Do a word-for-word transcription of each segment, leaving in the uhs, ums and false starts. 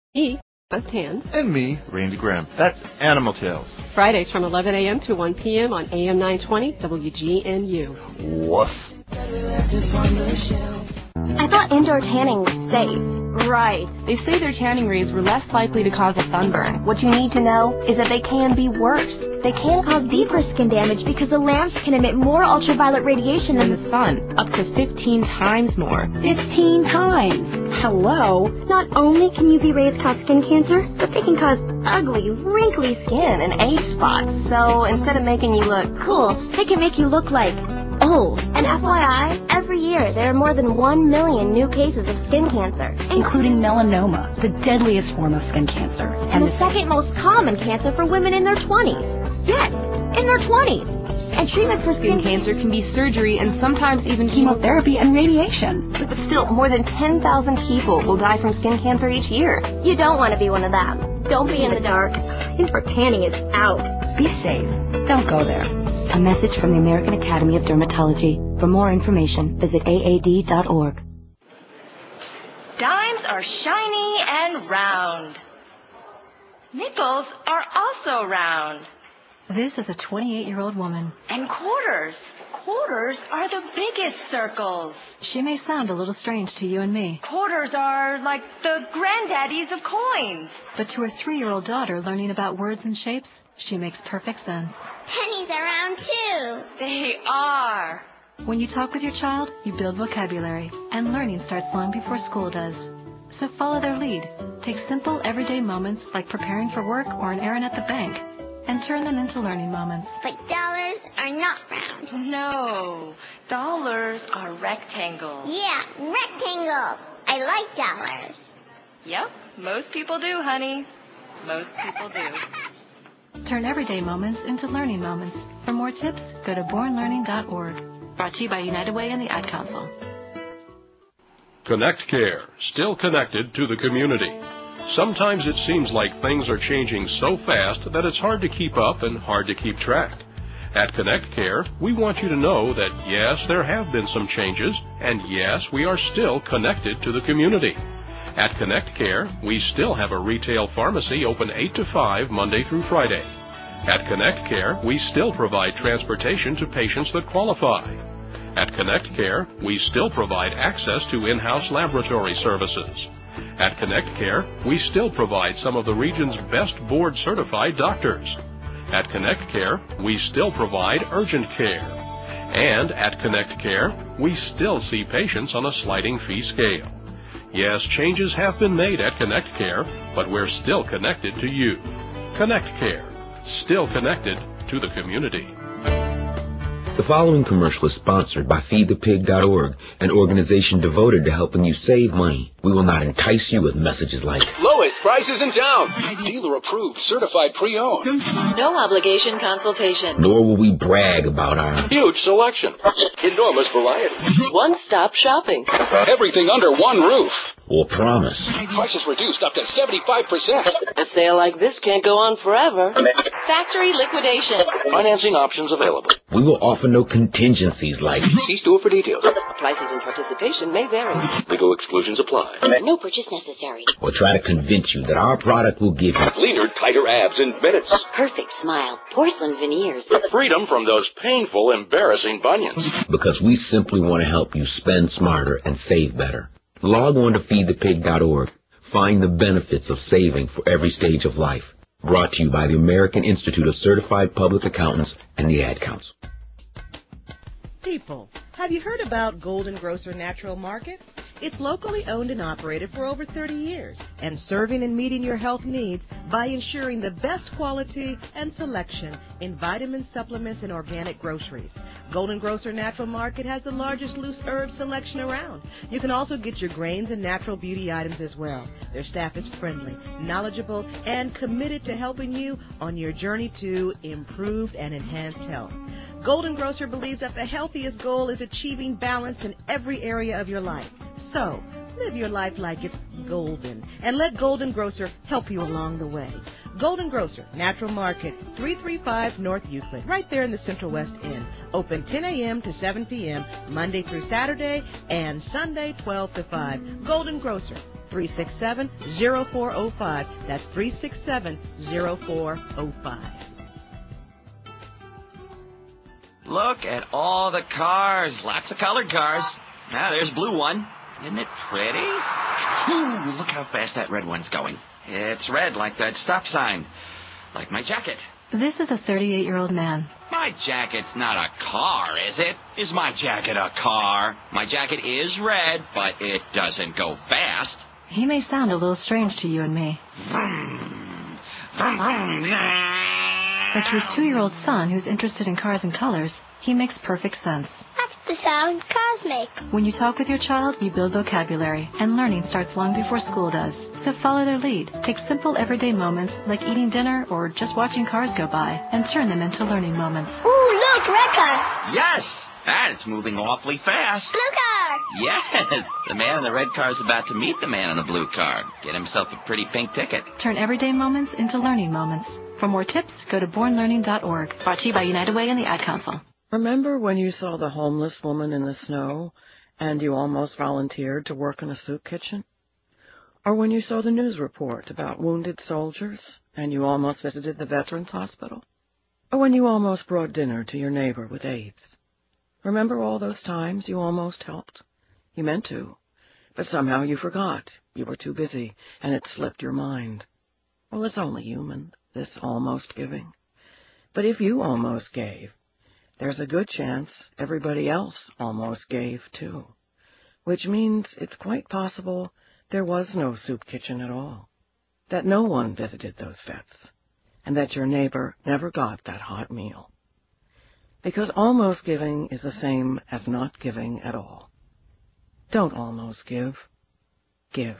Me, Beth Tans. And me, Randy Graham. That's Animal Tales. Fridays from eleven a.m. to one p.m. on A M nine twenty W G N U. Woof. I thought indoor tanning was safe. Right. They say their tanning rays were less likely to cause a sunburn. What you need to know is that they can be worse. They can cause deeper skin damage because the lamps can emit more ultraviolet radiation than the sun, up to fifteen times more. fifteen times? Hello? Not only can U V rays cause skin cancer, but they can cause ugly, wrinkly skin and age spots. So instead of making you look cool, they can make you look like old. And F Y I, every year there are more than one million new cases of skin cancer, including melanoma, the deadliest form of skin cancer, and the second most common cancer for women in their twenties. Yes, in their twenties. And treatment for skin, skin cancer can be surgery and sometimes even chemotherapy and radiation. But still, more than ten thousand people will die from skin cancer each year. You don't want to be one of them. Don't be in the dark. Indoor tanning is out. Be safe. Don't go there. A message from the American Academy of Dermatology. For more information, visit A A D dot org. Dimes are shiny and round. Nickels are also round. This is a twenty-eight-year-old woman. And quarters. Quarters are the biggest circles. She may sound a little strange to you and me. Quarters are like the granddaddies of coins. But to her three-year-old daughter learning about words and shapes, she makes perfect sense. Pennies are round too. They are. When you talk with your child, you build vocabulary, and learning starts long before school does. So follow their lead. Take simple, everyday moments like preparing for work or an errand at the bank, and turn them into learning moments. But dollars are not round. No, dollars are rectangles. Yeah, rectangles. I like dollars. Yep, most people do, honey. Most people do. Turn everyday moments into learning moments. For more tips, go to born learning dot org. Brought to you by United Way and the Ad Council. Connect Care, still connected to the community. Sometimes it seems like things are changing so fast that it's hard to keep up and hard to keep track. At Connect Care, we want you to know that yes, there have been some changes, and yes, we are still connected to the community. At Connect Care, we still have a retail pharmacy open eight to five Monday through Friday. At Connect Care, we still provide transportation to patients that qualify. At Connect Care, we still provide access to in-house laboratory services. At Connect Care, we still provide some of the region's best board-certified doctors. At Connect Care, we still provide urgent care. And at Connect Care, we still see patients on a sliding fee scale. Yes, changes have been made at Connect Care, but we're still connected to you. Connect Care, still connected to the community. The following commercial is sponsored by feed the pig dot org, an organization devoted to helping you save money. We will not entice you with messages like lowest prices in town, dealer approved, certified pre-owned, no obligation consultation, nor will we brag about our huge selection, enormous variety, one-stop shopping, everything under one roof, or promise prices reduced up to seventy-five percent. A sale like this can't go on forever. Factory liquidation. Financing options available. We will offer no contingencies like see store for details. Prices and participation may vary. Legal exclusions apply. No purchase necessary. Or try to convince you that our product will give you leaner, tighter abs in minutes. Perfect smile. Porcelain veneers. Freedom from those painful, embarrassing bunions. Because we simply want to help you spend smarter and save better. Log on to feed the pig dot org. Find the benefits of saving for every stage of life. Brought to you by the American Institute of Certified Public Accountants and the Ad Council. People, have you heard about Golden Grocer Natural Market? It's locally owned and operated for over thirty years and serving and meeting your health needs by ensuring the best quality and selection in vitamin supplements and organic groceries. Golden Grocer Natural Market has the largest loose herb selection around. You can also get your grains and natural beauty items as well. Their staff is friendly, knowledgeable, and committed to helping you on your journey to improved and enhanced health. Golden Grocer believes that the healthiest goal is achieving balance in every area of your life. So, live your life like it's golden, and let Golden Grocer help you along the way. Golden Grocer, Natural Market, three thirty-five North Euclid, right there in the Central West End. Open ten a.m. to seven p.m., Monday through Saturday, and Sunday twelve to five. Golden Grocer, three six seven, zero four zero five. That's three six seven, zero four zero five. Look at all the cars. Lots of colored cars. Now, there's a blue one. Isn't it pretty? Ooh, look how fast that red one's going. It's red like that stop sign. Like my jacket. This is a thirty-eight-year-old man. My jacket's not a car, is it? Is my jacket a car? My jacket is red, but it doesn't go fast. He may sound a little strange to you and me. Vroom, vroom, vroom, yeah. But to his two-year-old son, who's interested in cars and colors, he makes perfect sense. That's the sound cars make. When you talk with your child, you build vocabulary, and learning starts long before school does. So follow their lead. Take simple everyday moments like eating dinner or just watching cars go by and turn them into learning moments. Ooh, look, red car. Yes, and it's moving awfully fast. Blue car. Yes, the man in the red car is about to meet the man in the blue car. Get himself a pretty pink ticket. Turn everyday moments into learning moments. For more tips, go to born learning dot org. Brought to you by United Way and the Ad Council. Remember when you saw the homeless woman in the snow and you almost volunteered to work in a soup kitchen? Or when you saw the news report about wounded soldiers and you almost visited the Veterans Hospital? Or when you almost brought dinner to your neighbor with AIDS? Remember all those times you almost helped? You meant to, but somehow you forgot. You were too busy, and it slipped your mind. Well, it's only human, this almost giving. But if you almost gave, there's a good chance everybody else almost gave, too. Which means it's quite possible there was no soup kitchen at all, that no one visited those vets, and that your neighbor never got that hot meal. Because almost giving is the same as not giving at all. Don't almost give. Give.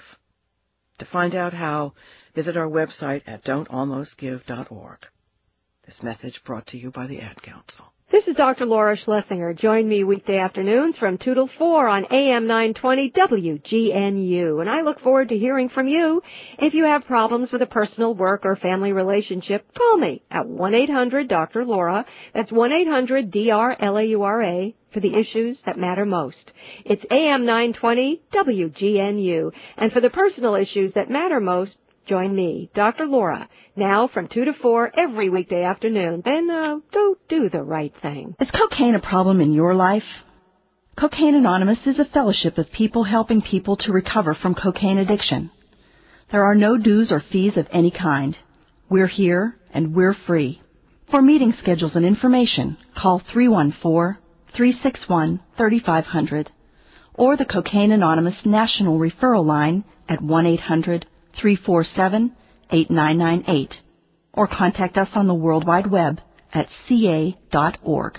To find out how, visit our website at don't almost give dot org. This message brought to you by the Ad Council. This is Doctor Laura Schlesinger. Join me weekday afternoons from two till four on A M nine twenty W G N U. And I look forward to hearing from you. If you have problems with a personal, work, or family relationship, call me at one eight hundred Doctor Laura. That's one eight hundred D R L A U R A for the issues that matter most. It's A M nine twenty W G N U. And for the personal issues that matter most, join me, Doctor Laura, now from two to four every weekday afternoon. Then uh, go do the right thing. Is cocaine a problem in your life? Cocaine Anonymous is a fellowship of people helping people to recover from cocaine addiction. There are no dues or fees of any kind. We're here, and we're free. For meeting schedules and information, call three one four, three six one, three five zero zero or the Cocaine Anonymous National Referral Line at one eight hundred, three four seven, eight nine nine eight, or contact us on the World Wide Web at c a dot org.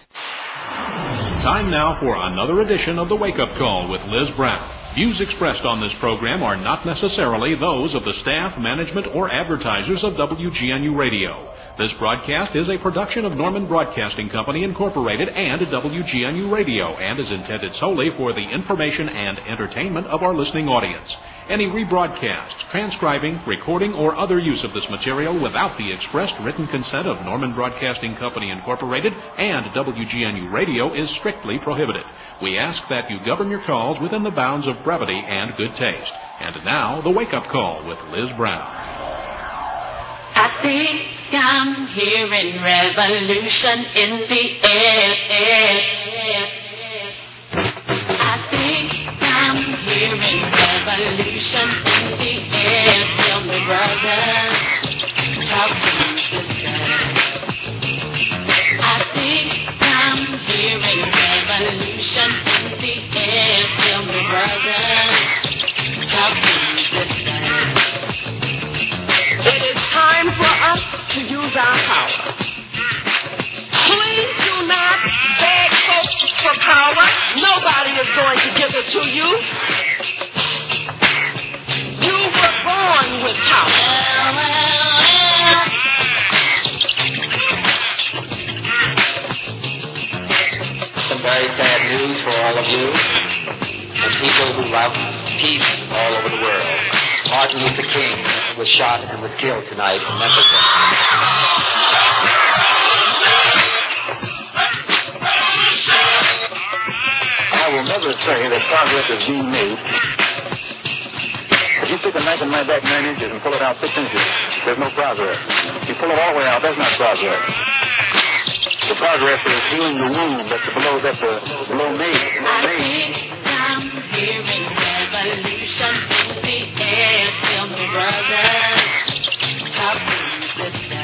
Time now for another edition of the Wake Up Call with Liz Brown. Views expressed on this program are not necessarily those of the staff, management, or advertisers of W G N U Radio. This broadcast is a production of Norman Broadcasting Company, Incorporated, and W G N U Radio, and is intended solely for the information and entertainment of our listening audience. Any rebroadcast, transcribing, recording, or other use of this material without the expressed written consent of Norman Broadcasting Company, Incorporated, and W G N U Radio is strictly prohibited. We ask that you govern your calls within the bounds of brevity and good taste. And now, the Wake Up Call with Liz Brown. I think I'm hearing revolution in the air, air, air. I think I'm hearing revolution in the air. Tell me, brother, talk to me, sister. I think I'm hearing revolution in the air. Tell me, brother, talk to me, sister. It is time for us to use our power. Please do not beg folks for power. Nobody is going to give it to you. You were born with power. Some very sad news for all of you and people who love peace all over the world. Martin Luther King was shot and was killed tonight in Memphis. I will never say that progress is being made you stick a knife in my back nine inches and pull it out six inches, there's no progress. You pull it all the way out, that's not progress. The progress is healing the wound that's below, that's the below me. I think I'm hearing revolution in the air. Tell me, brothers, how things listen.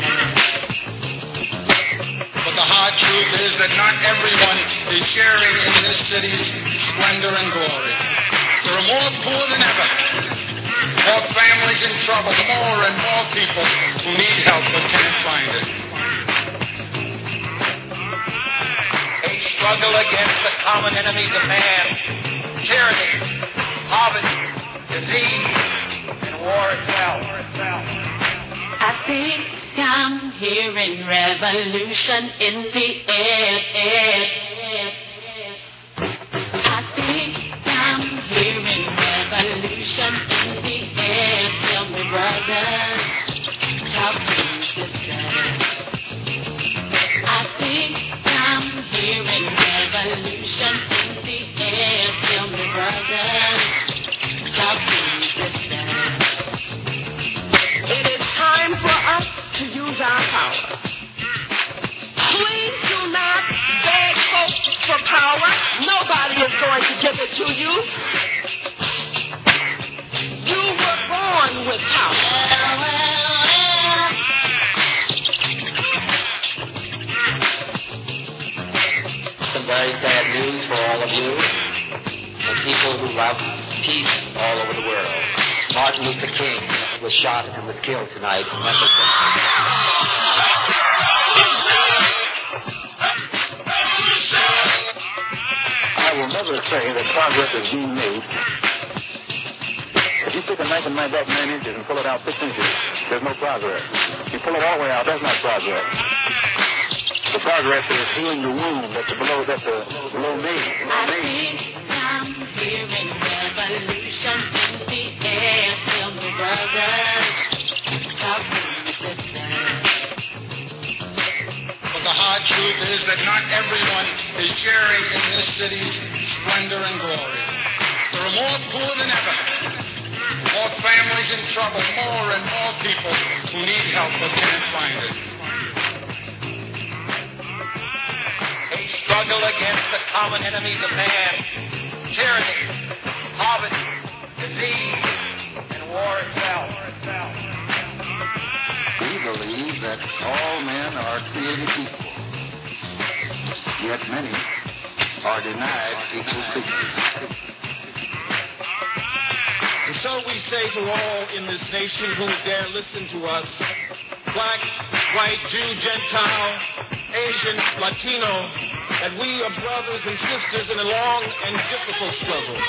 But the hard truth is that not everyone is sharing in this city's splendor and glory. There are more poor than ever, more families in trouble, more and more people who need help but can't find it. A struggle against the common enemies of man, tyranny, poverty, disease, and war itself. I think I'm hearing revolution in the air. I think I'm hearing revolution in the air. Tell me, brothers, how things listen. I think I'm hearing revolution in the air. Tell me, brothers, how things listen. It is time for us to use our power. Please do not beg folks for power. Nobody is going to give it to you. You were born with power. Some very sad news for all of you and people who love peace all over the world. Martin Luther King was shot and was killed tonight in Memphis. I will never say that progress is being made. If you stick a knife in my back nine inches and pull it out six inches, there's no progress. You pull it all the way out, that's not progress. The progress is healing the wound that's below, that's the below me. I think I'm hearing revolution in the air. Tell me, brothers, how things listen. But the hard truth is that not everyone is sharing in this city's splendor and glory. There are more poor than ever, more families in trouble, more and more people who need help but can't find it. A struggle against the common enemies of man, tyranny, poverty, disease, and war itself. We believe that all men are created equal, yet many are denied equal treatment. And so we say to all in this nation who dare listen to us, black, white, Jew, Gentile, Asian, Latino, that we are brothers and sisters in a long and difficult struggle.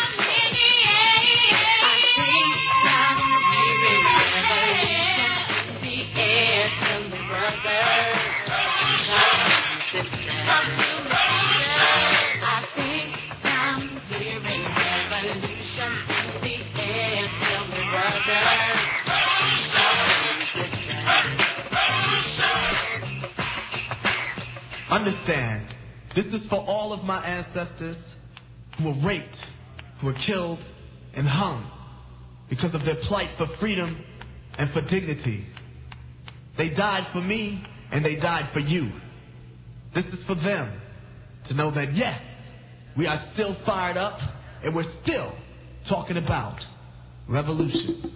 Understand, this is for all of my ancestors who were raped, who were killed, and hung because of their plight for freedom and for dignity. They died for me, and they died for you. This is for them to know that, yes, we are still fired up, and we're still talking about revolution.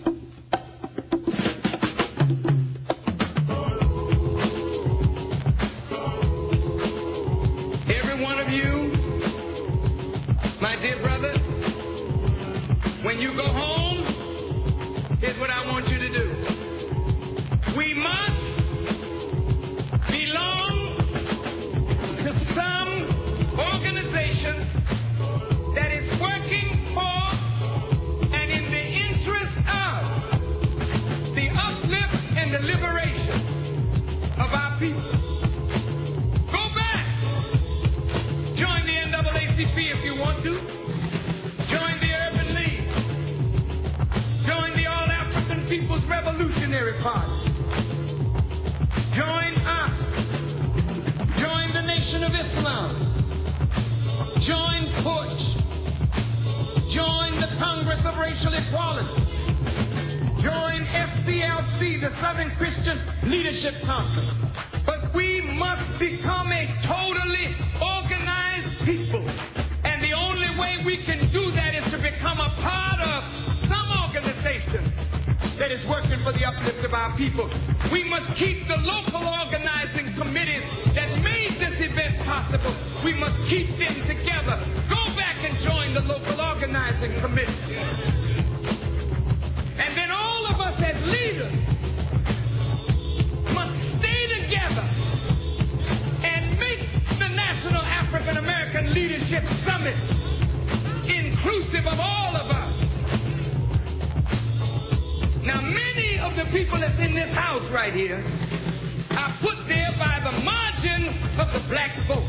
Every one of you, my dear brother, when you go home, here's what I want you to do. We must belong to some organization that is working for and in the interest of the uplift and the liberation of our people. Go back. Join the N double A C P if you want to. Join the Urban League. Join the All-African People's Revolutionary Party. Join us. Join the Nation of Islam. Join PUSH. Join the Congress of Racial Equality. C L C, the Southern Christian Leadership Conference. But we must become a totally organized people. And the only way we can do that is to become a part of some organization that is working for the uplift of our people. We must keep the local organizing committees that made this event possible. We must keep them together. Go back and join the local organizing committee. And then all of us as leaders must stay together and make the National African American Leadership Summit inclusive of all of us. Now, many of the people that's in this house right here are put there by the margin of the black vote.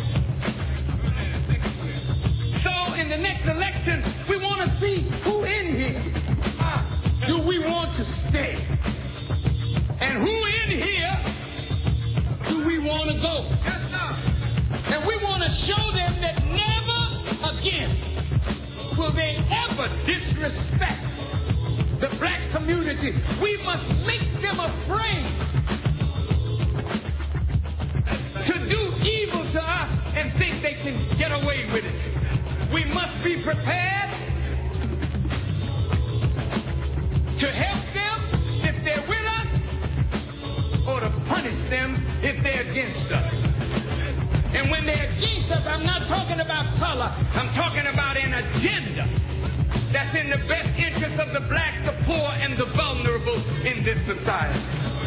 So, in the next election, we want to see who in here do we want to stay, and who in here do we want to go. And we want to show them that never again will they ever disrespect the black community. We must make them afraid to do evil to us and think they can get away with it. We must be prepared to help them if they're with us, or to punish them if they're against us. And when they're against us, I'm not talking about color. I'm talking about an agenda that's in the best interest of the black, the poor, and the vulnerable in this society.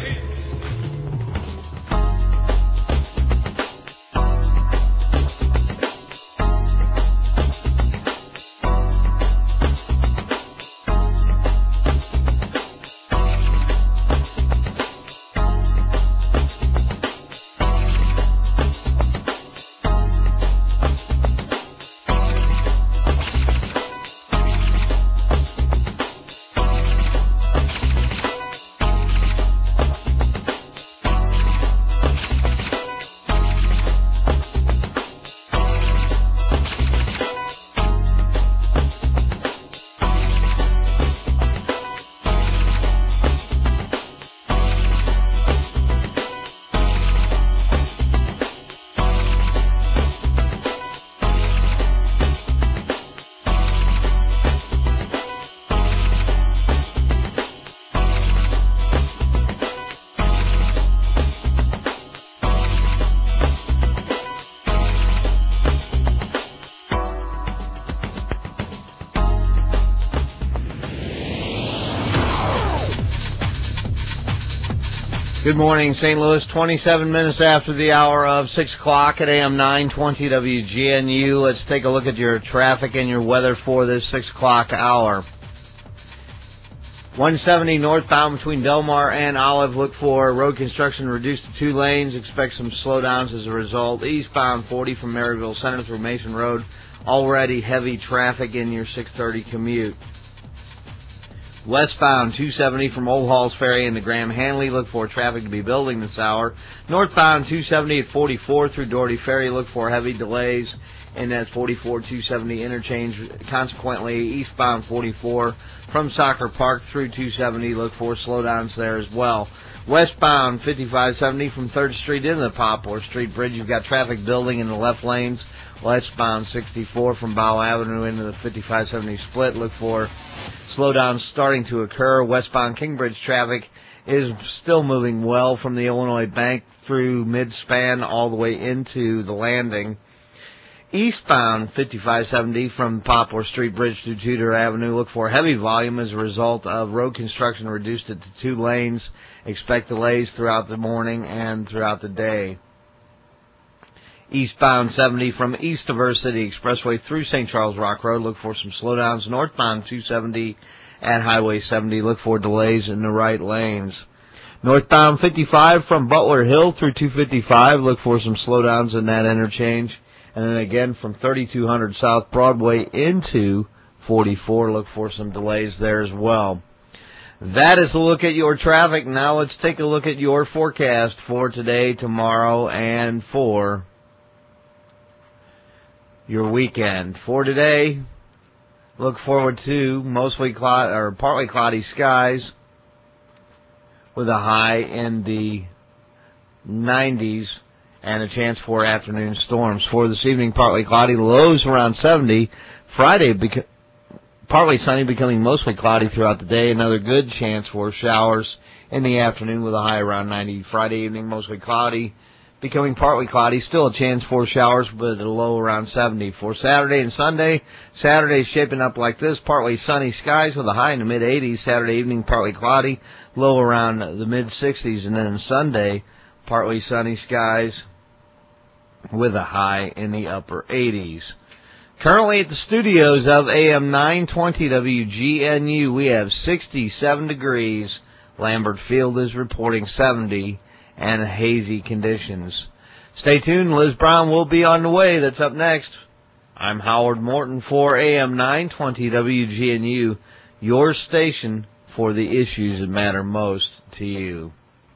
Good morning, Saint Louis. twenty-seven minutes after the hour of six o'clock at A M nine twenty W G N U. Let's take a look at your traffic and your weather for this six o'clock hour. one seventy northbound between Delmar and Olive. Look for road construction reduced to two lanes. Expect some slowdowns as a result. Eastbound forty from Maryville Center through Mason Road. Already heavy traffic in your six thirty commute. Westbound two seventy from Old Halls Ferry into Graham Hanley. Look for traffic to be building this hour. Northbound two seventy at forty-four through Doherty Ferry. Look for heavy delays in that forty-four two seventy interchange. Consequently, eastbound forty-four from Soccer Park through two seventy. Look for slowdowns there as well. Westbound fifty-five seventy from third Street into the Poplar Street Bridge. You've got traffic building in the left lanes. Westbound sixty-four from Bow Avenue into the fifty-five seventy split. Look for slowdowns starting to occur. Westbound Kingbridge traffic is still moving well from the Illinois Bank through mid-span all the way into the landing. Eastbound fifty-five seventy from Poplar Street Bridge to Tudor Avenue. Look for heavy volume as a result of road construction reduced it to two lanes. Expect delays throughout the morning and throughout the day. Eastbound seventy from East Diversity Expressway through Saint Charles Rock Road. Look for some slowdowns. Northbound two seventy at Highway seventy. Look for delays in the right lanes. Northbound fifty-five from Butler Hill through two fifty-five. Look for some slowdowns in that interchange. And then again from thirty-two hundred South Broadway into forty-four. Look for some delays there as well. That is the look at your traffic. Now let's take a look at your forecast for today, tomorrow, and for your weekend. For today, look forward to mostly cloud or partly cloudy skies. with a high in the nineties and a chance for afternoon storms. For this evening, partly cloudy, lows around seventy. Friday, beca- partly sunny, becoming mostly cloudy throughout the day. Another good chance for showers in the afternoon with a high around ninety. Friday evening, mostly cloudy, becoming partly cloudy. Still a chance for showers, but a low around seventy. For Saturday and Sunday, Saturday's shaping up like this. Partly sunny skies with a high in the mid-eighties. Saturday evening, partly cloudy, low around the mid-sixties. And then Sunday, partly sunny skies with a high in the upper eighties. Currently at the studios of A M nine twenty W G N U, we have sixty-seven degrees. Lambert Field is reporting seventy and hazy conditions. Stay tuned. Liz Brown will be on the way. That's up next. I'm Howard Morton for A M nine twenty W G N U, your station for the issues that matter most to you.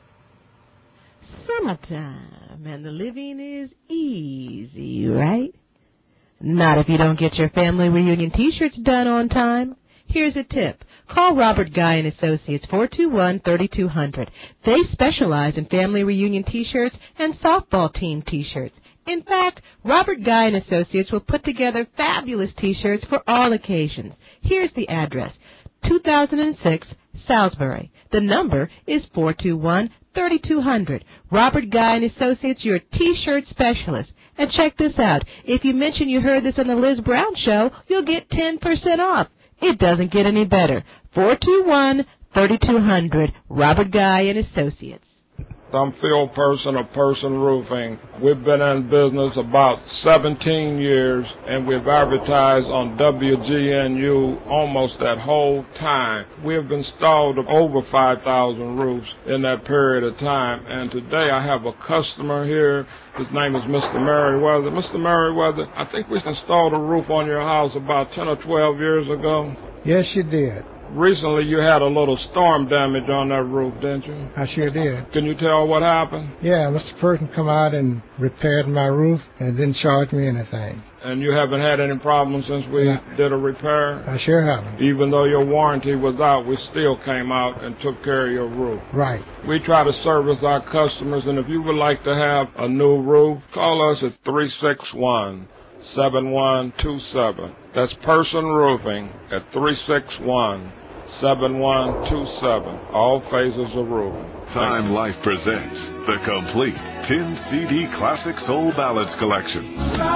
Summertime, and the living is easy, right? Not if you don't get your family reunion T-shirts done on time. Here's a tip. Call Robert Guy and Associates, four two one, three two zero zero. They specialize in family reunion T-shirts and softball team T-shirts. In fact, Robert Guy and Associates will put together fabulous T-shirts for all occasions. Here's the address. two thousand six, Salisbury. The number is four two one, three two zero zero. Robert Guy and Associates, your T-shirt specialist. And check this out. If you mention you heard this on the Liz Brown Show, you'll get ten percent off. It doesn't get any better. four two one, three two zero zero. Robert Guy and Associates. I'm Phil Person of Person Roofing. We've been in business about seventeen years, and we've advertised on W G N U almost that whole time. We have installed over five thousand roofs in that period of time, and today I have a customer here. His name is Mister Merriweather. Mister Merriweather, I think we installed a roof on your house about ten or twelve years ago. Yes, you did. Recently, you had a little storm damage on that roof, didn't you? I sure did. Can you tell what happened? Yeah, Mister Person come out and repaired my roof and didn't charge me anything. And you haven't had any problems since we No. did a repair? I sure haven't. Even though your warranty was out, we still came out and took care of your roof. Right. We try to service our customers, and if you would like to have a new roof, call us at three six one, seven one two seven. That's Person Roofing at three six one, seven one two seven. All phases of roofing. Time Life presents the complete ten C D Classic Soul Ballads collection.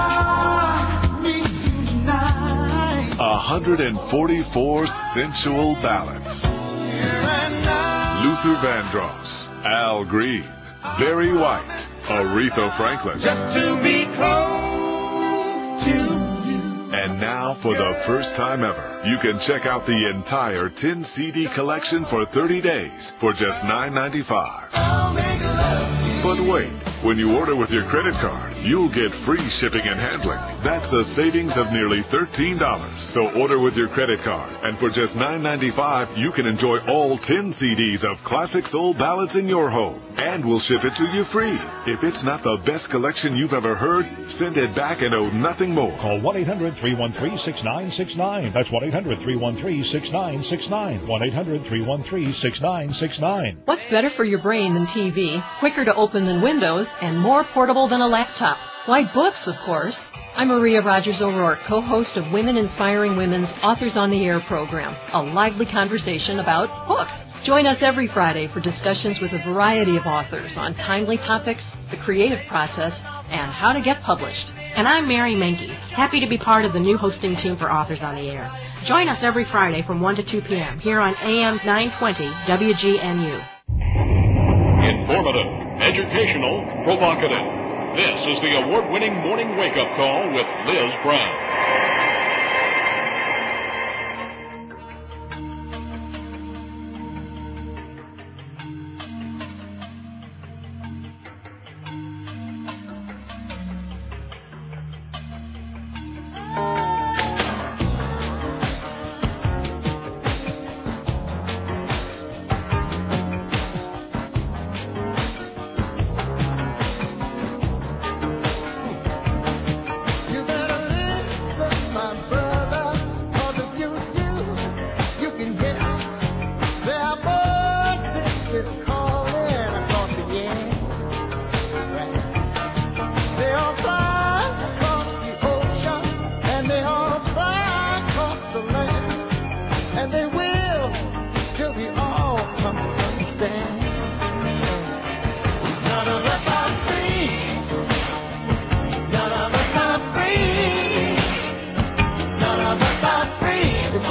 one hundred forty-four sensual ballads. Luther Vandross, Al Green, Barry White, Aretha Franklin. Just to be close to And now, for the first time ever, you can check out the entire ten C D collection for thirty days for just nine ninety-five. But wait, when you order with your credit card, you'll get free shipping and handling. That's a savings of nearly thirteen dollars. So order with your credit card, and for just nine ninety-five, you can enjoy all ten C Ds of classic soul ballads in your home. And we'll ship it to you free. If it's not the best collection you've ever heard, send it back and owe nothing more. Call one eight hundred, three one three, six nine six nine. That's one eight hundred, three one three, six nine six nine. one eight hundred, three one three, six nine six nine. What's better for your brain than T V, quicker to open than Windows, and more portable than a laptop? Why, books, of course. I'm Maria Rogers O'Rourke, co-host of Women Inspiring Women's Authors on the Air program, a lively conversation about books. Join us every Friday for discussions with a variety of authors on timely topics, the creative process, and how to get published. And I'm Mary Menke, happy to be part of the new hosting team for Authors on the Air. Join us every Friday from one to two p.m. here on A M nine twenty W G N U. Informative, educational, provocative. This is the award-winning Morning Wake-Up Call with Liz Brown. You better listen.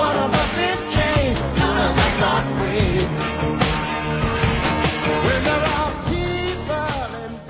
one of us is changed. And that's not way. When there are people in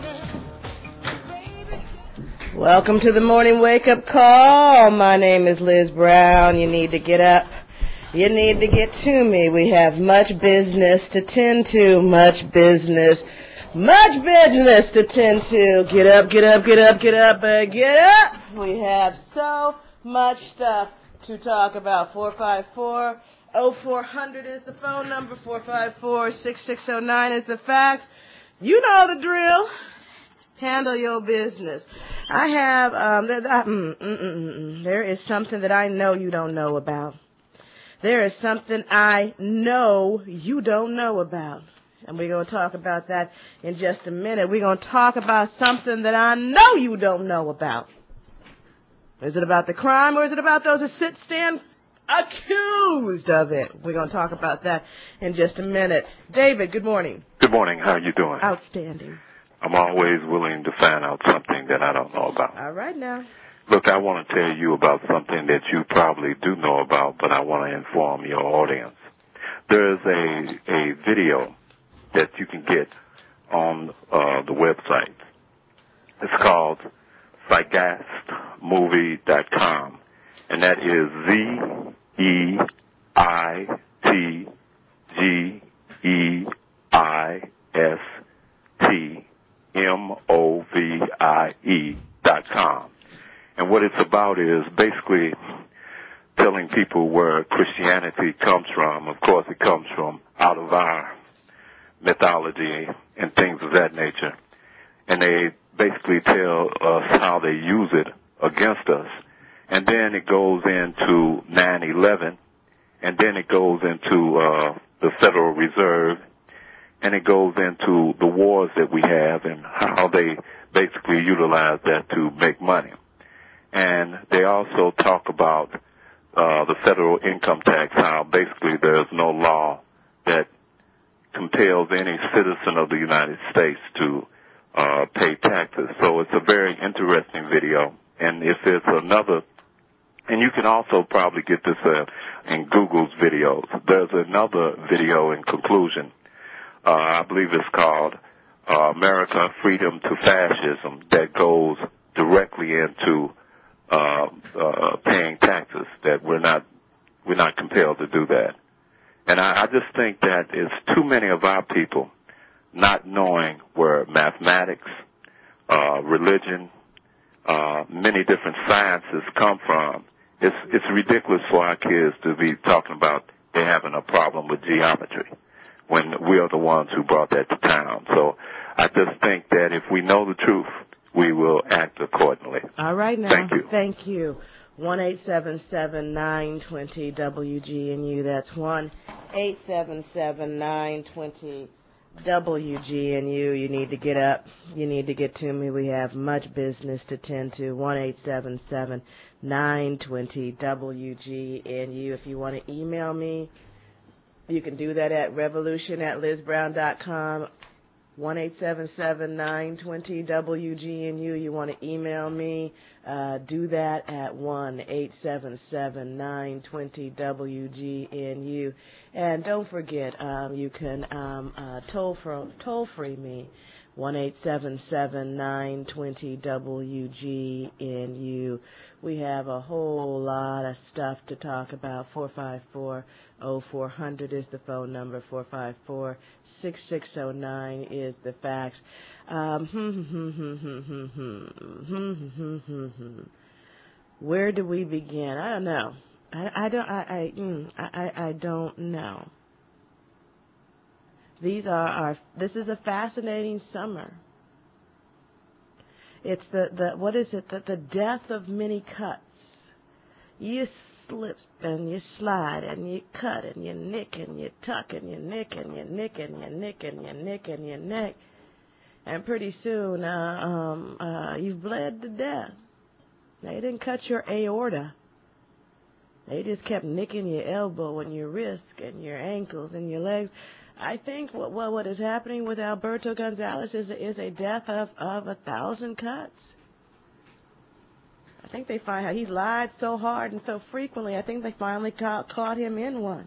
darkness. Welcome to the morning wake-up call. My name is Liz Brown. You need to get up. You need to get to me. We have much business to tend to. Much business. Much business to tend to. Get up, get up, get up, get up, uh, get up. We have so much stuff to talk about. four five four, oh four hundred is the phone number. four five four, six six oh nine is the fax. You know the drill. Handle your business. I have, um, there, uh, mm, mm, mm, mm, there is something that I know you don't know about. There is something I know you don't know about. And we're going to talk about that in just a minute. We're going to talk about something that I know you don't know about. Is it about the crime or is it about those that sit stand accused of it? We're going to talk about that in just a minute. David, good morning. Good morning. How are you doing? Outstanding. I'm always willing to find out something that I don't know about. All right now. Look, I want to tell you about something that you probably do know about, but I want to inform your audience. There is a, a video that you can get on uh, the website. It's called Sigast Movie dot com, and that is Z E I T G E I S T M O V I E dot com. And what it's about is basically telling people where Christianity comes from. Of course, it comes from out of our mythology and things of that nature. And they basically tell us how they use it against us. And then it goes into nine eleven, and then it goes into uh, the Federal Reserve, and it goes into the wars that we have and how they basically utilize that to make money. And they also talk about uh, the federal income tax, how basically there's no law that compels any citizen of the United States to uh, pay taxes. So it's a very interesting video. And if it's another, and you can also probably get this uh, in Google's videos. There's another video in conclusion. Uh, I believe it's called uh, America, Freedom to Fascism, that goes directly into uh, uh, paying taxes, that we're not, we're not compelled to do that. And I, I just think that it's too many of our people not knowing where mathematics, uh, religion, uh, many different sciences come from. It's, it's ridiculous for our kids to be talking about they're having a problem with geometry when we are the ones who brought that to town. So I just think that if we know the truth, we will act accordingly. All right now. Thank you. Thank you. one eight seven seven, nine two zero, W G N U. That's one eight seven seven, nine two zero, W G N U. You need to get up. You need to get to me. We have much business to tend to. one eight seven seven, nine two zero, W G N U. If you want to email me, you can do that at revolution at liz brown dot com. one eight seven seven, nine two zero, W G N U. You want to email me, uh, do that at one eight seven seven, nine two zero, W G N U. And don't forget, um, you can um, uh, toll, from, toll free me, one eight seven seven, nine two zero, W G N U. We have a whole lot of stuff to talk about. four five four, oh four hundred is the phone number. four five four, six six oh nine is the fax. Um, where do we begin? I don't know. I, I don't. I. I, mm, I. I don't know. These are our. This is a fascinating summer. It's the, the what is it? The, the death of many cuts. You slip and you slide and you cut and you nick and you tuck and you nick and you nick and you nick and you nick and you nick. And pretty soon, uh, um, uh, you've bled to death. They didn't cut your aorta. They just kept nicking your elbow and your wrist and your ankles and your legs. I think what what, what is happening with Alberto Gonzalez is is a death of, of a thousand cuts. think they find out he's lied so hard and so frequently, I think they finally caught, caught him in one.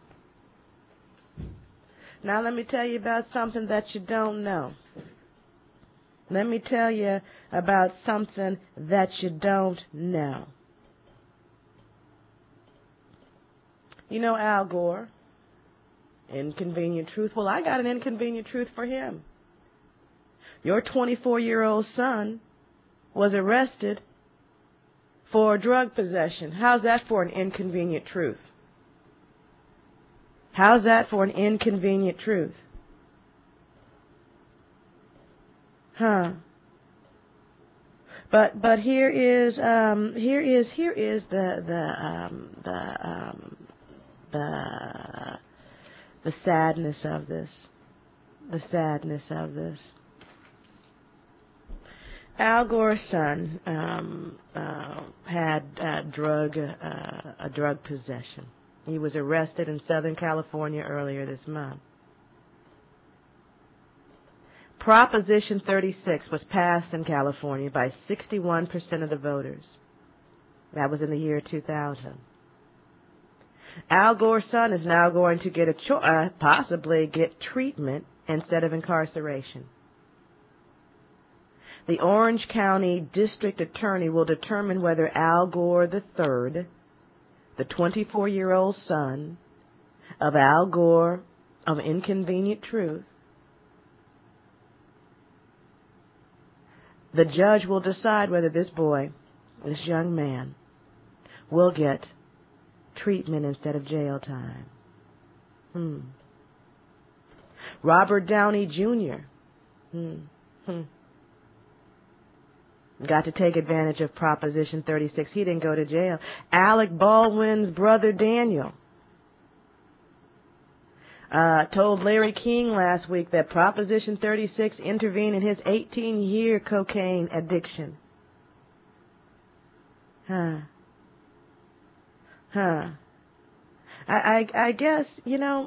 Now let me tell you about something that you don't know. Let me tell you about something that you don't know. You know Al Gore? Inconvenient truth. Well, I got an inconvenient truth for him. Your twenty-four-year-old son was arrested for drug possession. How's that for an inconvenient truth? How's that for an inconvenient truth? Huh. But but here is um here is here is the the um the um the the sadness of this. The sadness of this. Al Gore's son um, uh, had uh, drug uh, a drug possession. He was arrested in Southern California earlier this month. Proposition thirty-six was passed in California by sixty-one percent of the voters. That was in the year two thousand. Al Gore's son is now going to get a cho- uh, possibly get treatment instead of incarceration. The Orange County District Attorney will determine whether Al Gore the third, the twenty-four-year-old son of Al Gore of Inconvenient Truth, the judge will decide whether this boy, this young man, will get treatment instead of jail time. Hmm. Robert Downey Junior Hmm. Hmm. Got to take advantage of Proposition thirty-six. He didn't go to jail. Alec Baldwin's brother Daniel uh, told Larry King last week that Proposition thirty-six intervened in his eighteen-year cocaine addiction. Huh. Huh. I, I, I guess, you know,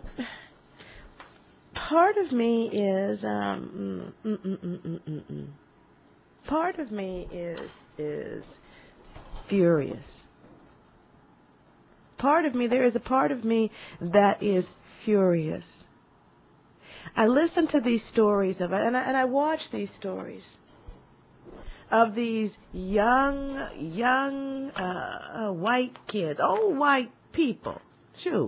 part of me is, um, mm, mm, mm, mm, mm, mm. part of me is, is furious. Part of me, there is a part of me that is furious. I listen to these stories of, and I, and I watch these stories of these young, young, uh, uh, white kids, old white people, shoot,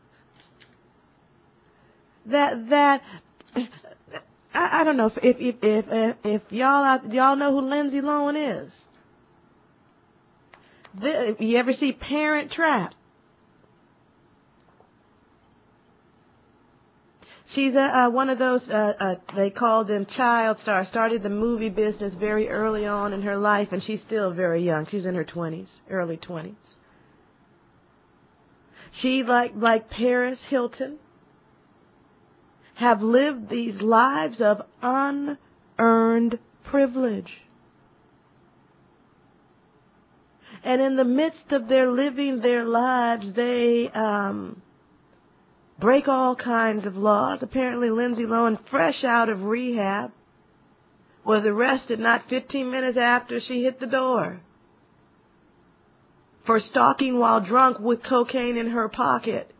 that, that, I, I don't know if, if, if, if, if y'all, out, y'all know who Lindsay Lohan is. The, you ever see Parent Trap? She's a, uh, one of those, uh, uh, they call them child stars, started the movie business very early on in her life, and she's still very young. She's in her twenties, early twenties. She, like, like Paris Hilton, have lived these lives of unearned privilege. And in the midst of their living their lives, they, um, break all kinds of laws. Apparently, Lindsay Lohan, fresh out of rehab, was arrested not fifteen minutes after she hit the door for stalking while drunk with cocaine in her pocket.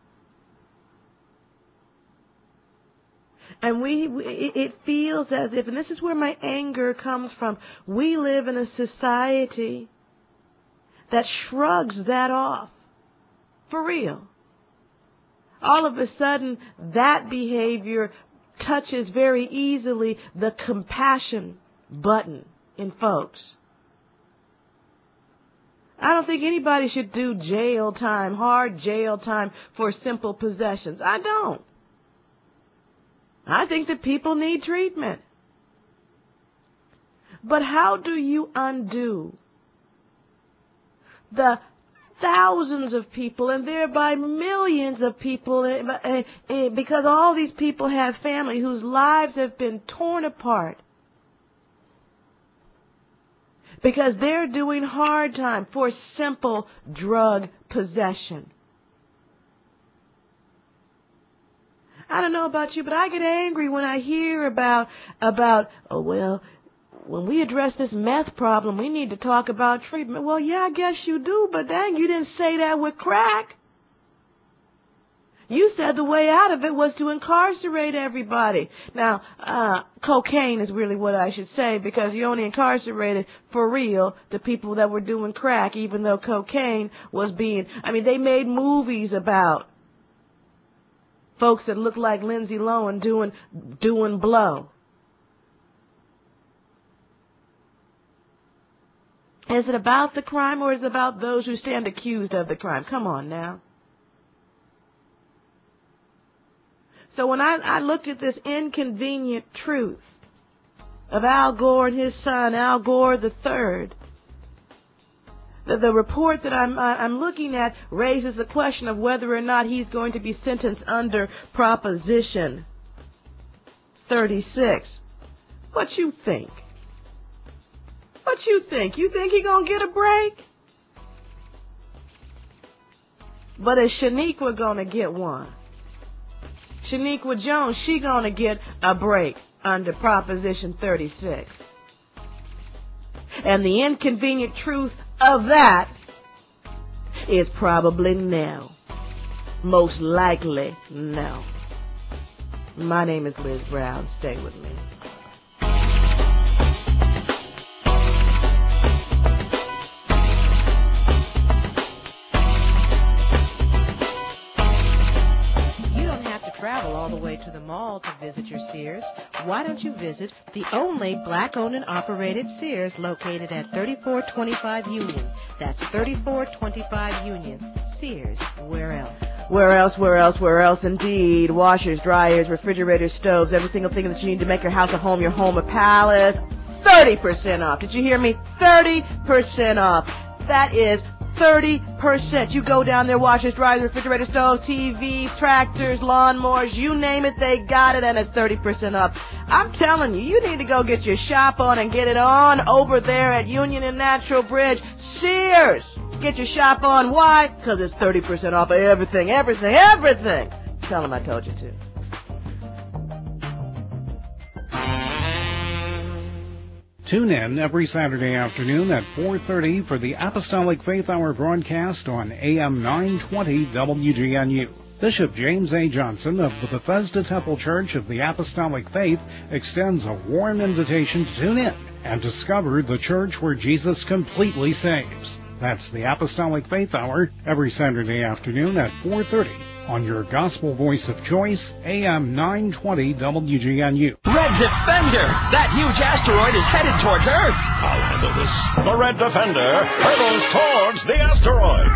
And we, it feels as if, and this is where my anger comes from, we live in a society that shrugs that off. For real. All of a sudden, that behavior touches very easily the compassion button in folks. I don't think anybody should do jail time, hard jail time for simple possessions. I don't. I think that people need treatment. But how do you undo the thousands of people and thereby millions of people, because all these people have family whose lives have been torn apart because they're doing hard time for simple drug possession? I don't know about you, but I get angry when I hear about, about, oh, well, when we address this meth problem, we need to talk about treatment. Well, yeah, I guess you do, but dang, you didn't say that with crack. You said the way out of it was to incarcerate everybody. Now, uh, cocaine is really what I should say, because you only incarcerated, for real, the people that were doing crack, even though cocaine was being, I mean, they made movies about folks that looked like Lindsay Lohan doing, doing blow. Is it about the crime, or is it about those who stand accused of the crime? Come on now. So when I, I looked at this inconvenient truth of Al Gore and his son, Al Gore the third, the, the report that I'm, I'm looking at raises the question of whether or not he's going to be sentenced under Proposition thirty-six. What you think? What you think? You think he gonna get a break? But is Shaniqua gonna get one? Shaniqua Jones, she gonna get a break under Proposition thirty-six. And the inconvenient truth of that is probably no. Most likely no. My name is Liz Brown. Stay with me. Travel all the way to the mall to visit your Sears. Why don't you visit the only black-owned and operated Sears located at thirty-four twenty-five Union? That's thirty-four twenty-five Union. Sears, where else? Where else, where else, where else indeed? Washers, dryers, refrigerators, stoves, every single thing that you need to make your house a home, your home a palace. thirty percent off. Did you hear me? thirty percent off. That is thirty percent. You go down there, washers, dryers, refrigerators, stoves, T Vs, tractors, lawnmowers, you name it, they got it, and it's thirty percent off. I'm telling you, you need to go get your shop on and get it on over there at Union and Natural Bridge. Sears! Get your shop on. Why? Because it's thirty percent off of everything, everything, everything. Tell them I told you to. Tune in every Saturday afternoon at four thirty for the Apostolic Faith Hour broadcast on A M nine twenty W G N U. Bishop James A. Johnson of the Bethesda Temple Church of the Apostolic Faith extends a warm invitation to tune in and discover the church where Jesus completely saves. That's the Apostolic Faith Hour every Saturday afternoon at four thirty on your gospel voice of choice, A M nine twenty W G N U. Red Defender! That huge asteroid is headed towards Earth! I'll handle this. The Red Defender hurtles towards the asteroid.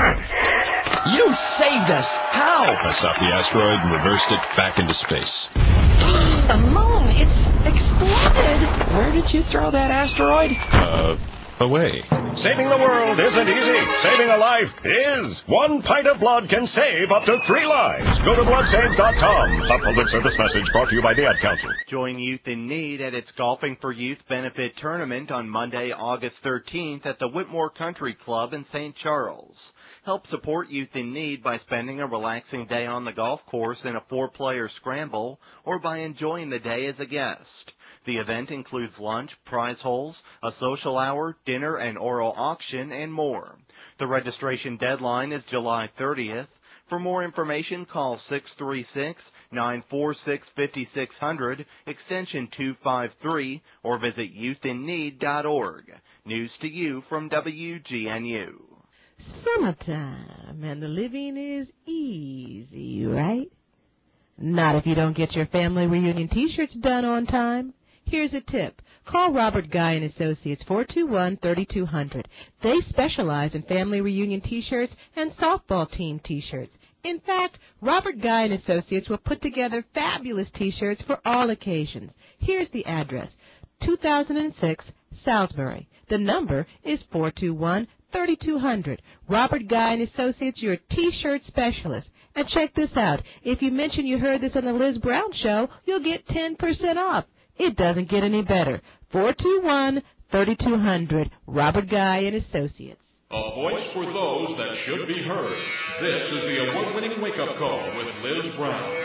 You saved us! How? I stopped the asteroid and reversed it back into space. The moon! It's exploded! Where did you throw that asteroid? Uh... away. Saving the world isn't easy. Saving a life is. One pint of blood can save up to three lives. Go to blood save dot com. A public service message brought to you by the Ad Council. Join Youth in Need at its Golfing for Youth benefit tournament on Monday, August thirteenth at the Whitmore Country Club in Saint Charles. Help support Youth in Need by spending a relaxing day on the golf course in a four-player scramble or by enjoying the day as a guest. The event includes lunch, prize holes, a social hour, dinner, and oral auction, and more. The registration deadline is July thirtieth. For more information, call six three six, nine four six, five six zero zero, extension two five three, or visit youth in need dot org. News to you from W G N U. Summertime, and the living is easy, right? Not if you don't get your family reunion T-shirts done on time. Here's a tip. Call Robert Guy and Associates, four two one, three two zero zero. They specialize in family reunion T-shirts and softball team T-shirts. In fact, Robert Guy and Associates will put together fabulous T-shirts for all occasions. Here's the address, two thousand six Salisbury. The number is four two one, three two zero zero. Robert Guy and Associates, your T-shirt specialist. And check this out. If you mention you heard this on the Liz Brown Show, you'll get ten percent off. It doesn't get any better. four two one, three two zero zero. Robert Guy and Associates. A voice for those that should be heard. This is the award-winning wake-up call with Liz Brown.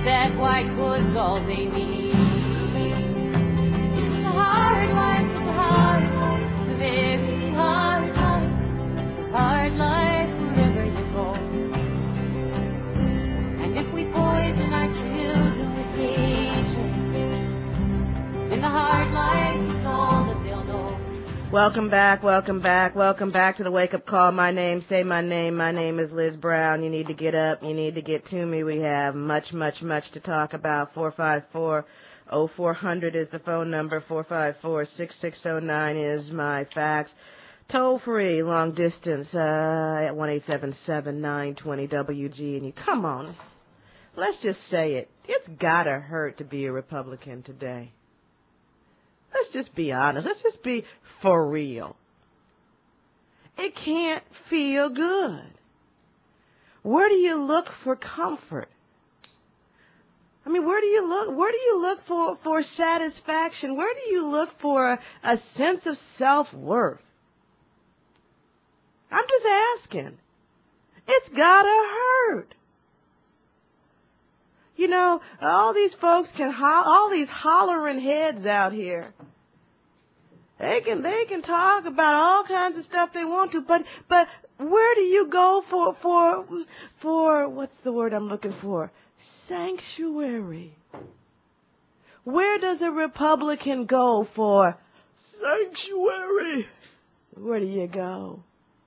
that white was all they need. It's a hard life, it's a hard life, it's a very hard life, hard life wherever you go. And if we poison our children with hatred, in the hard life, it's all that they'll know. Welcome back, welcome back, welcome back to the Wake Up Call. My name, say my name, my name is Liz Brown. You need to get up, you need to get to me. We have much, much, much to talk about. four five four, oh four hundred is the phone number. four five four, six six oh nine is my fax. Toll free, long distance, uh, at one eight seven seven, nine two zero, W G N U. Come on, let's just say it. It's gotta hurt to be a Republican today. Let's just be honest. Let's just be for real. It can't feel good. Where do you look for comfort? I mean, where do you look? Where do you look for, for satisfaction? Where do you look for a, a sense of self-worth? I'm just asking. It's gotta hurt. You know, all these folks can, ho- all these hollering heads out here, they can, they can talk about all kinds of stuff they want to, but, but where do you go for, for, for, what's the word I'm looking for? Sanctuary. Where does a Republican go for sanctuary? Where do you go?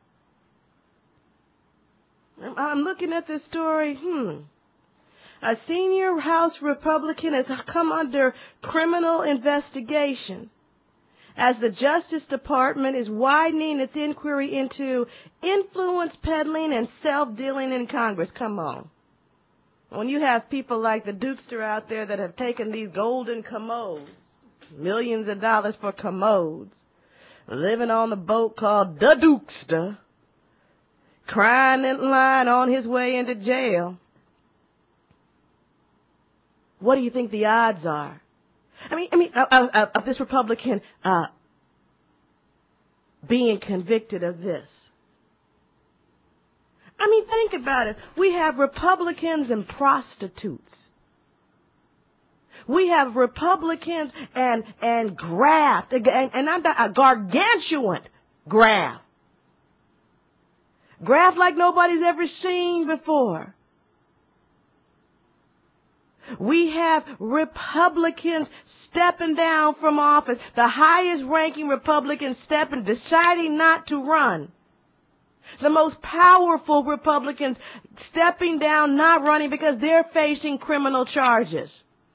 I'm, I'm looking at this story, hmm. A senior House Republican has come under criminal investigation as the Justice Department is widening its inquiry into influence peddling and self-dealing in Congress. Come on. When you have people like the Dukester out there that have taken these golden commodes, millions of dollars for commodes, living on the boat called the Dukester, crying in line on his way into jail, what do you think the odds are? I mean, I mean, of, of, of this Republican uh, being convicted of this. I mean, think about it. We have Republicans and prostitutes. We have Republicans and and graft, and, and I'm a gargantuan graft, graft like nobody's ever seen before. We have Republicans stepping down from office, the highest ranking Republicans stepping, deciding not to run. The most powerful Republicans stepping down, not running because they're facing criminal charges.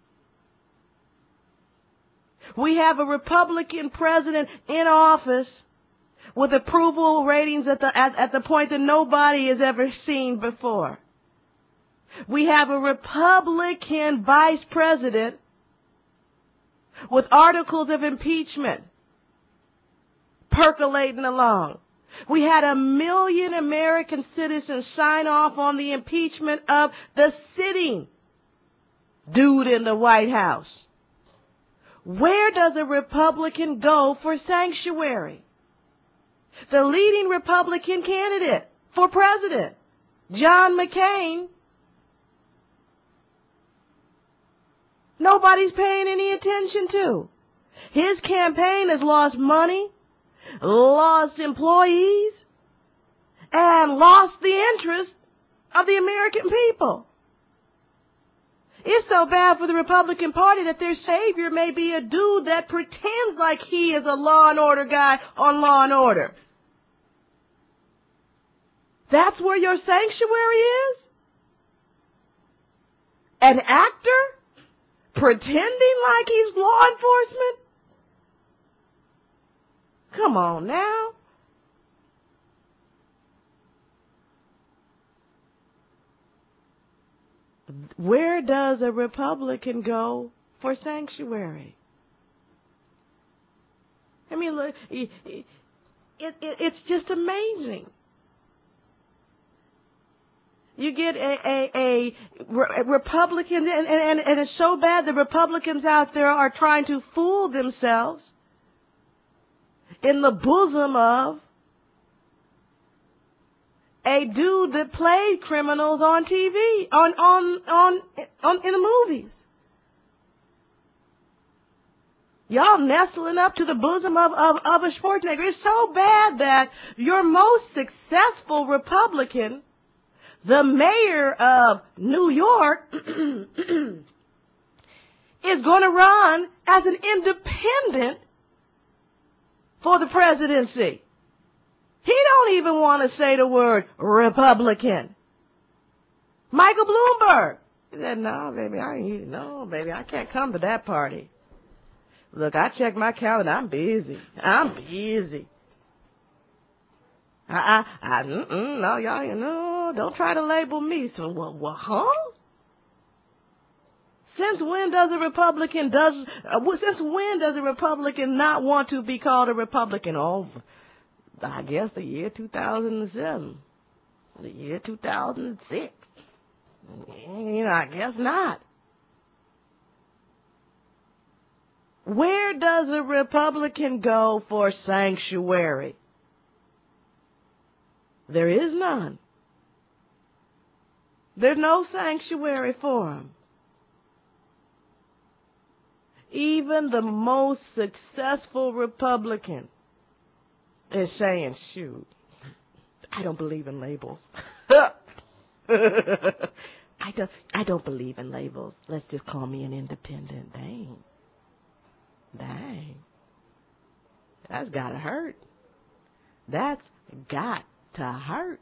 We have a Republican president in office with approval ratings at the, at, at the point that nobody has ever seen before. We have a Republican vice president with articles of impeachment percolating along. We had a million American citizens sign off on the impeachment of the sitting dude in the White House. Where does a Republican go for sanctuary? The leading Republican candidate for president, John McCain, nobody's paying any attention to. His campaign has lost money, lost employees, and lost the interest of the American people. It's so bad for the Republican Party that their savior may be a dude that pretends like he is a Law and Order guy on Law and Order. That's where your sanctuary is? An actor? Pretending like he's law enforcement? Come on now. Where does a Republican go for sanctuary? I mean, look, it, it, it, it's just amazing. You get a, a, a, a Republican, and, and, and it's so bad the Republicans out there are trying to fool themselves in the bosom of a dude that played criminals on T V, on on on on in the movies. Y'all nestling up to the bosom of, of, of a Schwarzenegger. It's so bad that your most successful Republican, the mayor of New York, is going to run as an independent for the presidency. He don't even want to say the word Republican. Michael Bloomberg. He said, no, baby, I ain't, no, baby, I can't come to that party. Look, I checked my calendar. I'm busy. I'm busy. I, I, I mm-mm, no, y'all, you know, don't try to label me. So, what, what, huh? Since when does a Republican does? Uh, since when does a Republican not want to be called a Republican? Oh, I guess the year two thousand seven, the year two thousand six. You know, I guess not. Where does a Republican go for sanctuary? There is none. There's no sanctuary for him. Even the most successful Republican is saying, shoot, I don't believe in labels. I don't, I don't believe in labels. Let's just call me an independent. Dang. Dang. That's gotta hurt. That's got to hurt.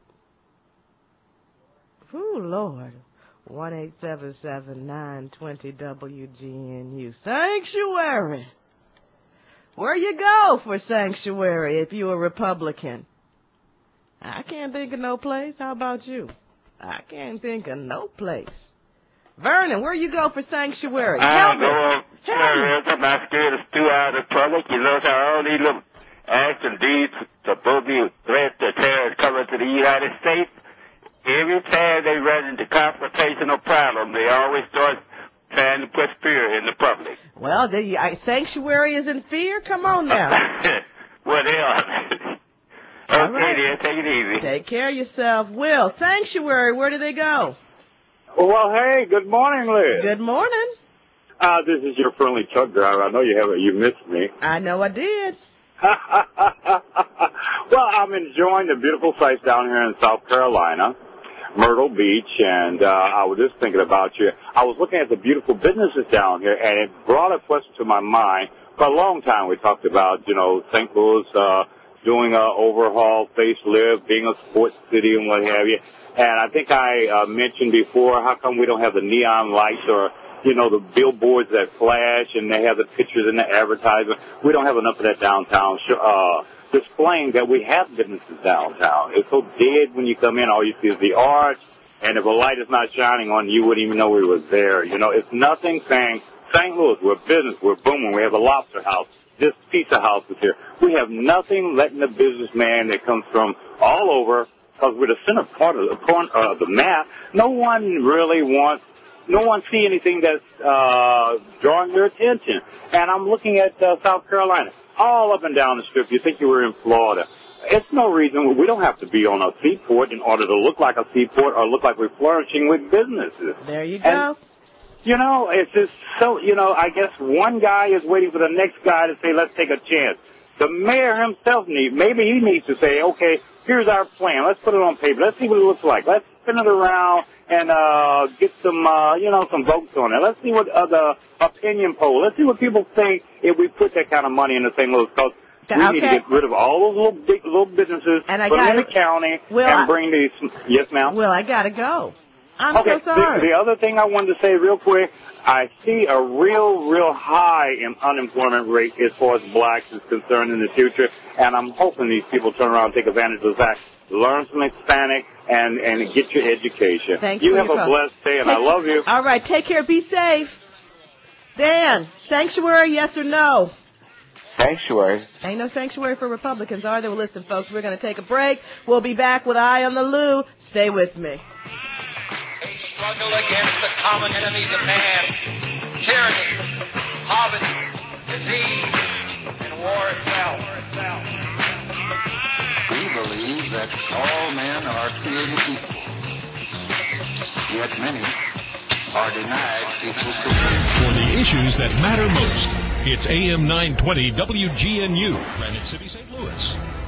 Ooh, Lord. one eight seven seven, nine two zero, W G N U. Sanctuary. Where you go for sanctuary if you're a Republican? I can't think of no place. How about you? I can't think of no place. Vernon, where you go for sanctuary? I Help me. go somewhere else. I'm not scared to stew out of public. You know how all these little acts and deeds supposed to be threats to terrorists coming to the United States. Every time they run into confrontational problems, they always start trying to put fear in the public. Well, the uh, sanctuary is in fear? Come on now. What else? Okay, right. then, take it easy. Take care of yourself. Will, sanctuary, where do they go? Well, hey, good morning, Liz. Good morning. Uh, this is your friendly truck driver. I know you haven't, you missed me. I know I did. Well, I'm enjoying the beautiful sights down here in South Carolina, Myrtle Beach, and uh, I was just thinking about you. I was looking at the beautiful businesses down here, and it brought a question to my mind. For a long time, we talked about, you know, Saint Louis uh, doing a overhaul, facelift, being a sports city and what have you. And I think I uh, mentioned before, how come we don't have the neon lights or, you know, the billboards that flash and they have the pictures in the advertisement? We don't have enough of that downtown uh, displaying that we have businesses downtown. It's so dead when you come in. All you see is the arch, and if a light is not shining on you, you wouldn't even know it was there. You know, it's nothing saying, Saint Louis, we're business, we're booming, we have a lobster house, this pizza house is here. We have nothing letting the businessman that comes from all over, because we're the center part of the, point, uh, the map. No one really wants, no one see anything that's uh, drawing their attention. And I'm looking at uh, South Carolina, all up and down the strip. You think you were in Florida. It's no reason. We don't have to be on a seaport in order to look like a seaport or look like we're flourishing with businesses. There you go. And, you know, it's just so, you know, I guess one guy is waiting for the next guy to say, let's take a chance. The mayor himself needs, maybe he needs to say, okay, here's our plan. Let's put it on paper. Let's see what it looks like. Let's spin it around and uh get some, uh you know, some votes on it. Let's see what uh, the opinion poll. Let's see what people think if we put that kind of money in the Saint Louis Coast. We okay. need to get rid of all those little big little businesses, and I put them in gotta, the county, Will, and I, bring these. Yes, ma'am. Well, I gotta go. I'm okay, so sorry. The, the other thing I wanted to say real quick, I see a real, real high in unemployment rate as far as blacks is concerned in the future, and I'm hoping these people turn around and take advantage of that. Learn some Hispanic and, and get your education. Thanks you for have your a call. blessed day, and take, I love you. All right, take care. Be safe. Dan, sanctuary, yes or no? Sanctuary. Ain't no sanctuary for Republicans, are there? Well, listen, folks, we're going to take a break. We'll be back with Eye on the Lou. Stay with me. Struggle against the common enemies of man, tyranny, poverty, disease, and war itself. We believe that all men are created equal, yet many are denied equal treatment. For the issues that matter most, it's A M nine twenty W G N U, Granite City, Saint Louis.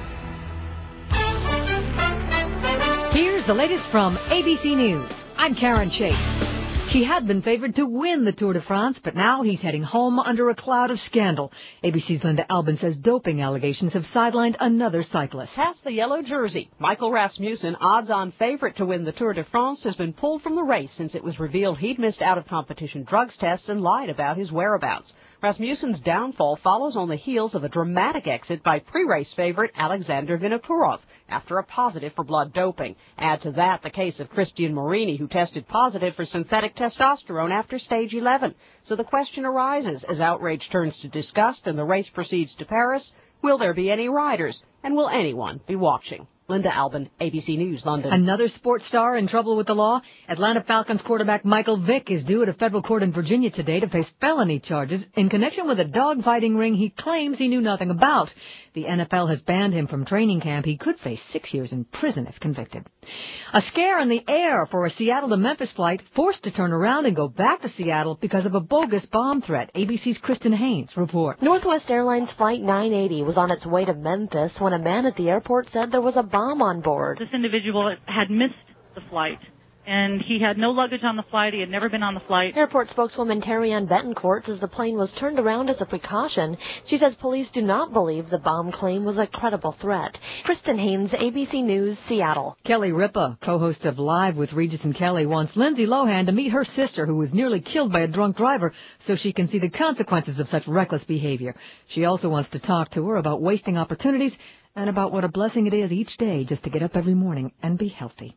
Here's the latest from A B C News. I'm Karen Chase. He had been favored to win the Tour de France, but now he's heading home under a cloud of scandal. A B C's Linda Albin says doping allegations have sidelined another cyclist. Past the yellow jersey, Michael Rasmussen, odds-on favorite to win the Tour de France, has been pulled from the race since it was revealed he'd missed out-of-competition drugs tests and lied about his whereabouts. Rasmussen's downfall follows on the heels of a dramatic exit by pre-race favorite Alexander Vinokurov after a positive for blood doping. Add to that the case of Christian Morini, who tested positive for synthetic testosterone after stage eleven. So the question arises, as outrage turns to disgust and the race proceeds to Paris, will there be any riders, and will anyone be watching? Linda Albin, A B C News, London. Another sports star in trouble with the law. Atlanta Falcons quarterback Michael Vick is due at a federal court in Virginia today to face felony charges in connection with a dogfighting ring he claims he knew nothing about. The N F L has banned him from training camp. He could face six years in prison if convicted. A scare in the air for a Seattle to Memphis flight, forced to turn around and go back to Seattle because of a bogus bomb threat. A B C's Kristen Haynes reports. Northwest Airlines Flight nine eighty was on its way to Memphis when a man at the airport said there was a bomb on board. This individual had missed the flight, and he had no luggage on the flight. He had never been on the flight. Airport spokeswoman Terry Ann Betancourt says the plane was turned around as a precaution. She says police do not believe the bomb claim was a credible threat. Kristen Haynes, A B C News, Seattle. Kelly Ripa, co-host of Live with Regis and Kelly, wants Lindsay Lohan to meet her sister who was nearly killed by a drunk driver so she can see the consequences of such reckless behavior. She also wants to talk to her about wasting opportunities and about what a blessing it is each day just to get up every morning and be healthy.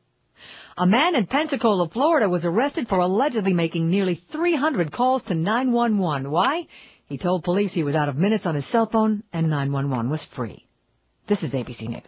A man in Pensacola, Florida, was arrested for allegedly making nearly three hundred calls to nine one one. Why? He told police he was out of minutes on his cell phone and nine one one was free. This is A B C News.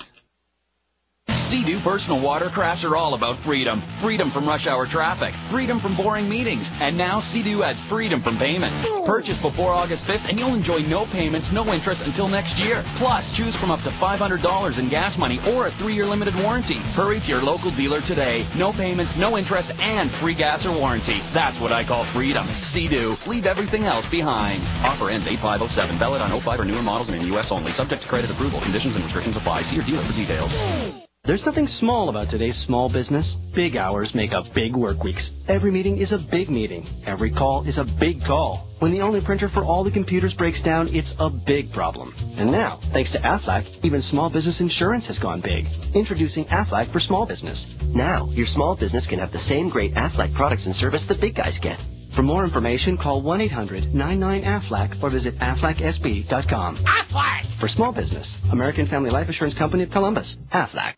Sea-Doo personal watercrafts are all about freedom. Freedom from rush hour traffic. Freedom from boring meetings. And now Sea-Doo adds freedom from payments. Purchase before August fifth and you'll enjoy no payments, no interest until next year. Plus, choose from up to five hundred dollars in gas money or a three-year limited warranty. Hurry to your local dealer today. No payments, no interest, and free gas or warranty. That's what I call freedom. Sea-Doo. Leave everything else behind. Offer ends eight five oh seven. Valid on oh five or newer models and in U S only. Subject to credit approval. Conditions and restrictions apply. See your dealer for details. There's nothing small about today's small business. Big hours make up big work weeks. Every meeting is a big meeting. Every call is a big call. When the only printer for all the computers breaks down, it's a big problem. And now, thanks to Aflac, even small business insurance has gone big. Introducing Aflac for small business. Now, your small business can have the same great Aflac products and service the big guys get. For more information, call one eight hundred nine nine Aflac or visit aflac s b dot com. Aflac! For small business, American Family Life Assurance Company of Columbus. Aflac.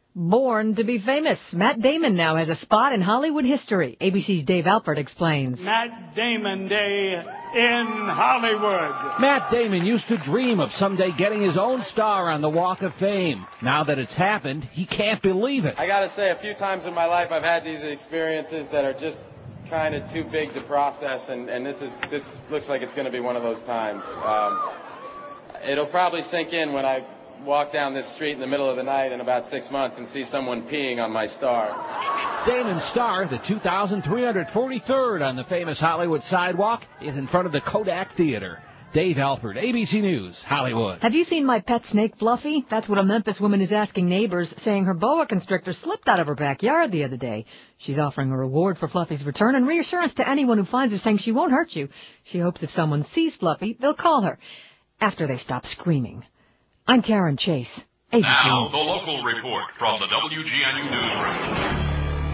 Born to be famous, Matt Damon now has a spot in Hollywood history. A B C's Dave Alpert explains. Matt Damon Day in Hollywood. Matt Damon used to dream of someday getting his own star on the Walk of Fame. Now that it's happened, he can't believe it. I gotta say, a few times in my life I've had these experiences that are just kind of too big to process, and, and this is this looks like it's going to be one of those times. Um, it'll probably sink in when I walk down this street in the middle of the night in about six months and see someone peeing on my star. Damon's star, the two thousand three hundred forty-third on the famous Hollywood sidewalk, is in front of the Kodak Theater. Dave Alford, A B C News, Hollywood. Have you seen my pet snake, Fluffy? That's what a Memphis woman is asking neighbors, saying her boa constrictor slipped out of her backyard the other day. She's offering a reward for Fluffy's return and reassurance to anyone who finds her, saying she won't hurt you. She hopes if someone sees Fluffy, they'll call her after they stop screaming. I'm Karen Chase. A B C Now, News. the local report from the W G N U Newsroom.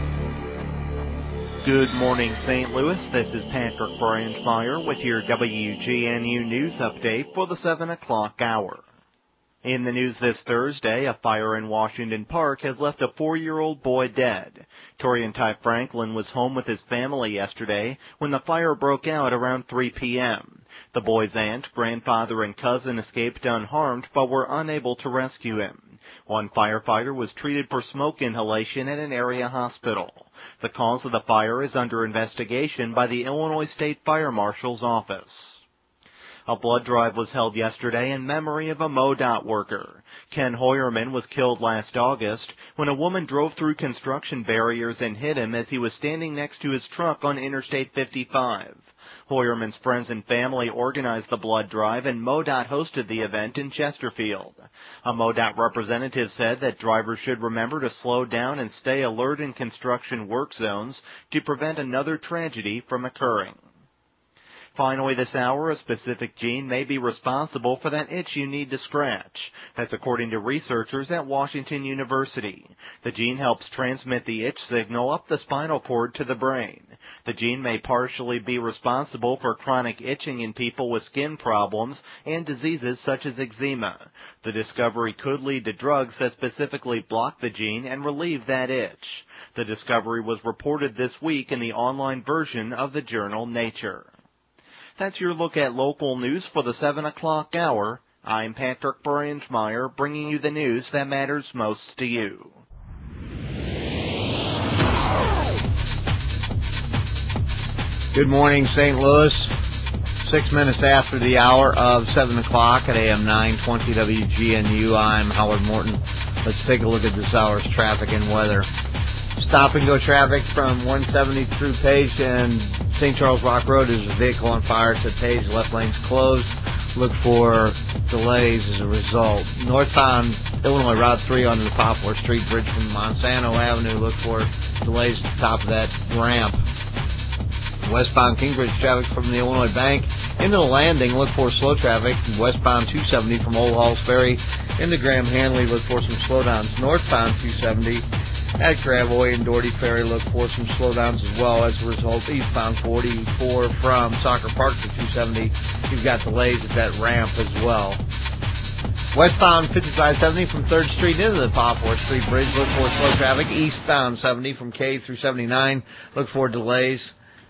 Good morning, Saint Louis. This is Patrick Branchmeyer with your W G N U News update for the seven o'clock hour. In the news this Thursday, a fire in Washington Park has left a four-year-old boy dead. Torian Ty Franklin was home with his family yesterday when the fire broke out around three p.m. The boy's aunt, grandfather, and cousin escaped unharmed but were unable to rescue him. One firefighter was treated for smoke inhalation at an area hospital. The cause of the fire is under investigation by the Illinois State Fire Marshal's office. A blood drive was held yesterday in memory of a MoDOT worker. Ken Hoyerman was killed last August when a woman drove through construction barriers and hit him as he was standing next to his truck on Interstate fifty-five. Hoyerman's friends and family organized the blood drive, and MoDOT hosted the event in Chesterfield. A MoDOT representative said that drivers should remember to slow down and stay alert in construction work zones to prevent another tragedy from occurring. Finally, this hour, a specific gene may be responsible for that itch you need to scratch. That's according to researchers at Washington University. The gene helps transmit the itch signal up the spinal cord to the brain. The gene may partially be responsible for chronic itching in people with skin problems and diseases such as eczema. The discovery could lead to drugs that specifically block the gene and relieve that itch. The discovery was reported this week in the online version of the journal Nature. That's your look at local news for the seven o'clock hour. I'm Patrick Brangemeyer, bringing you the news that matters most to you. Good morning, Saint Louis. Six minutes after the hour of seven o'clock at A M nine twenty W G N U. I'm Howard Morton. Let's take a look at this hour's traffic and weather. Stop and go traffic from one seventy through Page and Saint Charles Rock Road. There's a vehicle on fire. It's at Page. Left lane's closed. Look for delays as a result. Northbound Illinois Route three onto the Poplar Street Bridge from Monsanto Avenue. Look for delays at the top of that ramp. Westbound Kingbridge traffic from the Illinois Bank into the landing. Look for slow traffic. Westbound two seventy from Old Halls Ferry into Graham Hanley. Look for some slowdowns. Northbound two seventy at Gravois and Doherty Ferry. Look for some slowdowns as well. As a result, eastbound forty-four from Soccer Park to two seventy. You've got delays at that ramp as well. Westbound fifty-five seventy from third Street into the Poplar Street Bridge. Look for slow traffic. Eastbound seventy from K through seventy-nine. Look for delays.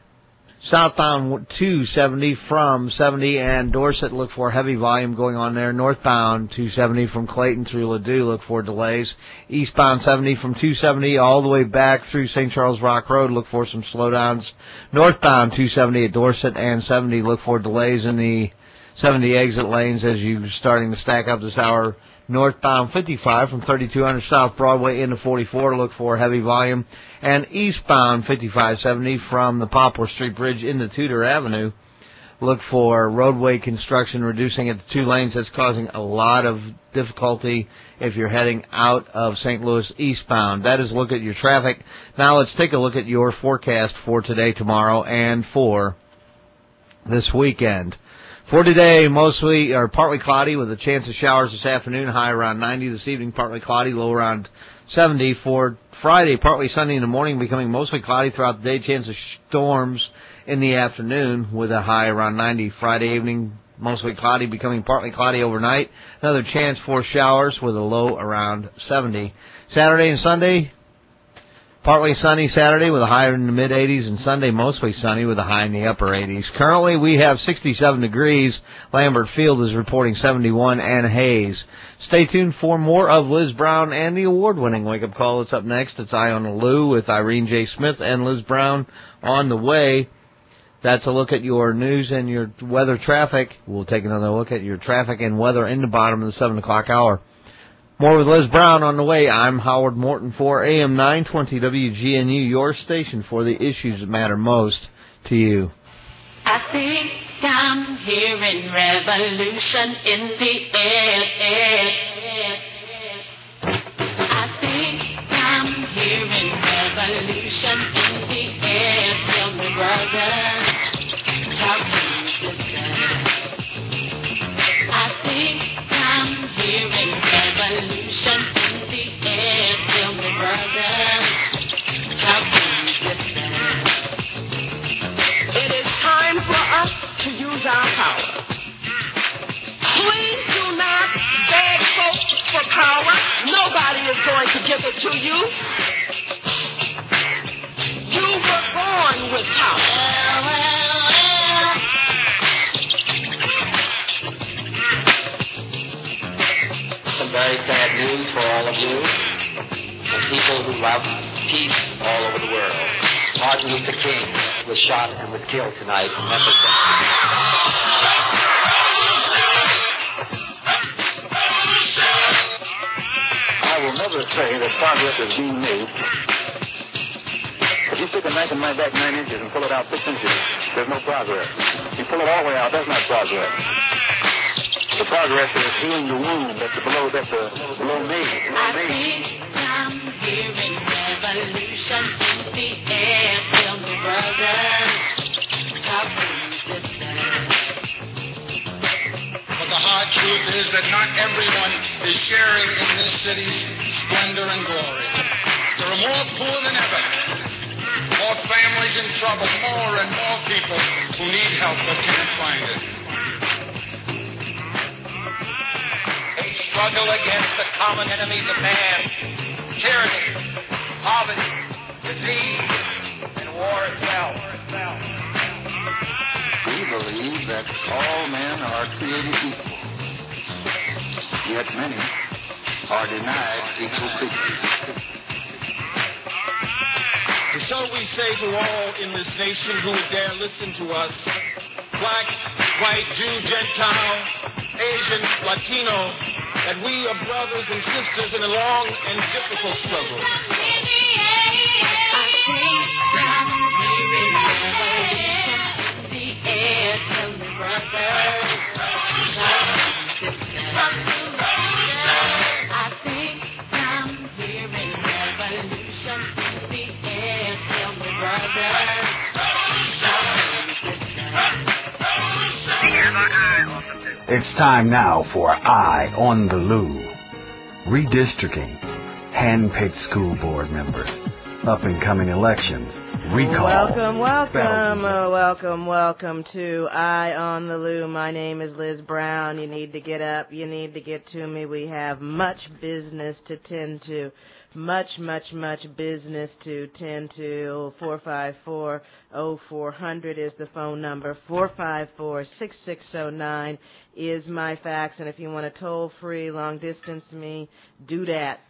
Southbound two seventy from seventy and Dorset, look for heavy volume going on there. Northbound two seventy from Clayton through Ladue, look for delays. Eastbound seventy from two seventy all the way back through Saint Charles Rock Road, look for some slowdowns. Northbound two seventy at Dorset and seventy, look for delays in the seventy exit lanes as you're starting to stack up this hour. Northbound fifty-five from thirty-two hundred South Broadway into forty-four, look for heavy volume. And eastbound fifty-five seventy from the Poplar Street Bridge into Tudor Avenue, look for roadway construction reducing at the two lanes. That's causing a lot of difficulty if you're heading out of Saint Louis eastbound. That is a look at your traffic. Now let's take a look at your forecast for today, tomorrow, and for this weekend. For today, mostly or partly cloudy with a chance of showers this afternoon, high around ninety. This evening, partly cloudy, low around seventy. For Friday, partly sunny in the morning, becoming mostly cloudy throughout the day. Chance of storms in the afternoon with a high around ninety. Friday evening, mostly cloudy, becoming partly cloudy overnight. Another chance for showers with a low around seventy. Saturday and Sunday, partly sunny Saturday with a high in the mid-eighties, and Sunday mostly sunny with a high in the upper eighties. Currently, we have sixty-seven degrees. Lambert Field is reporting seventy-one and haze. Stay tuned for more of Liz Brown and the award-winning Wake Up Call. It's up next. It's Eye on the Lou with Irene J. Smith and Liz Brown on the way. That's a look at your news and your weather traffic. We'll take another look at your traffic and weather in the bottom of the seven o'clock hour. More with Liz Brown on the way. I'm Howard Morton for A M nine twenty W G N U, your station for the issues that matter most to you. I think I'm hearing revolution in the air. I think I'm hearing revolution in the air. Tell me, brother, how can you listen? I think I'm hearing revolution in the air. Tell me, brother, how can you listen? It is time for us to use our power. Please do not beg folks for power. Nobody is going to give it to you. You were born with power. Well, well, well. Some very sad news for all of you and people who love peace all over the world. Martin Luther King was shot and was killed tonight in Memphis. will never say that progress is being made. If you stick a knife in my back nine inches and pull it out six inches, there's no progress. If you pull it all the way out, that's not progress. The progress is healing the wound that's below, that's uh, below me. Below me. I'm hearing revolution in the air. Tell me, brothers, how can you listen? But the hard truth is that not everyone is sharing in this city's splendor and glory. There are more poor than ever, more families in trouble, more and more people who need help but can't find it. They struggle against the common enemies of man, tyranny, poverty, disease, and war itself. We believe that all men are created equal, yet many are denied equal treatment. And so we say to all in this nation who would dare listen to us, black, white, Jew, Gentile, Asian, Latino, that we are brothers and sisters in a long and difficult struggle. It's time now for Eye on the Loo. Redistricting, hand-picked school board members, up-and-coming elections, recalls. Welcome, welcome, uh, welcome, welcome to Eye on the Loo. My name is Liz Brown. You need to get up. You need to get to me. We have much business to tend to. Much, much, much business to tend to. four five four, oh four hundred is the phone number. four five four, six six oh nine is my fax. And if you want to toll free, long distance me, do that.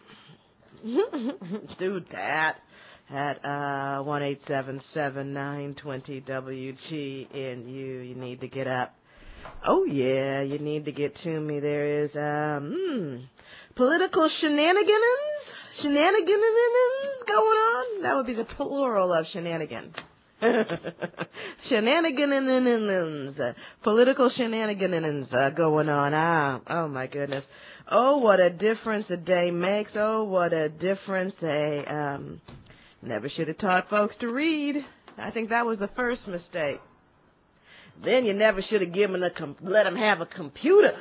do that at uh, one eight seven seven, nine two zero, W G N U. You need to get up. Oh, yeah, you need to get to me. There is um, mm, political shenanigans. Shenanigans going on? That would be the plural of shenanigan. Shenanigans. Political shenanigans uh, going on. Ah, oh my goodness. Oh, what a difference a day makes. Oh, what a difference a, um, never should have taught folks to read. I think that was the first mistake. Then you never should have given a, com- let them have a computer.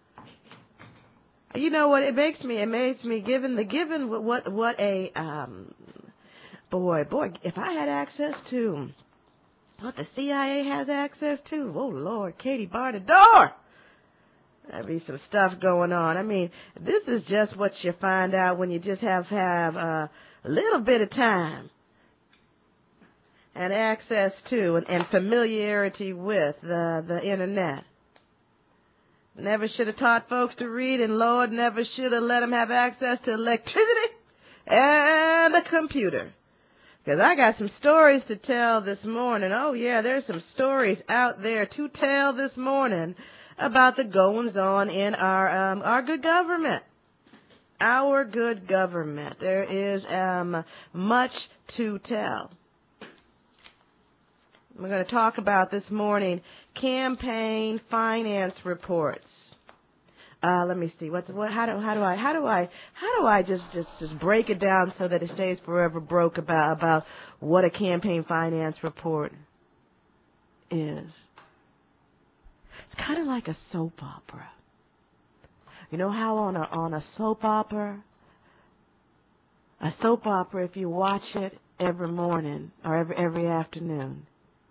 You know what it makes me? It makes me given the given what what a um boy boy if I had access to what the C I A has access to, oh Lord, Katie, bar the door. There'd be some stuff going on. I mean, this is just what you find out when you just have have uh, a little bit of time and access to and, and familiarity with the the internet. Never should have taught folks to read, and Lord never should have let them have access to electricity and a computer. Because I got some stories to tell this morning. Oh, yeah, there's some stories out there to tell this morning about the goings-on in our um, our good government. Our good government. There is um, much to tell. We're going to talk about this morning campaign finance reports. Uh, let me see. What's what? How do how do I how do I how do I just just just break it down so that it stays forever broke about about what a campaign finance report is? It's kind of like a soap opera. You know how on a on a soap opera, a soap opera, if you watch it every morning or every every afternoon,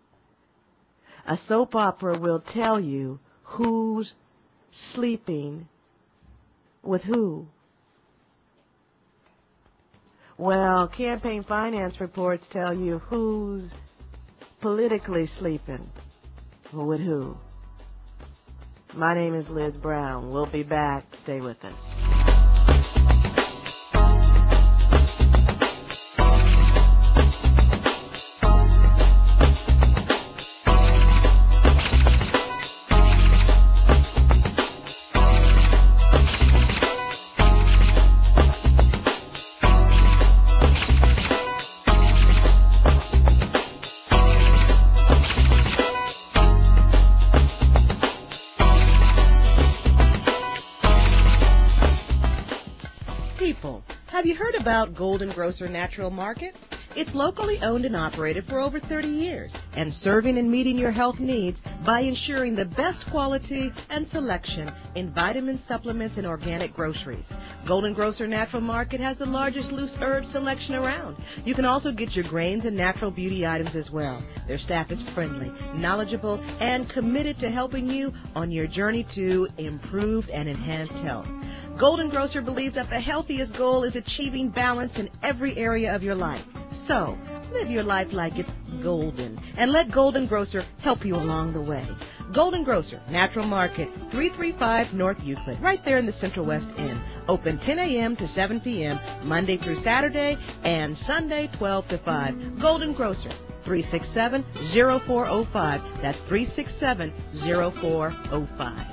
a soap opera will tell you who's sleeping with who. Well, campaign finance reports tell you who's politically sleeping with who. My name is Liz Brown. We'll be back. Stay with us. Have you heard about Golden Grocer Natural Market? It's locally owned and operated for over thirty years and serving and meeting your health needs by ensuring the best quality and selection in vitamins, supplements, and organic groceries. Golden Grocer Natural Market has the largest loose herb selection around. You can also get your grains and natural beauty items as well. Their staff is friendly, knowledgeable, and committed to helping you on your journey to improved and enhanced health. Golden Grocer believes that the healthiest goal is achieving balance in every area of your life. So, live your life like it's golden, and let Golden Grocer help you along the way. Golden Grocer, Natural Market, three thirty-five North Euclid, right there in the Central West End. Open ten a.m. to seven p.m., Monday through Saturday, and Sunday twelve to five. Golden Grocer, three six seven, zero four zero five. That's three six seven, zero four zero five.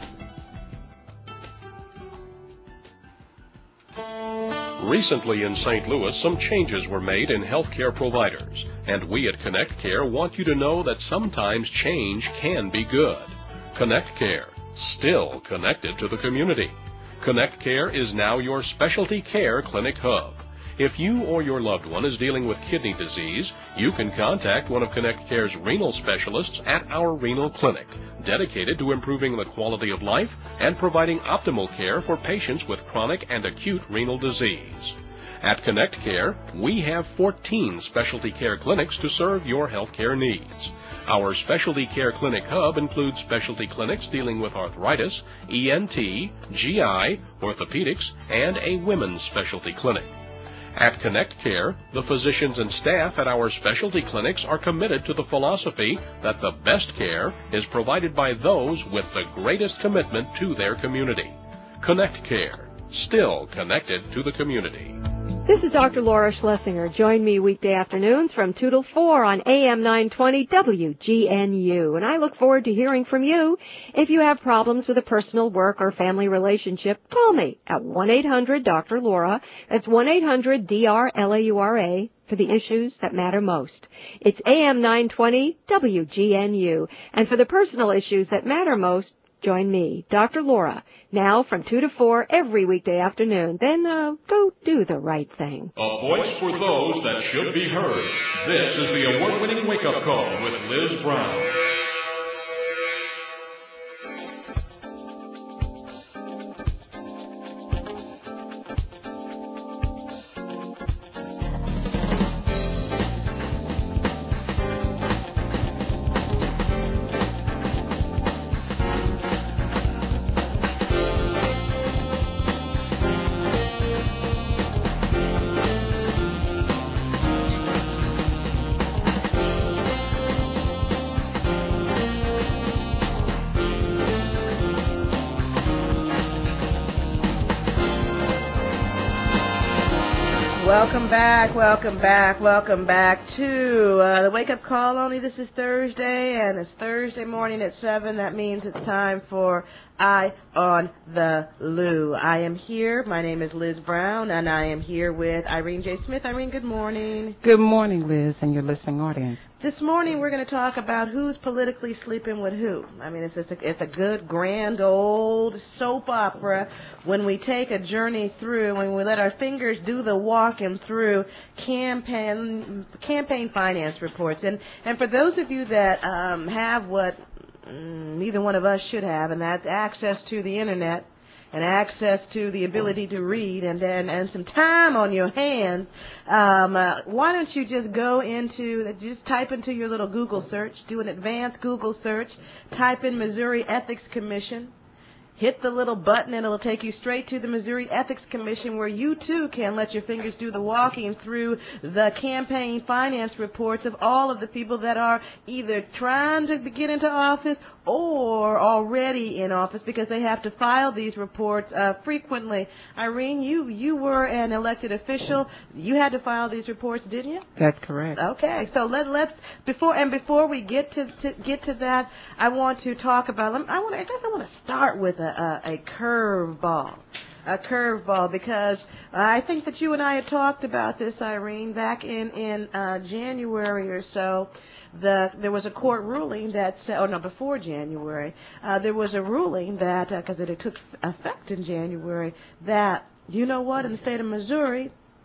Recently in Saint Louis, some changes were made in healthcare providers, and we at Connect Care want you to know that sometimes change can be good. Connect Care, still connected to the community. Connect Care is now your specialty care clinic hub. If you or your loved one is dealing with kidney disease, you can contact one of Connect Care's renal specialists at our renal clinic, dedicated to improving the quality of life and providing optimal care for patients with chronic and acute renal disease. At Connect Care, we have fourteen specialty care clinics to serve your healthcare needs. Our specialty care clinic hub includes specialty clinics dealing with arthritis, E N T, G I, orthopedics, and a women's specialty clinic. At Connect Care, the physicians and staff at our specialty clinics are committed to the philosophy that the best care is provided by those with the greatest commitment to their community. Connect Care, still connected to the community. This is Doctor Laura Schlesinger. Join me weekday afternoons from two till four on A M nine twenty W G N U. And I look forward to hearing from you. If you have problems with a personal, work, or family relationship, call me at one eight hundred Doctor Laura. That's one eight hundred D R L A U R A for the issues that matter most. It's A M nine twenty W G N U. And for the personal issues that matter most, join me, Doctor Laura, now from two to four every weekday afternoon. Then uh, go do the right thing. A voice for those that should be heard. This is the award-winning wake-up call with Liz Brown. Welcome back, welcome back, welcome back to uh, the Wake Up Call Only. This is Thursday, and it's Thursday morning at seven. That means it's time for Eye on the Lou. I am here. My name is Liz Brown, and I am here with Irene J. Smith. Irene, good morning. Good morning, Liz, and your listening audience. This morning we're going to talk about who's politically sleeping with who. I mean, it's, it's, a, it's a good, grand, old soap opera when we take a journey through, when we let our fingers do the walking through campaign campaign finance reports. And, and for those of you that um, have what mm, neither one of us should have, and that's access to the Internet, and access to the ability to read, and and, and some time on your hands, um, uh, why don't you just go into, just type into your little Google search, do an advanced Google search, type in Missouri Ethics Commission, hit the little button, and it'll take you straight to the Missouri Ethics Commission, where you, too, can let your fingers do the walking through the campaign finance reports of all of the people that are either trying to get into office or already in office, because they have to file these reports uh, frequently. Irene, you, you were an elected official. You had to file these reports, didn't you? That's correct. Okay, so let, let's, before, and before we get to, to get to that, I want to talk about, I want, I guess I want to start with a, a, a curveball. A curveball, because I think that you and I had talked about this, Irene, back in, in uh, January or so. The, there was a court ruling that said, oh no, before January, uh, there was a ruling that, because uh, it took effect in January, that, you know what, in the state of Missouri,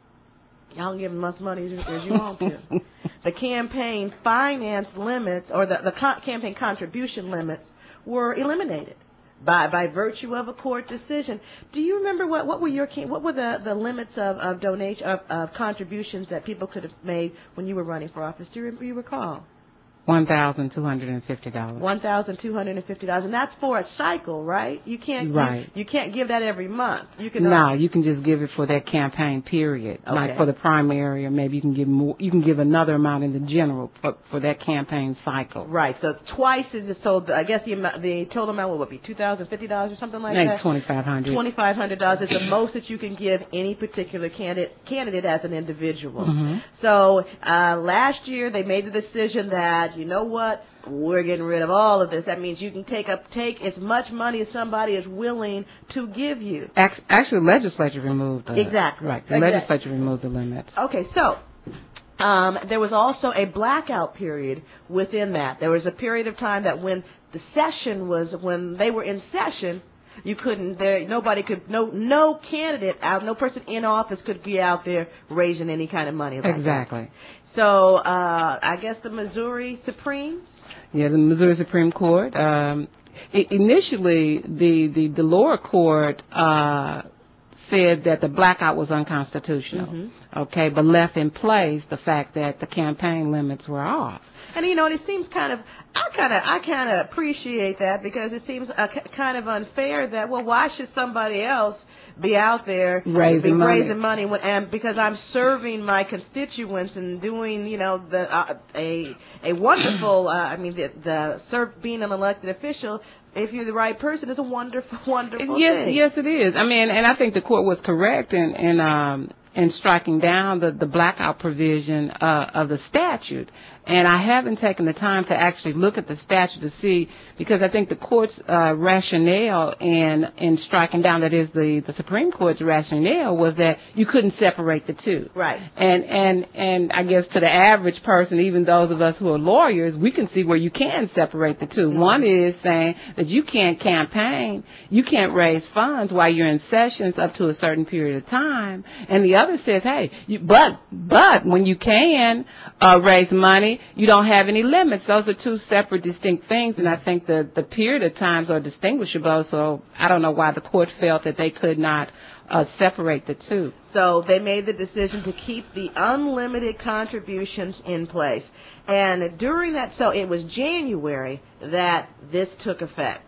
y'all can give as much money as, as you want to. The campaign finance limits, or the, the con- campaign contribution limits, were eliminated by by virtue of a court decision. Do you remember what, what were your what were the, the limits of of donation of, of contributions that people could have made when you were running for office? Do you, do you recall? One thousand two hundred and fifty dollars. One thousand two hundred and fifty dollars, and that's for a cycle, right? You can't, right? You, you can't give that every month. You can. No, uh, you can just give it for that campaign period, okay. Like for the primary, or maybe you can give more. You can give another amount in the general for, for that campaign cycle. Right. So twice is so. The, I guess the amount, the total amount would be two thousand fifty dollars or something like Maybe that. Twenty five hundred. Twenty five hundred dollars is the most that you can give any particular candidate candidate as an individual. Mm-hmm. So uh, last year they made the decision that, you know what, we're getting rid of all of this. That means you can take up take as much money as somebody is willing to give you. Actually, the legislature removed the exactly right. The exactly. legislature removed the limits. Okay, so um, there was also a blackout period within that. There was a period of time that when the session was when they were in session, you couldn't there nobody could no no candidate out no person in office could be out there raising any kind of money like exactly. that. So uh, I guess the Missouri Supremes. Yeah, the Missouri Supreme Court. Um, I- initially, the, the, the lower court uh, said that the blackout was unconstitutional, mm-hmm. okay, but left in place the fact that the campaign limits were off. And you know, it seems kind of, I kind of, I kind of appreciate that because it seems uh, kind of unfair that, well, why should somebody else be out there raising be money, raising money when, and because I'm serving my constituents and doing, you know, the uh, a a wonderful. Uh, I mean, the, the serve being an elected official. If you're the right person, is a wonderful, wonderful yes, thing. Yes, it is. I mean, and I think the court was correct in in um, in striking down the the blackout provision uh, of the statute. And I haven't taken the time to actually look at the statute to see, because I think the court's uh, rationale in in striking down, that is the, the Supreme Court's rationale, was that you couldn't separate the two. Right. And and and I guess to the average person, even those of us who are lawyers, we can see where you can separate the two. Mm-hmm. One is saying that you can't campaign, you can't raise funds while you're in sessions up to a certain period of time, and the other says, hey, you, but but when you can uh, raise money, you don't have any limits. Those are two separate, distinct things, and I think the, the period of times are distinguishable, so I don't know why the court felt that they could not uh, separate the two. So they made the decision to keep the unlimited contributions in place. And during that, so it was January that this took effect.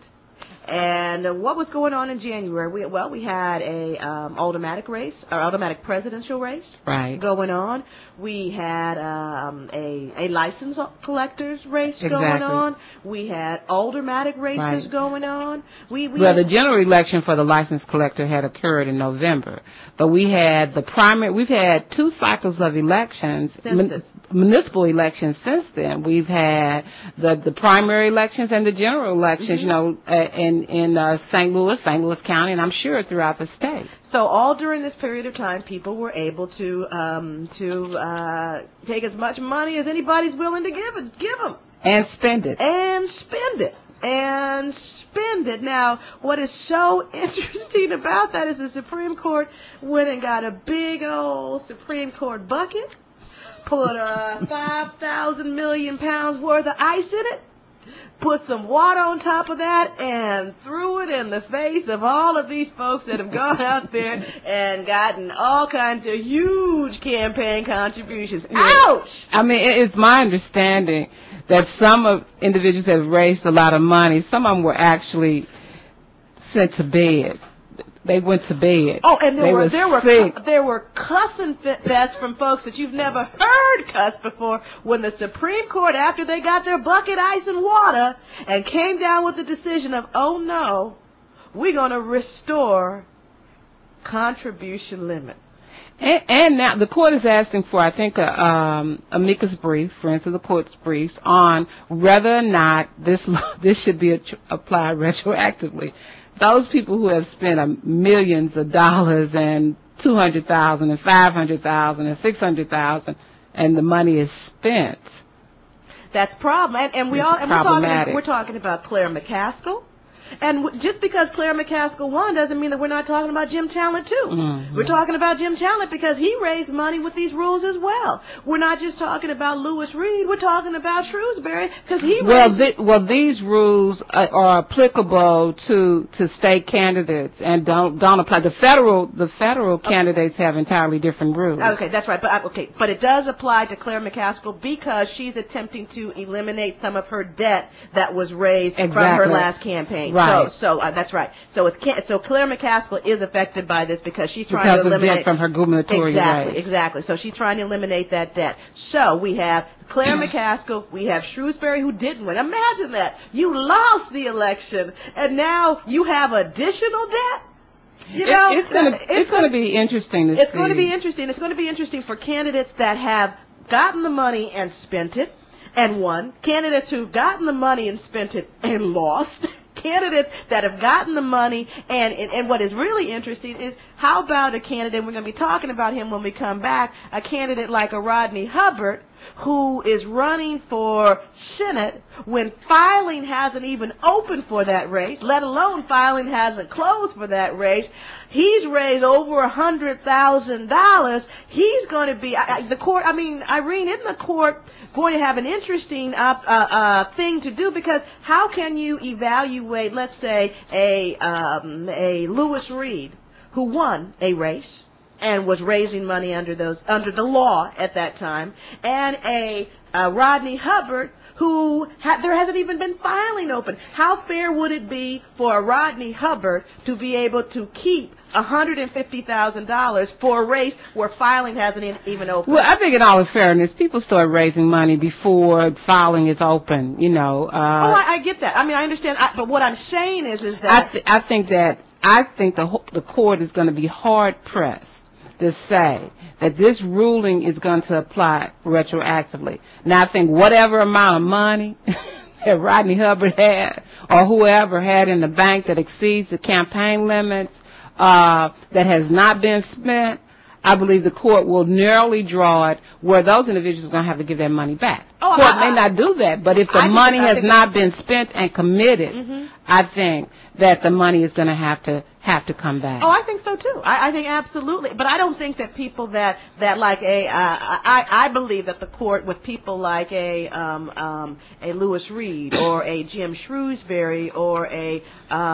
And what was going on in January? We, well, we had a um, automatic race, or automatic presidential race, right, going on. We had um, a a license collectors race exactly. going on. We had automatic races right. going on. We, we well, had, the general election for the license collector had occurred in November, but we had the primary. We've had two cycles of elections, mun- municipal elections since then. We've had the the primary elections and the general elections. Mm-hmm. You know, uh, and in, in uh, Saint Louis, Saint Louis County, and I'm sure throughout the state. So all during this period of time, people were able to um, to uh, take as much money as anybody's willing to give it, give them. And spend it. And spend it. And spend it. Now, what is so interesting about that is the Supreme Court went and got a big old Supreme Court bucket, put uh, five thousand million pounds worth of ice in it, put some water on top of that, and threw it in the face of all of these folks that have gone out there and gotten all kinds of huge campaign contributions. Ouch! I mean, it's my understanding that some of individuals have raised a lot of money. Some of them were actually sent to bed. They went to bed. Oh, and there they were, were there were sick. there were cussing fests from folks that you've never heard cuss before when the Supreme Court, after they got their bucket, ice, and water, and came down with the decision of, oh no, we're going to restore contribution limits. And, and now the court is asking for, I think, a um, amicus brief, friends of the court's briefs, on whether or not this this should be applied retroactively. Those people who have spent uh, millions of dollars and two hundred thousand and five hundred thousand and six hundred thousand, and the money is spent. That's problem, and, and we it's all and we're problematic. talking we're talking about Claire McCaskill. And w- just because Claire McCaskill won doesn't mean that we're not talking about Jim Talent, too. Mm-hmm. We're talking about Jim Talent because he raised money with these rules as well. We're not just talking about Lewis Reed. We're talking about Shrewsbury because he well, raised... The, well, these rules are, are applicable to, to state candidates and don't don't apply. The federal the federal okay. candidates have entirely different rules. Okay, that's right. But okay, but it does apply to Claire McCaskill because she's attempting to eliminate some of her debt that was raised exactly. from her last campaign. Right. So, so uh, that's right. So it's can- so Claire McCaskill is affected by this because she's trying because to eliminate of debt from her gubernatorial exactly, race. exactly. So she's trying to eliminate that debt. So we have Claire McCaskill, we have Shrewsbury who didn't win. Imagine that. You lost the election and now you have additional debt. You know, it, it's going to it's, it's going to be interesting to It's see. going to be interesting. It's going to be interesting for candidates that have gotten the money and spent it and won, candidates who've gotten the money and spent it and lost, candidates that have gotten the money and, and and what is really interesting is how about a candidate, we're going to be talking about him when we come back, a candidate like a Rodney Hubbard who is running for Senate when filing hasn't even opened for that race, let alone filing hasn't closed for that race. He's raised over a hundred thousand dollars. He's going to be I, I, the court. I mean, Irene, isn't the court going to have an interesting uh, uh, uh, thing to do? Because how can you evaluate, let's say, a um, a Lewis Reed who won a race and was raising money under those under the law at that time, and a uh, Rodney Hubbard who ha- there hasn't even been filing open. How fair would it be for a Rodney Hubbard to be able to keep one hundred fifty thousand dollars for a race where filing hasn't even opened? Well, I think in all fairness, people start raising money before filing is open, you know. Uh, oh, I, I get that. I mean, I understand. I, but what I'm saying is, is that... I, th- I think that, I think the, the court is going to be hard-pressed to say that this ruling is going to apply retroactively. Now, I think whatever amount of money that Rodney Hubbard had or whoever had in the bank that exceeds the campaign limits uh, that has not been spent, I believe the court will narrowly draw it where those individuals are going to have to give their money back. Oh, the court I, may not do that, but if the I money think, has not been spent and committed, mm-hmm. I think that the money is going to have to have to come back. Oh, I think so too. I, I think absolutely, but I don't think that people that that like a uh, I I believe that the court with people like a um um a Lewis Reed or a Jim Shrewsbury or a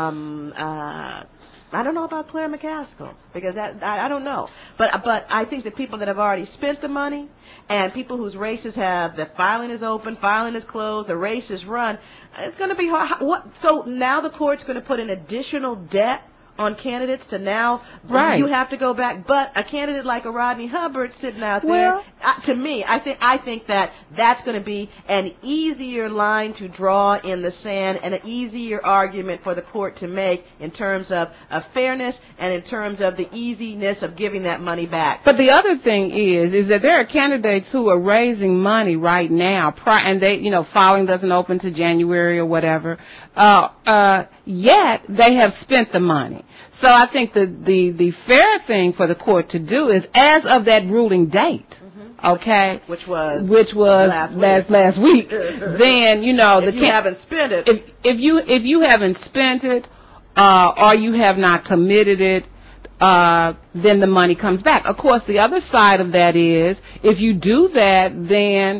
um uh. I don't know about Claire McCaskill because that I, I don't know, but but I think that people that have already spent the money and people whose races have the filing is open, filing is closed, the race is run, it's going to be hard. What? So now the court's going to put an additional debt on candidates to now right. you have to go back. But a candidate like a Rodney Hubbard sitting out well, there, uh, to me, I think I think that that's going to be an easier line to draw in the sand and an easier argument for the court to make in terms of, of fairness and in terms of the easiness of giving that money back. But the other thing is, is that there are candidates who are raising money right now, and they, you know, filing doesn't open to January or whatever. Uh, uh, yet they have spent the money. So I think the, the, the fair thing for the court to do is, as of that ruling date, mm-hmm. okay, which was which was last last, last week, then you know if the you can- haven't spent it, if if you if you haven't spent it, uh, or you have not committed it, uh, then the money comes back. Of course, the other side of that is, if you do that, then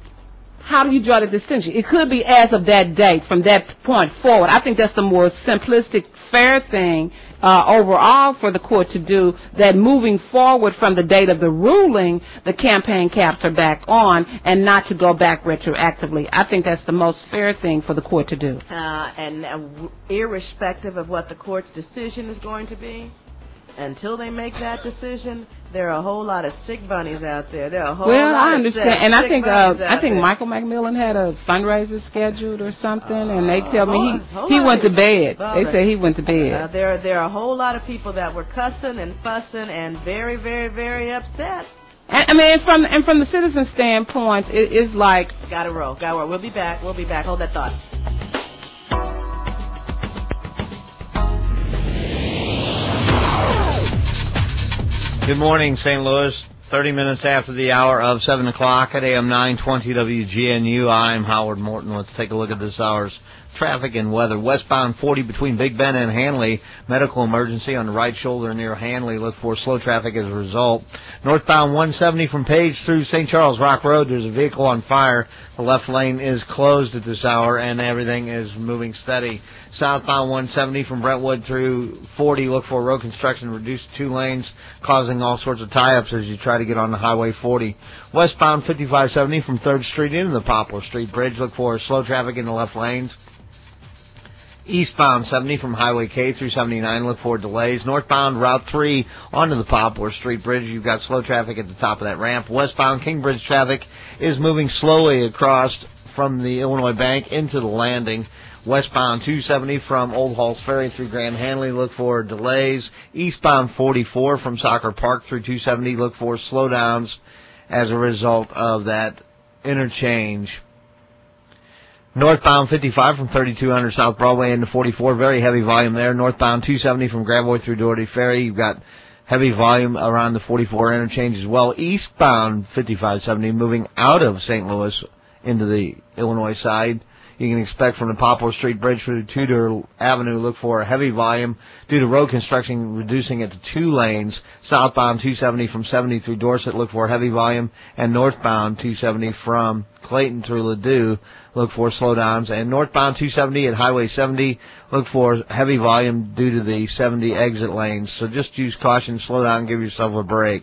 how do you draw the distinction? It could be as of that date, from that point forward. I think that's the more simplistic, fair thing uh, overall for the court to do, that moving forward from the date of the ruling, the campaign caps are back on, and not to go back retroactively. I think that's the most fair thing for the court to do. Uh, and uh, irrespective of what the court's decision is going to be, until they make that decision, there are a whole lot of sick bunnies out there. There are a whole well, lot I understand, of sick, and I sick think uh, I think there. Michael McMillan had a fundraiser scheduled or something, and they tell me he whole he went to bed. Well, they say he went to bed. Uh, there there are a whole lot of people that were cussing and fussing and very very very upset. And, I mean, from and from the citizen standpoint, it, it's like gotta roll, gotta roll. We'll be back. We'll be back. Hold that thought. Good morning, Saint Louis. thirty minutes after the hour of seven o'clock at A M nine twenty W G N U. I'm Howard Morton. Let's take a look at this hour's traffic and weather. Westbound forty between Big Bend and Hanley, medical emergency on the right shoulder near Hanley. Look for slow traffic as a result. Northbound one seventy from Page through Saint Charles Rock Road, there's a vehicle on fire. The left lane is closed at this hour, and everything is moving steady. Southbound one seventy from Brentwood through forty, look for road construction reduced to two lanes, causing all sorts of tie-ups as you try to get on the Highway forty. Westbound fifty-five seventy from third Street into the Poplar Street Bridge, look for slow traffic in the left lanes. Eastbound seventy from Highway K through seventy-nine, look for delays. Northbound Route three onto the Poplar Street Bridge, you've got slow traffic at the top of that ramp. Westbound King Bridge traffic is moving slowly across from the Illinois Bank into the landing. Westbound two seventy from Old Halls Ferry through Grand Hanley, look for delays. Eastbound forty-four from Soccer Park through two seventy, look for slowdowns as a result of that interchange. Northbound fifty-five from thirty-two hundred South Broadway into forty-four, very heavy volume there. Northbound two seventy from Gravois through Doherty Ferry, you've got heavy volume around the forty-four interchange as well. Eastbound fifty-five seventy moving out of Saint Louis into the Illinois side. You can expect from the Poplar Street Bridge through Tudor Avenue, look for a heavy volume due to road construction reducing it to two lanes. Southbound two seventy from seventy through Dorset, look for heavy volume. And northbound two seventy from Clayton through Ladue, look for slowdowns. And northbound two seventy at Highway seventy, look for heavy volume due to the seventy exit lanes. So just use caution, slow down, give yourself a break.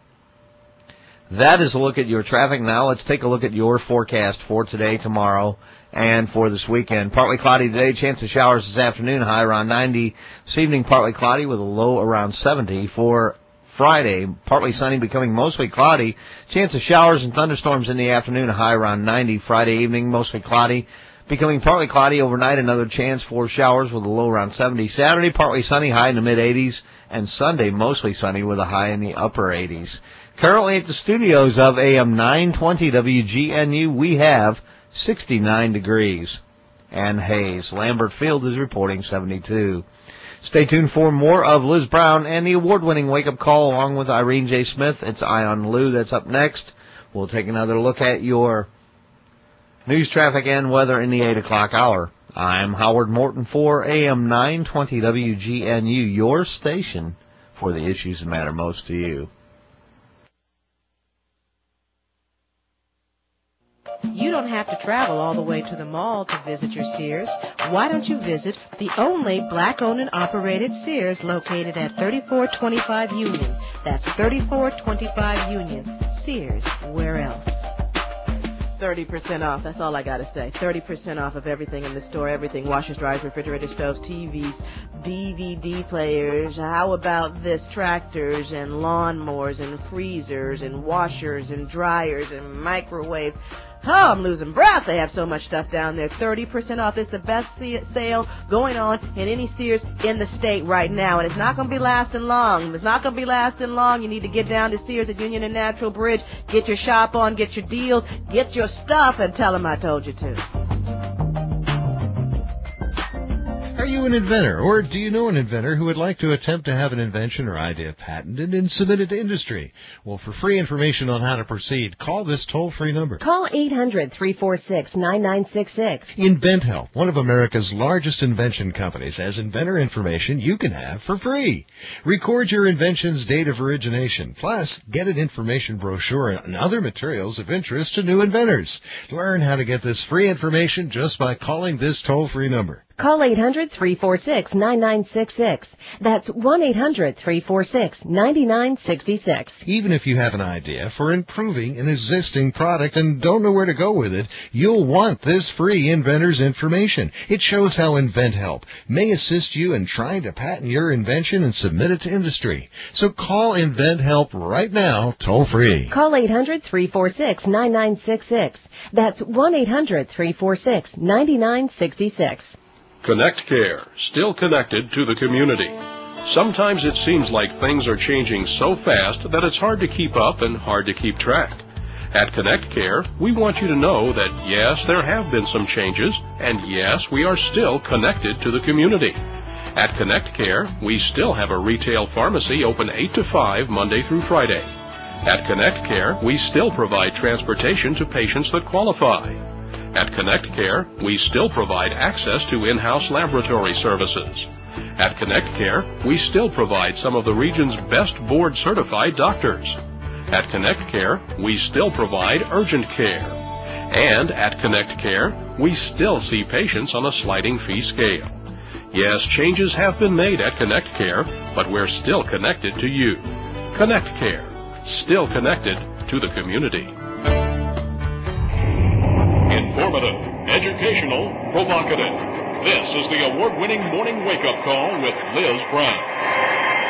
That is a look at your traffic. Now let's take a look at your forecast for today, tomorrow, and for this weekend. Partly cloudy today, chance of showers this afternoon, high around ninety. This evening, partly cloudy with a low around seventy. For Friday, partly sunny, becoming mostly cloudy. Chance of showers and thunderstorms in the afternoon, high around ninety. Friday evening, mostly cloudy, becoming partly cloudy overnight. Another chance for showers with a low around seventy. Saturday, partly sunny, high in the mid-eighties. And Sunday, mostly sunny with a high in the upper eighties. Currently at the studios of A M nine twenty W G N U, we have sixty-nine degrees and haze. Lambert Field is reporting seventy-two. Stay tuned for more of Liz Brown and the award-winning wake-up call along with Irene J. Smith. It's Eye on Lou that's up next. We'll take another look at your news, traffic, and weather in the eight o'clock hour. I'm Howard Morton for A M nine twenty W G N U, your station for the issues that matter most to you. You don't have to travel all the way to the mall to visit your Sears. Why don't you visit the only black-owned and operated Sears located at thirty-four twenty-five Union? That's thirty-four twenty-five Union. Sears, where else? thirty percent off. That's all I got to say. thirty percent off of everything in the store. Everything. Washers, dryers, refrigerators, stoves, T Vs, D V D players. How about this? Tractors and lawnmowers and freezers and washers and dryers and microwaves. Oh, I'm losing breath. They have so much stuff down there. thirty percent off. It's the best sale going on in any Sears in the state right now. And it's not going to be lasting long. It's not going to be lasting long. You need to get down to Sears at Union and Natural Bridge. Get your shop on. Get your deals. Get your stuff and tell them I told you to. Are you an inventor, or do you know an inventor who would like to attempt to have an invention or idea patented and submitted to industry? Well, for free information on how to proceed, call this toll-free number. Call eight hundred, three four six, nine nine six six. InventHelp, one of America's largest invention companies, has inventor information you can have for free. Record your invention's date of origination, plus get an information brochure and other materials of interest to new inventors. Learn how to get this free information just by calling this toll-free number. Call eight hundred, three four six, nine nine six six. That's one eight hundred, three four six, nine nine six six. Even if you have an idea for improving an existing product and don't know where to go with it, you'll want this free inventor's information. It shows how InventHelp may assist you in trying to patent your invention and submit it to industry. So call InventHelp right now, toll free. Call eight hundred, three four six, nine nine six six. That's one eight hundred, three four six, nine nine six six. Connect Care, still connected to the community. Sometimes it seems like things are changing so fast that it's hard to keep up and hard to keep track. At Connect Care, we want you to know that yes, there have been some changes, and yes, we are still connected to the community. At Connect Care, we still have a retail pharmacy open eight to five Monday through Friday. At Connect Care, we still provide transportation to patients that qualify. At Connect Care, we still provide access to in-house laboratory services. At Connect Care, we still provide some of the region's best board-certified doctors. At Connect Care, we still provide urgent care. And at Connect Care, we still see patients on a sliding fee scale. Yes, changes have been made at Connect Care, but we're still connected to you. Connect Care, still connected to the community. Informative, educational, provocative. This is the award-winning Morning Wake-Up Call with Liz Brown.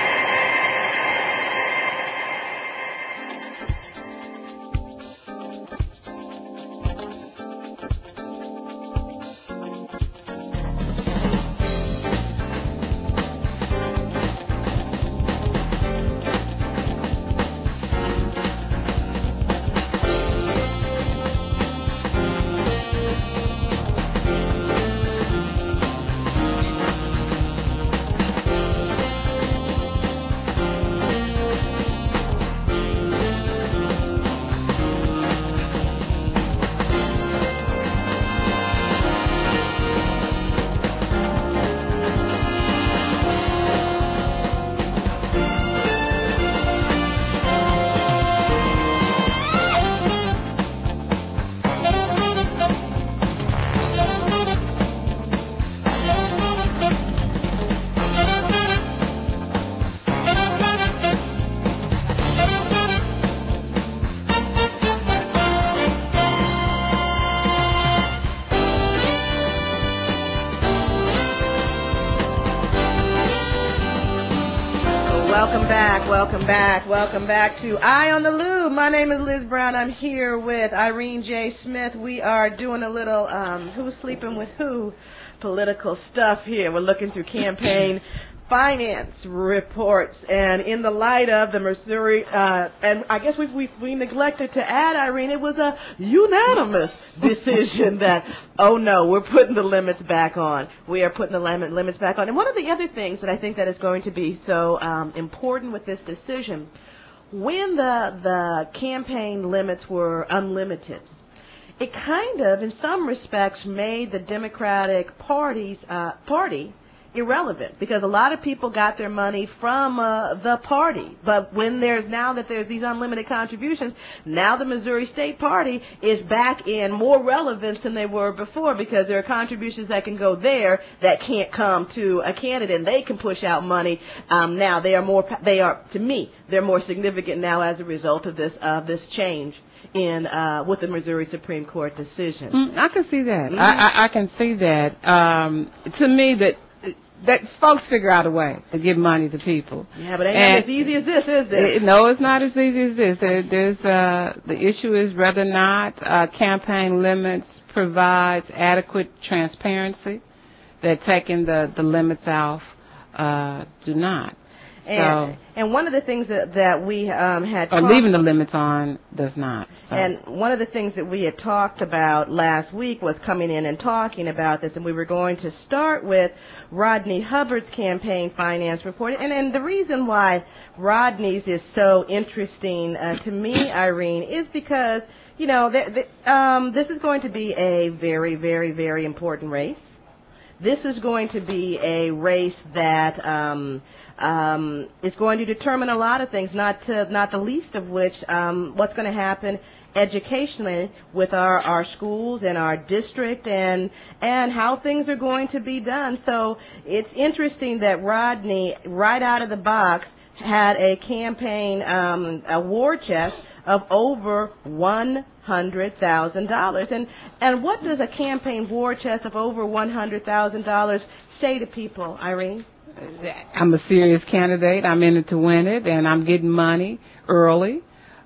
Welcome back, welcome back, welcome back to Eye on the Lube. My name is Liz Brown. I'm here with Irene J. Smith. We are doing a little um, who's sleeping with who political stuff here. We're looking through campaign finance reports, and in the light of the Missouri, uh, and I guess we, we we neglected to add, Irene, it was a unanimous decision that, oh no, we're putting the limits back on. We are putting the limit, limits back on. And one of the other things that I think that is going to be so um, important with this decision, when the the campaign limits were unlimited, it kind of, in some respects, made the Democratic Party's uh, party irrelevant, because a lot of people got their money from uh, the party. But when there's now that there's these unlimited contributions, now the Missouri State Party is back in more relevance than they were before, because there are contributions that can go there that can't come to a candidate, and they can push out money. Um, now they are more, they are, to me, they're more significant now as a result of this uh, this change in uh, with the Missouri Supreme Court decision. Mm, I can see that. Mm-hmm. I, I, I can see that. Um, to me, that. That folks figure out a way to give money to people. Yeah, but it ain't as easy as this, is it? it? No, it's not as easy as this. There, there's uh, the issue is whether or not uh, campaign limits provides adequate transparency. That taking the, the limits off uh, do not. And, so, and one of the things that, that we um, had or talked, leaving the limits on does not. So. And one of the things that we had talked about last week was coming in and talking about this, and we were going to start with Rodney Hubbard's campaign finance report. And, and the reason why Rodney's is so interesting uh, to me, Irene, is because, you know, th- th- um, this is going to be a very, very, very important race. This is going to be a race that um, um, is going to determine a lot of things, not to, not the least of which um, what's going to happen educationally with our, our schools and our district, and and how things are going to be done. So it's interesting that Rodney, right out of the box, had a campaign um, a war chest of over one hundred thousand dollars. And and what does a campaign war chest of over one hundred thousand dollars say to people, Irene? I'm a serious candidate. I'm in it to win it, and I'm getting money early.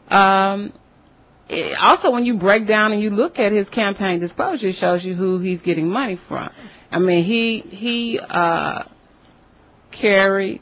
Um, it, also, when you break down and you look at his campaign disclosure, it shows you who he's getting money from. I mean, he he uh, carried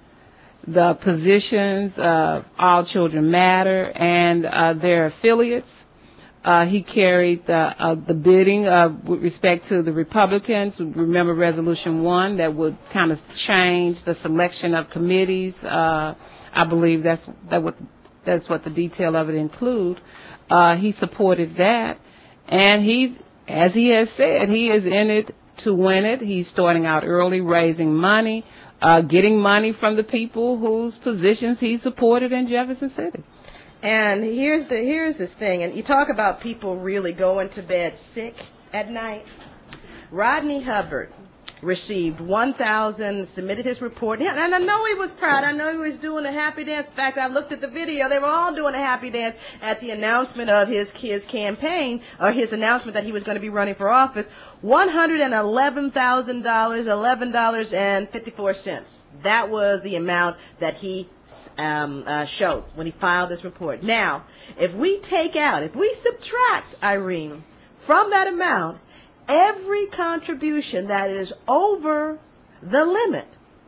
the positions of All Children Matter and uh, their affiliates. Uh, he carried the, uh, the bidding uh, with respect to the Republicans. Remember Resolution one that would kind of change the selection of committees. Uh, I believe that's that what that's what the detail of it include. Uh, he supported that, and he's as he has said, he is in it to win it. He's starting out early, raising money, uh, getting money from the people whose positions he supported in Jefferson City. And here's the here's this thing, and you talk about people really going to bed sick at night. Rodney Hubbard received one thousand, submitted his report, and I know he was proud. I know he was doing a happy dance. In fact, I looked at the video. They were all doing a happy dance at the announcement of his his campaign, or his announcement that he was going to be running for office. one hundred eleven thousand dollars, eleven dollars and fifty-four cents. That was the amount that he um, uh, showed when he filed this report. Now, if we take out, if we subtract, Irene, from that amount, every contribution that is over the limit,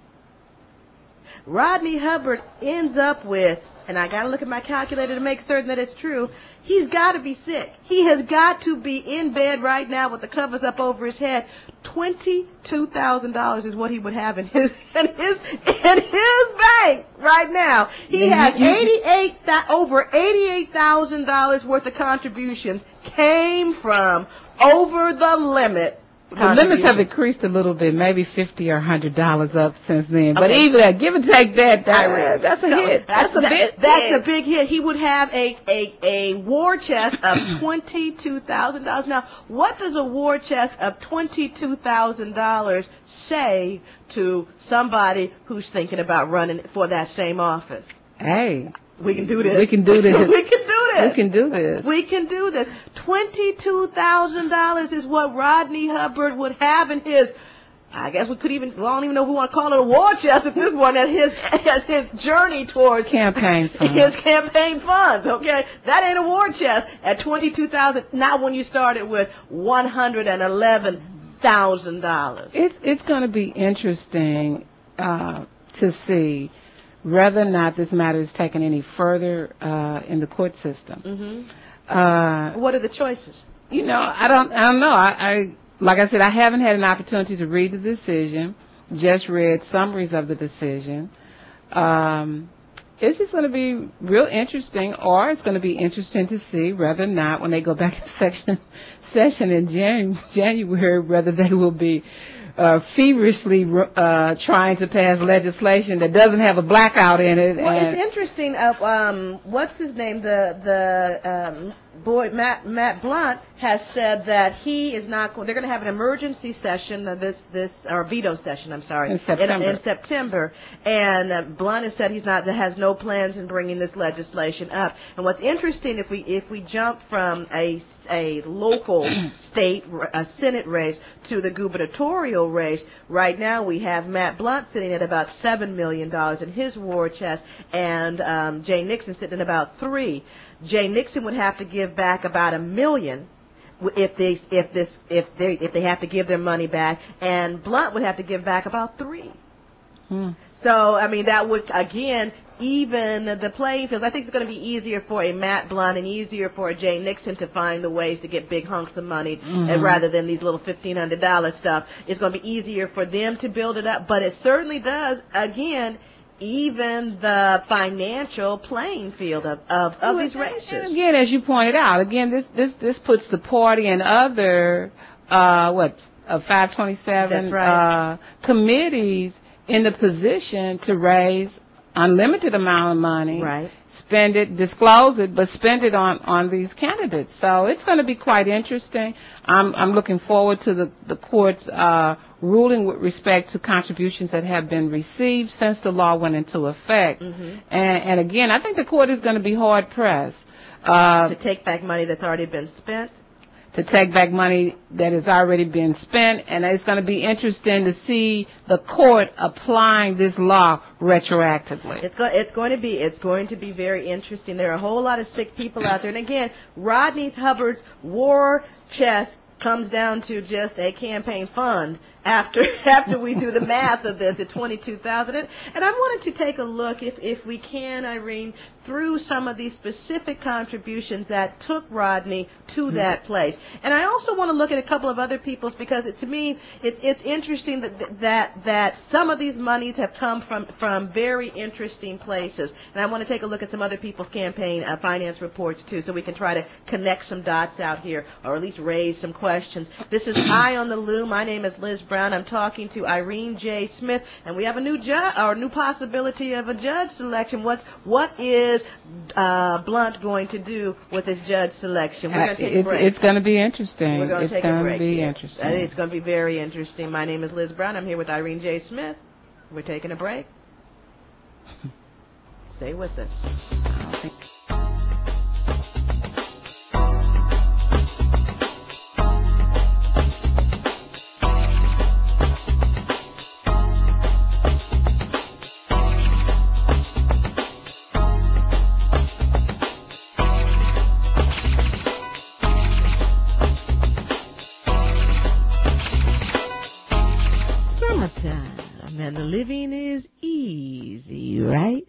Rodney Hubbard ends up with, and I got to look at my calculator to make certain that it's true, he's got to be sick. He has got to be in bed right now with the covers up over his head. twenty-two thousand dollars is what he would have in his in his in his bank right now. He has eighty-eight over eighty-eight thousand dollars worth of contributions came from over the limit. The limits have increased a little bit, maybe fifty or a hundred dollars up since then. But Okay. even that, give and take that, that that's a No, hit. That's, That's, a big. that's hit. a big hit. He would have a a, a war chest of twenty-two thousand dollars. Now, what does a war chest of twenty-two thousand dollars say to somebody who's thinking about running for that same office? Hey, we can do this. We can do this. we can do this. We can do this. We can do this. twenty-two thousand dollars is what Rodney Hubbard would have in his, I guess we could even, well, I don't even know if we want to call it a war chest at this point, at his, at his journey towards campaign funds. His campaign funds, okay? That ain't a war chest at twenty-two thousand dollars, not when you started with one hundred eleven thousand dollars. It's, it's going to be interesting uh, to see whether or not this matter is taken any further uh, in the court system. Mm-hmm. Uh, what are the choices? You know, I don't, I don't know. I, I, like I said, I haven't had an opportunity to read the decision. Just read summaries of the decision. Um, it's just going to be real interesting, or it's going to be interesting to see whether or not, when they go back to section session in Jan- January, whether they will be Uh, feverishly uh, trying to pass legislation that doesn't have a blackout in it. Well, and it's interesting. Uh, um, what's his name? The the um, boy Matt Matt Blunt has said that he is not going. They're going to have an emergency session uh, this this or veto session. I'm sorry, in September. In, in September, and uh, Blunt has said he's not has no plans in bringing this legislation up. And what's interesting, if we if we jump from a a local state a Senate race to the gubernatorial race, right now we have Matt Blunt sitting at about seven million dollars in his war chest, and um, Jay Nixon sitting at about three. Jay Nixon would have to give back about a million if they if this if they if they have to give their money back, and Blunt would have to give back about three. Hmm. So I mean that would again even the playing field. I think it's going to be easier for a Matt Blunt and easier for a Jay Nixon to find the ways to get big hunks of money, Mm-hmm. and rather than these little fifteen hundred dollar stuff. It's going to be easier for them to build it up, but it certainly does again even the financial playing field of of, of these races. And again, as you pointed out, again this this this puts the party and other uh, what uh, five twenty-seven That's right. uh, committees in the position to raise unlimited amount of money, right? Spend it, disclose it, but spend it on, on these candidates. So it's going to be quite interesting. I'm, I'm looking forward to the, the court's uh, ruling with respect to contributions that have been received since the law went into effect. Mm-hmm. And, and again, I think the court is going to be hard pressed uh, to take back money that's already been spent. to take back money that has already been spent, and it's going to be interesting to see the court applying this law retroactively. It's going, it's going to be, it's going to be very interesting. There are a whole lot of sick people out there, and again, Rodney Hubbard's war chest comes down to just a campaign fund after after we do the math of this at twenty-two thousand. And, and I wanted to take a look, if if we can, Irene, through some of these specific contributions that took Rodney to mm-hmm. that place. And I also want to look at a couple of other people's, because it, to me it's it's interesting that that that some of these monies have come from from very interesting places. And I want to take a look at some other people's campaign uh, finance reports too, so we can try to connect some dots out here, or at least raise some questions. This is Eye on the Loo. My name is Liz Brown. I'm talking to Irene J. Smith, and we have a new judge, or a new possibility of a judge selection. What's what is uh, Blunt going to do with his judge selection? We're going to take it's, a break. It's going to be interesting. We're going to it's take going a break. to be here. interesting. Uh, It's going to be very interesting. My name is Liz Brown. I'm here with Irene J. Smith. We're taking a break. Stay with us. And the living is easy, right?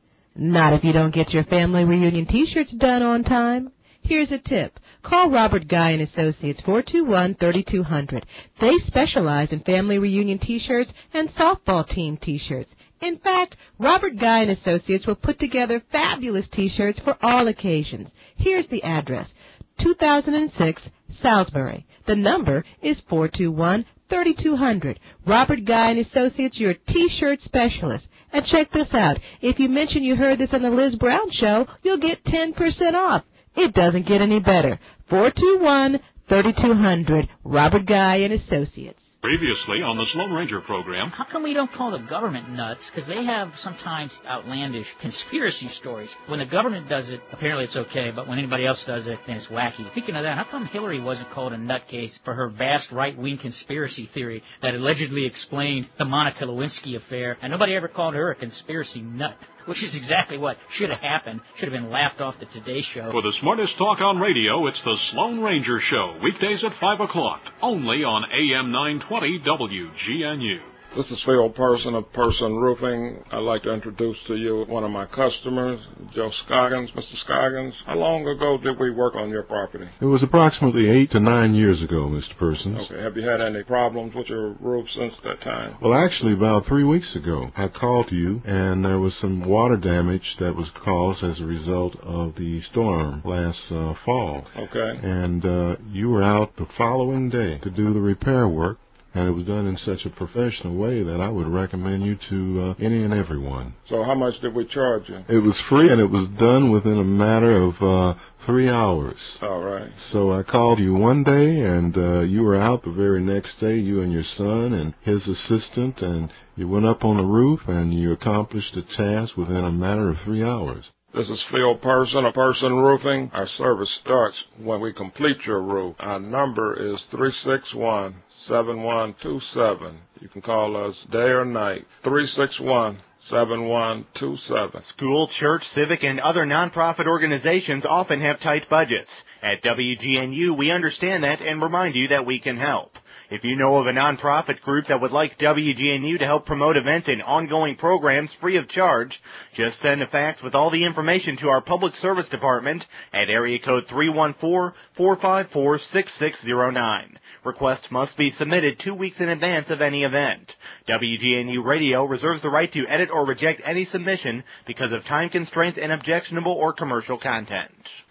Not if you don't get your family reunion T-shirts done on time. Here's a tip. Call Robert Guy and Associates, four two one, three two zero zero. They specialize in family reunion T-shirts and softball team T-shirts. In fact, Robert Guy and Associates will put together fabulous T-shirts for all occasions. Here's the address. two thousand six, Salisbury. The number is four two one, three two zero zero. Robert Guy and Associates, your T-shirt specialist. And check this out. If you mention you heard this on the Liz Brown Show, you'll get ten percent off. It doesn't get any better. four two one, three two zero zero. Robert Guy and Associates. Previously on the Sloan Ranger program. How come we don't call the government nuts? Because they have sometimes outlandish conspiracy stories. When the government does it, apparently it's okay, but when anybody else does it, then it's wacky. Speaking of that, how come Hillary wasn't called a nutcase for her vast right-wing conspiracy theory that allegedly explained the Monica Lewinsky affair, and nobody ever called her a conspiracy nut? Which is exactly what should have happened. Should have been laughed off the Today Show. For the smartest talk on radio, it's the Sloan Ranger Show, weekdays at five o'clock, only on A M nine twenty W G N U. This is Phil Person of Person Roofing. I'd like to introduce to you one of my customers, Joe Scoggins. Mister Scoggins, how long ago did we work on your property? It was approximately eight to nine years ago, Mister Persons. Okay. Have you had any problems with your roof since that time? Well, actually, about three weeks ago, I called you, and there was some water damage that was caused as a result of the storm last uh, fall. Okay. And uh, you were out the following day to do the repair work. And it was done in such a professional way that I would recommend you to uh, any and everyone. So how much did we charge you? It was free, and it was done within a matter of uh, three hours. All right. So I called you one day, and uh, you were out the very next day, you and your son and his assistant, and you went up on the roof, and you accomplished the task within a matter of three hours. This is Phil Person of Person Roofing. Our service starts when we complete your roof. Our number is three six one, seven one two seven. You can call us day or night. three six one, seven one two seven. School, church, civic, and other nonprofit organizations often have tight budgets. At W G N U, we understand that and remind you that we can help. If you know of a nonprofit group that would like W G N U to help promote events and ongoing programs free of charge, just send a fax with all the information to our Public Service Department at area code three one four, four five four, six six zero nine. Requests must be submitted two weeks in advance of any event. W G N U Radio reserves the right to edit or reject any submission because of time constraints and objectionable or commercial content.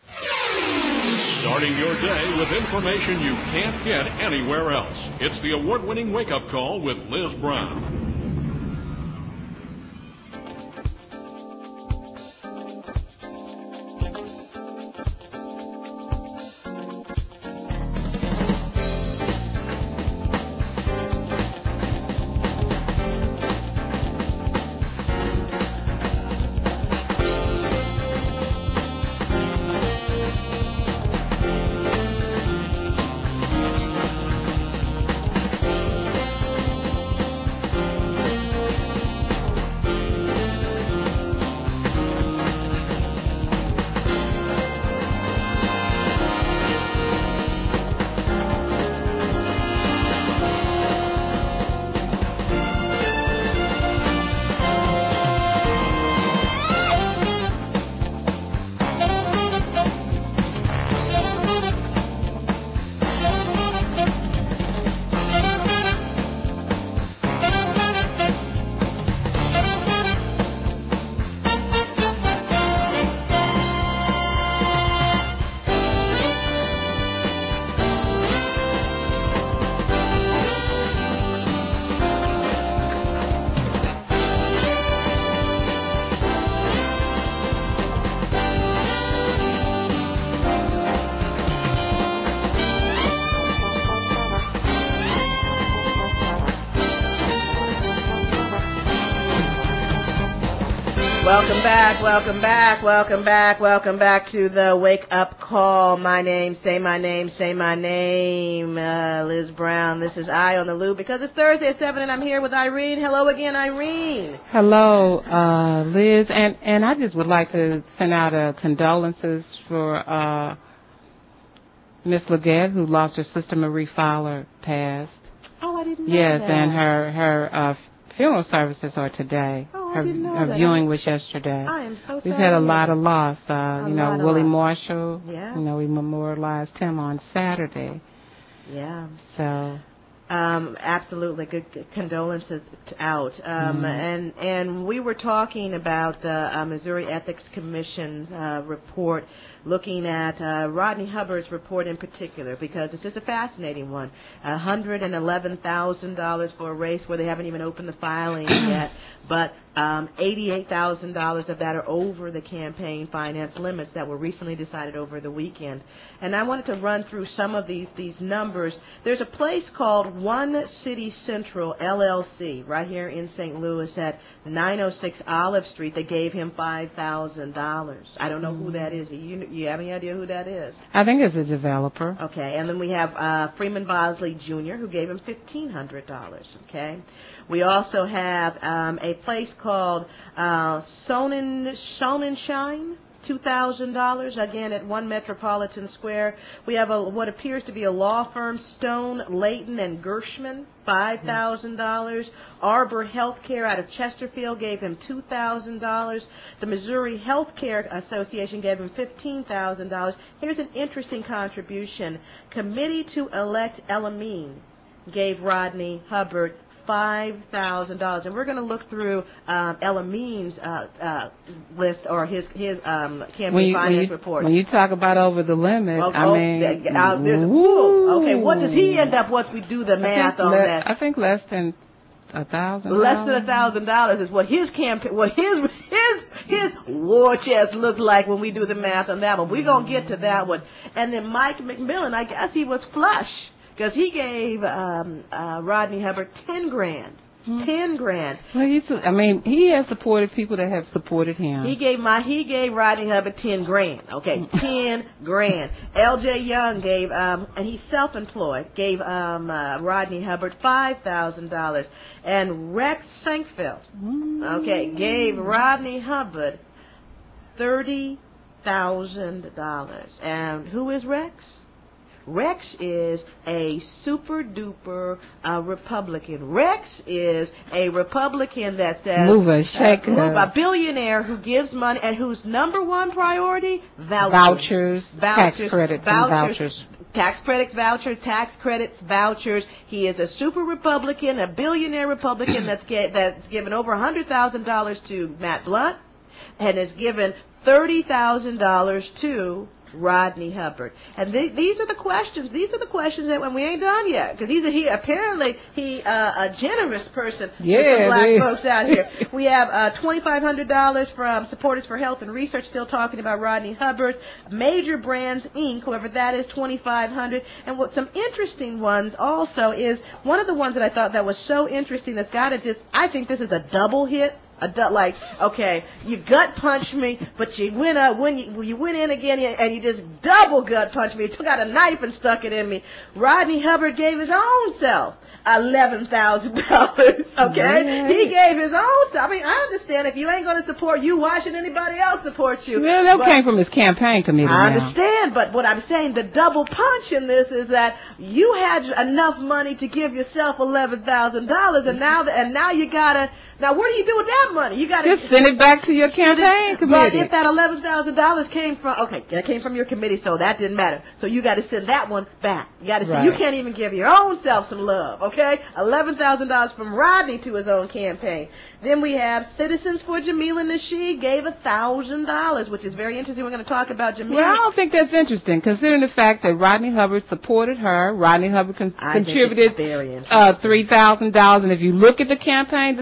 Starting your day with information you can't get anywhere else. It's the award-winning wake-up call with Liz Brown. Welcome back, welcome back, welcome back, welcome back to the Wake Up Call. My name, say my name, say my name, uh, Liz Brown. This is I on the Loop because it's Thursday at seven and I'm here with Irene. Hello again, Irene. Hello, uh, Liz. And, and I just would like to send out a condolences for uh, Miss Leggett, who lost her sister Marie Fowler, passed. Oh, I didn't know yes, that. Yes, and her, her uh, funeral services are today. Oh, her I didn't know her that. viewing was yesterday. I am so sorry. We've had a lot of loss. Uh, A you know, lot of Willie loss. Marshall. Yeah. You know, we memorialized him on Saturday. Yeah. So. Um, absolutely. Good, good condolences out. Um, Mm. and, and we were talking about the uh, Missouri Ethics Commission's uh, report, looking at uh, Rodney Hubbard's report in particular, because it's just a fascinating one. one hundred eleven thousand dollars for a race where they haven't even opened the filing yet, but um, eighty-eight thousand dollars of that are over the campaign finance limits that were recently decided over the weekend. And I wanted to run through some of these, these numbers. There's a place called One City Central, L L C, right here in Saint Louis at nine oh six Olive Street. They gave him five thousand dollars. I don't know mm. who that is. You, you have any idea who that is? I think it's a developer. Okay, and then we have uh, Freeman Bosley Junior, who gave him fifteen hundred dollars, okay? We also have um, a place called uh, Sonnen, Sonnenschein, two thousand dollars, again at One Metropolitan Square. We have a, what appears to be a law firm, Stone, Layton, and Gershman, five thousand dollars. Arbor Healthcare out of Chesterfield gave him two thousand dollars. The Missouri Healthcare Association gave him fifteen thousand dollars. Here's an interesting contribution. Committee to Elect Elamine gave Rodney Hubbard five thousand dollars, and we're going to look through um, Elamine's uh, uh, list or his his um, campaign when you, finance when you, report. When you talk about over the limit, oh, I oh, mean, uh, there's, ooh, okay, what does he end up once we do the math on le- that? I think less than a thousand. Less than a thousand dollars is what his campaign, what his his his war chest looks like when we do the math on that one. We're gonna get to that one, and then Mike McMillan, I guess he was flush. Because he gave um, uh, Rodney Hubbard ten grand. Mm-hmm. Ten grand. Well, he's, I mean, he has supported people that have supported him. He gave my he gave Rodney Hubbard ten grand. Okay, ten grand. L J Young gave um, and he's self-employed. Gave um, uh, Rodney Hubbard five thousand dollars, and Rex Sankfeld, okay, gave Rodney Hubbard thirty thousand dollars. And who is Rex? Rex is a super duper uh, Republican. Rex is a Republican that says move a shaker, uh, move a billionaire who gives money and whose number one priority vouchers, vouchers, vouchers tax credits, vouchers, and vouchers. Tax credits, vouchers, tax credits, vouchers. He is a super Republican, a billionaire Republican that's get, that's given over a hundred thousand dollars to Matt Blunt, and has given thirty thousand dollars to Rodney Hubbard. And th- these are the questions. These are the questions that when we ain't done yet, because he's a, he apparently he uh, a generous person yeah, for some black dude. folks out here. We have uh, twenty-five hundred dollars from Supporters for Health and Research, still talking about Rodney Hubbard. Major Brands Incorporated, whoever that is, twenty-five hundred dollars. And what some interesting ones also is one of the ones that I thought that was so interesting that's got to just, I think this is a double hit. A du- like, okay, you gut punched me, but you went up when you you went in again and you just double gut punched me. You took out a knife and stuck it in me. Rodney Hubbard gave his own self eleven thousand dollars. Okay, yeah. He gave his own self. I mean, I understand if you ain't going to support you, why should anybody else support you? Well, that but, came from his campaign committee. I now. understand, but what I'm saying, the double punch in this is that you had enough money to give yourself eleven thousand dollars, and now the, and now you gotta. Now, what do you do with that money? You got to just send it back to your campaign committee. But if that eleven thousand dollars came from, okay, that came from your committee, so that didn't matter. So you got to send that one back. You got to right. You can't even give your own self some love, okay? eleven thousand dollars from Rodney to his own campaign. Then we have Citizens for Jamila Nasheed gave one thousand dollars, which is very interesting. We're going to talk about Jamila. Well, I don't think that's interesting, considering the fact that Rodney Hubbard supported her. Rodney Hubbard con- contributed uh, three thousand dollars, and if you look at the campaign disclosure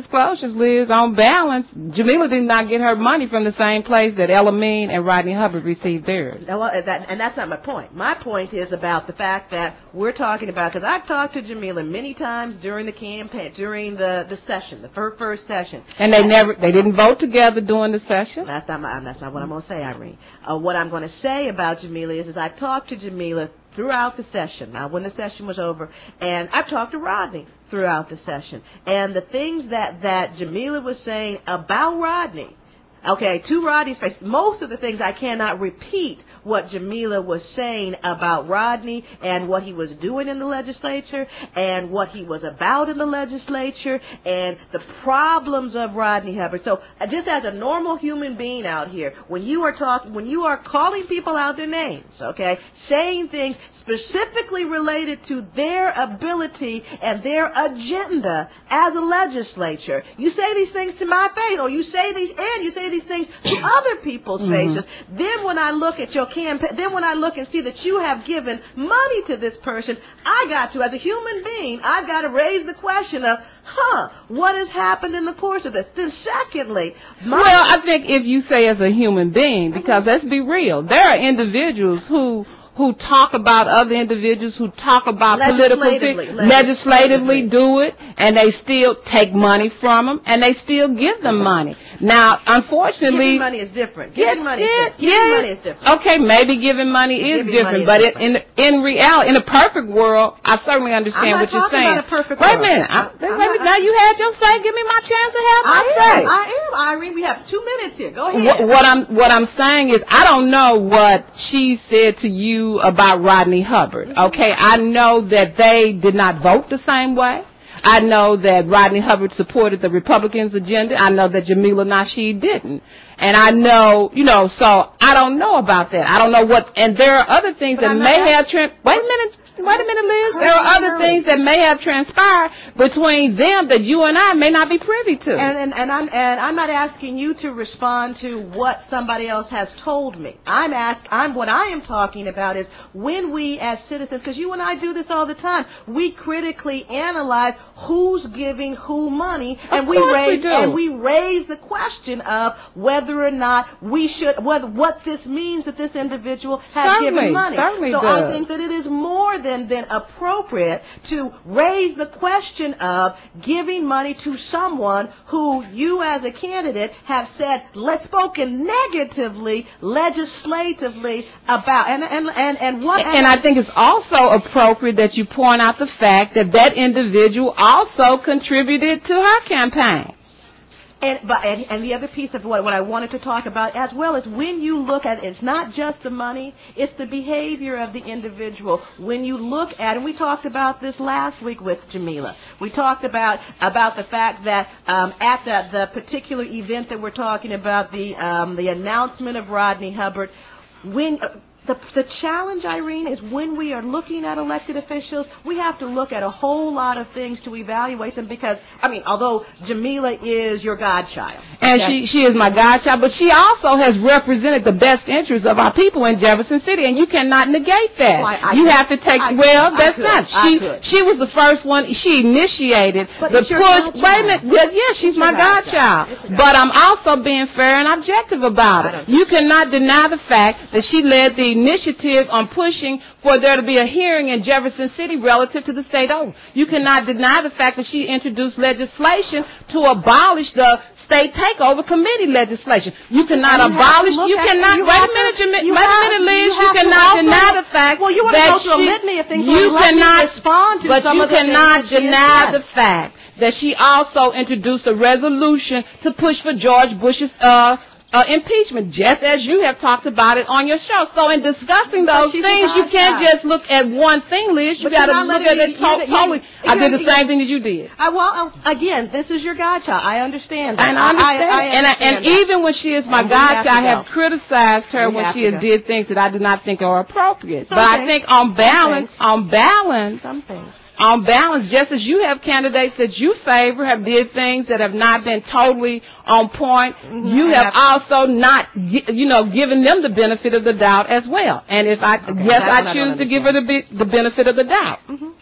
questions, Liz. On balance, Jamila did not get her money from the same place that Ella Mean and Rodney Hubbard received theirs. Well, that, and that's not my point. My point is about the fact that we're talking about, because I've talked to Jamila many times during the campaign, during the, the session, the first, first session. And they never, they didn't vote together during the session? That's not my, that's not what I'm going to say, Irene. Uh, what I'm going to say about Jamila is, is I talked to Jamila throughout the session, now when the session was over, and I've talked to Rodney throughout the session. And the things that, that Jamila was saying about Rodney, okay, to Rodney's face, most of the things I cannot repeat what Jamila was saying about Rodney and what he was doing in the legislature and what he was about in the legislature and the problems of Rodney Hubbard. So just as a normal human being out here, when you are talking, when you are calling people out their names, okay, saying things specifically related to their ability and their agenda as a legislature, you say these things to my face, or you say these, and you say these things to other people's mm-hmm. faces. Then when I look at your campaign, then when I look and see that you have given money to this person, I got to, as a human being, I got to raise the question of, huh, what has happened in the course of this? Then secondly, my well, I think if you say as a human being, because let's be real, there are individuals who who talk about other individuals, who talk about political legislatively, things, legislatively do it, and they still take money from them, and they still give them money. Now, unfortunately, giving money is different. Giving yes, money, yes, is different. Giving yes. money is different. Okay, maybe giving money is giving different, money is but different. It, in in reality, in a perfect world, I certainly understand I'm not what you're saying. About a perfect wait a world. minute, I, I'm, wait, I'm wait, not, now you had your say. Give me my chance to have my I say. am, I am, Irene. We have two minutes here. Go ahead. What, what I'm what I'm saying is, I don't know what she said to you about Rodney Hubbard. Mm-hmm. Okay, I know that they did not vote the same way. I know that Rodney Hubbard supported the Republicans' agenda. I know that Jamila Nasheed didn't. And I know, you know, so I don't know about that. I don't know what, and there are other things but that may have, tra- wait a minute, wait a minute, Liz. There are other things that may have transpired between them that you and I may not be privy to. And, and, and, I'm, and I'm not asking you to respond to what somebody else has told me. I'm ask, I'm, what I am talking about is when we as citizens, because you and I do this all the time, we critically analyze who's giving who money, and we raise, we and we raise the question of whether whether or not we should, what, what this means that this individual has certainly, given money. Certainly so does. I think that it is more than, than appropriate to raise the question of giving money to someone who you as a candidate have said, let's spoken negatively, legislatively about, and, and, and, and what... And, and I think it's also appropriate that you point out the fact that that individual also contributed to her campaign. And, but, and, and the other piece of what, what I wanted to talk about as well is when you look at it, it's not just the money, it's the behavior of the individual. When you look at, and we talked about this last week with Jamila, we talked about about the fact that um, at the, the particular event that we're talking about, the um, the announcement of Rodney Hubbard, when... Uh, The, the challenge, Irene, is when we are looking at elected officials, we have to look at a whole lot of things to evaluate them because, I mean, although Jamila is your godchild. And okay? she, she is my godchild, but she also has represented the best interests of our people in Jefferson City, and you cannot negate that. Well, I, I you could. have to take, I well, could. that's I not. could. She she was the first one, she initiated but the it's your push. godchild. Wait a minute, well, yeah, she's it's my godchild. godchild. But I'm also being fair and objective about it. You cannot deny the fact that she led the initiative on pushing for there to be a hearing in Jefferson City relative to the state oath. You cannot deny the fact that she introduced legislation to abolish the state takeover committee legislation. You cannot you abolish, you cannot, you wait a minute, to, wait you a have, minute, Liz, you, you cannot also, deny the fact well, you that go through she, a litany of things, you so cannot, respond to but some you of the cannot things deny the fact that she also introduced a resolution to push for George Bush's, uh, Uh, impeachment, just as you have talked about it on your show. So in discussing those things, you can't just look at one thing, Liz. You got to look at it to- totally. I did the same thing as you did. I, well, uh, again, this is your godchild. I understand that. And I understand. I, I, I and, I, understand and that. even when she is my And godchild, I have have criticized her we when have she to has go. did things that I do not think are appropriate. Some but things. I think on balance, on balance, Some things. on balance, just as you have candidates that you favor have did things that have not been totally on point, mm-hmm. you have also not, you know, given them the benefit of the doubt as well. And if I, okay, yes, I I choose to give her the, the benefit of the doubt. Mm-hmm.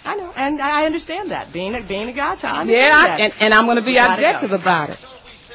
I know, and I understand that. Being a, being a guy child, I understand Yeah, I, that. and, and I'm going to be Gotta objective go. about it.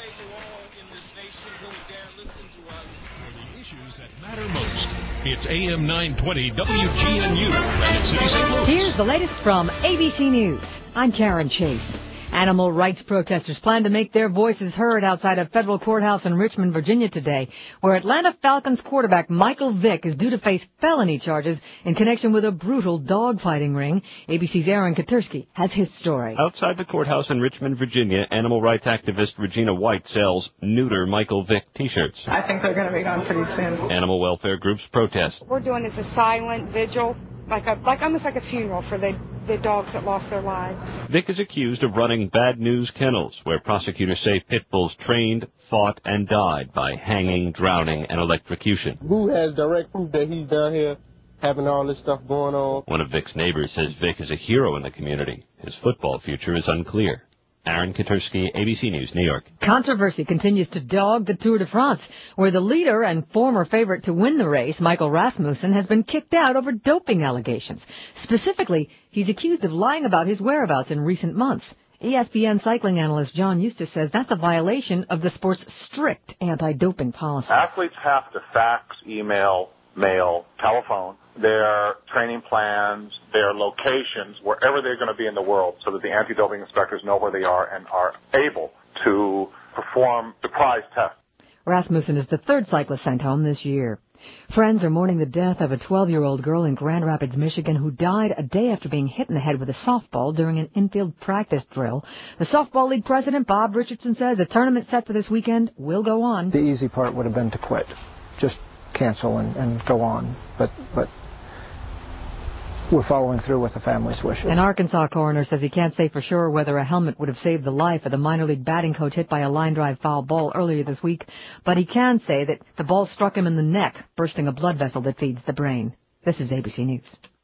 Matter most. It's A M nine twenty W G N U, Rapid City, Saint Louis. Here's the latest from A B C News. I'm Karen Chase. Animal rights protesters plan to make their voices heard outside a federal courthouse in Richmond, Virginia today, where Atlanta Falcons quarterback Michael Vick is due to face felony charges in connection with a brutal dogfighting ring. A B C's Aaron Katursky has his story. Outside the courthouse in Richmond, Virginia, animal rights activist Regina White sells Neuter Michael Vick t-shirts. I think they're going to be gone pretty soon. Animal welfare groups protest. We're doing this a silent vigil, like a like almost like a funeral for the the dogs that lost their lives. Vick is accused of running Bad News Kennels, where prosecutors say pit bulls trained, fought, and died by hanging, drowning, and electrocution. Who has direct proof that he's down here having all this stuff going on? One of Vick's neighbors says Vick is a hero in the community. His football future is unclear. Aaron Katursky, A B C News, New York. Controversy continues to dog the Tour de France, where the leader and former favorite to win the race, Michael Rasmussen, has been kicked out over doping allegations. Specifically, he's accused of lying about his whereabouts in recent months. E S P N cycling analyst John Eustace says that's a violation of the sport's strict anti-doping policy. Athletes have to fax, email, mail, telephone their training plans, their locations, wherever they're going to be in the world, so that the anti-doping inspectors know where they are and are able to perform surprise tests. Rasmussen is the third cyclist sent home this year. Friends are mourning the death of a twelve-year-old girl in Grand Rapids, Michigan, who died a day after being hit in the head with a softball during an infield practice drill. The Softball League president, Bob Richardson, says the tournament set for this weekend will go on. The easy part would have been to quit, just cancel and, and go on, but but we're following through with the family's wishes. An Arkansas coroner says he can't say for sure whether a helmet would have saved the life of the minor league batting coach hit by a line drive foul ball earlier this week, but he can say that the ball struck him in the neck, bursting a blood vessel that feeds the brain. This is A B C News.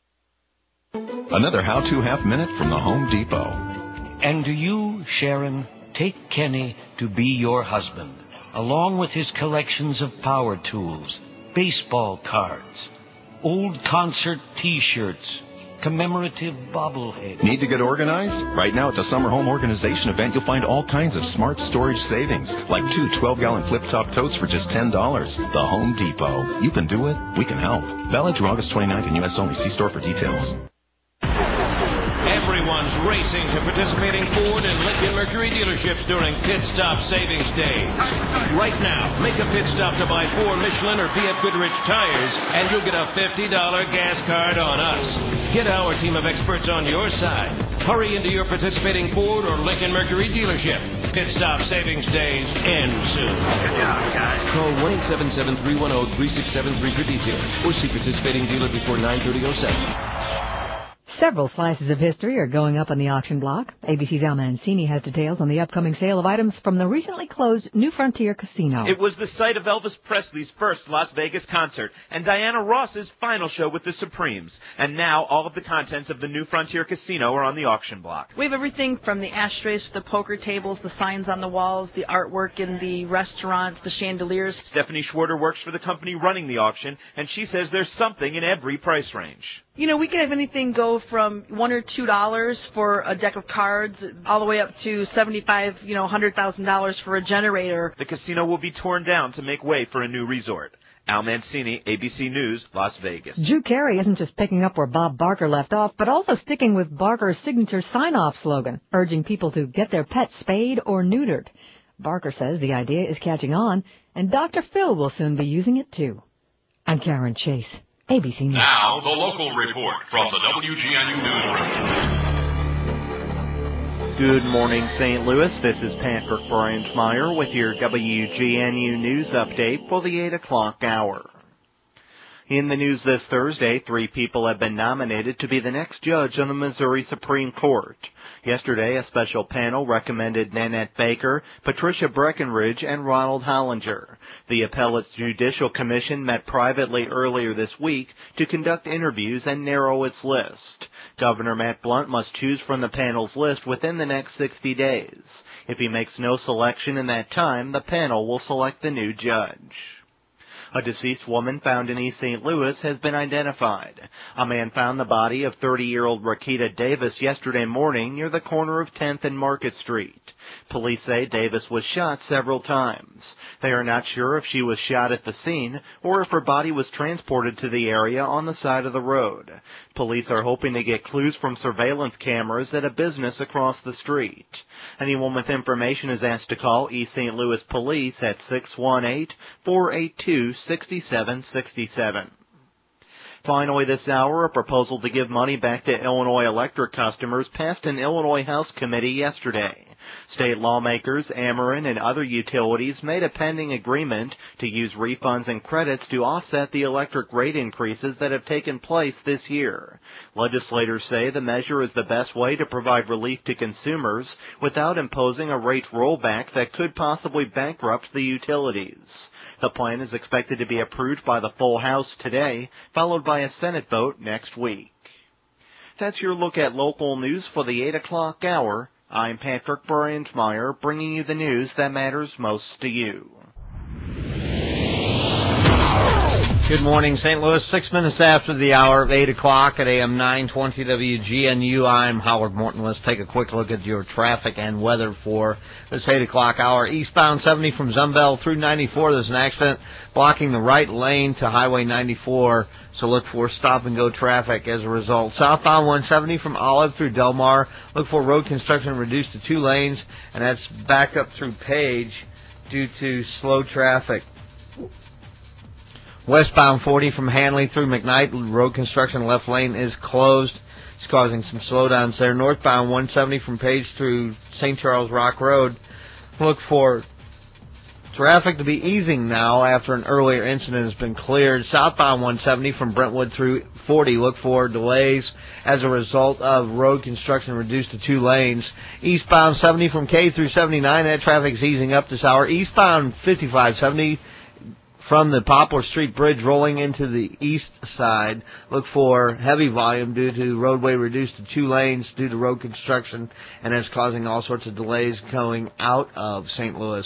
Another how-to half minute from the Home Depot. And do you, Sharon, take Kenny to be your husband, along with his collections of power tools, baseball cards, old concert T-shirts, commemorative bobbleheads. Need to get organized? Right now at the Summer Home Organization event, you'll find all kinds of smart storage savings, like two twelve-gallon flip-top totes for just ten dollars. The Home Depot. You can do it. We can help. Valid through August twenty-ninth in U S only. See store for details. Everyone's racing to participating Ford and Lincoln Mercury dealerships during Pit Stop Savings Day. Right now, make a pit stop to buy four Michelin or P F Goodrich tires, and you'll get a fifty dollars gas card on us. Get our team of experts on your side. Hurry into your participating Ford or Lincoln Mercury dealership. Pit Stop Savings Days end soon. Call one eight seven seven, three one zero, three six seven three for details, or see participating dealer before nine thirty oh seven. Several slices of history are going up on the auction block. A B C's Al Mancini has details on the upcoming sale of items from the recently closed New Frontier Casino. It was the site of Elvis Presley's first Las Vegas concert and Diana Ross's final show with the Supremes. And now all of the contents of the New Frontier Casino are on the auction block. We have everything from the ashtrays to the poker tables, the signs on the walls, the artwork in the restaurants, the chandeliers. Stephanie Schwarter works for the company running the auction, and she says there's something in every price range. You know, we can have anything go from one or two dollars for a deck of cards, all the way up to seventy-five, you know, hundred thousand dollars for a generator. The casino will be torn down to make way for a new resort. Al Mancini, A B C News, Las Vegas. Drew Carey isn't just picking up where Bob Barker left off, but also sticking with Barker's signature sign-off slogan, urging people to get their pets spayed or neutered. Barker says the idea is catching on, and Doctor Phil will soon be using it too. I'm Karen Chase. A B C News. Now, the local report from the W G N U Newsroom. Good morning, Saint Louis. This is Patrick Bryant-Meyer with your W G N U News update for the eight o'clock hour. In the news this Thursday, three people have been nominated to be the next judge on the Missouri Supreme Court. Yesterday, a special panel recommended Nanette Baker, Patricia Breckenridge, and Ronald Hollinger. The Appellate Judicial Commission met privately earlier this week to conduct interviews and narrow its list. Governor Matt Blunt must choose from the panel's list within the next sixty days. If he makes no selection in that time, the panel will select the new judge. A deceased woman found in East Saint Louis has been identified. A man found the body of thirty-year-old Rakita Davis yesterday morning near the corner of tenth and Market Street. Police say Davis was shot several times. They are not sure if she was shot at the scene or if her body was transported to the area on the side of the road. Police are hoping to get clues from surveillance cameras at a business across the street. Anyone with information is asked to call East Saint Louis Police at six one eight, four eight two, six seven six seven. Finally this hour, a proposal to give money back to Illinois Electric customers passed an Illinois House committee yesterday. State lawmakers, Ameren, and other utilities made a pending agreement to use refunds and credits to offset the electric rate increases that have taken place this year. Legislators say the measure is the best way to provide relief to consumers without imposing a rate rollback that could possibly bankrupt the utilities. The plan is expected to be approved by the full House today, followed by a Senate vote next week. That's your look at local news for the eight o'clock hour. I'm Patrick Brandmeier, bringing you the news that matters most to you. Good morning, Saint Louis. Six minutes after the hour of eight o'clock at A M nine twenty W G N U. I'm Howard Morton. Let's take a quick look at your traffic and weather for this eight o'clock hour. Eastbound seventy from Zumbel through ninety-four. There's an accident blocking the right lane to Highway ninety-four. So look for stop-and-go traffic as a result. Southbound one seventy from Olive through Del Mar. Look for road construction reduced to two lanes, and that's backed up through Page due to slow traffic. Westbound forty from Hanley through McKnight. Road construction left lane is closed. It's causing some slowdowns there. Northbound one seventy from Page through Saint Charles Rock Road. Look for traffic to be easing now after an earlier incident has been cleared. Southbound one seventy from Brentwood through forty. Look for delays as a result of road construction reduced to two lanes. Eastbound seventy from K through seventy-nine. That traffic's easing up this hour. Eastbound fifty-five seventy from the Poplar Street Bridge rolling into the east side. Look for heavy volume due to roadway reduced to two lanes due to road construction, and that's causing all sorts of delays going out of Saint Louis.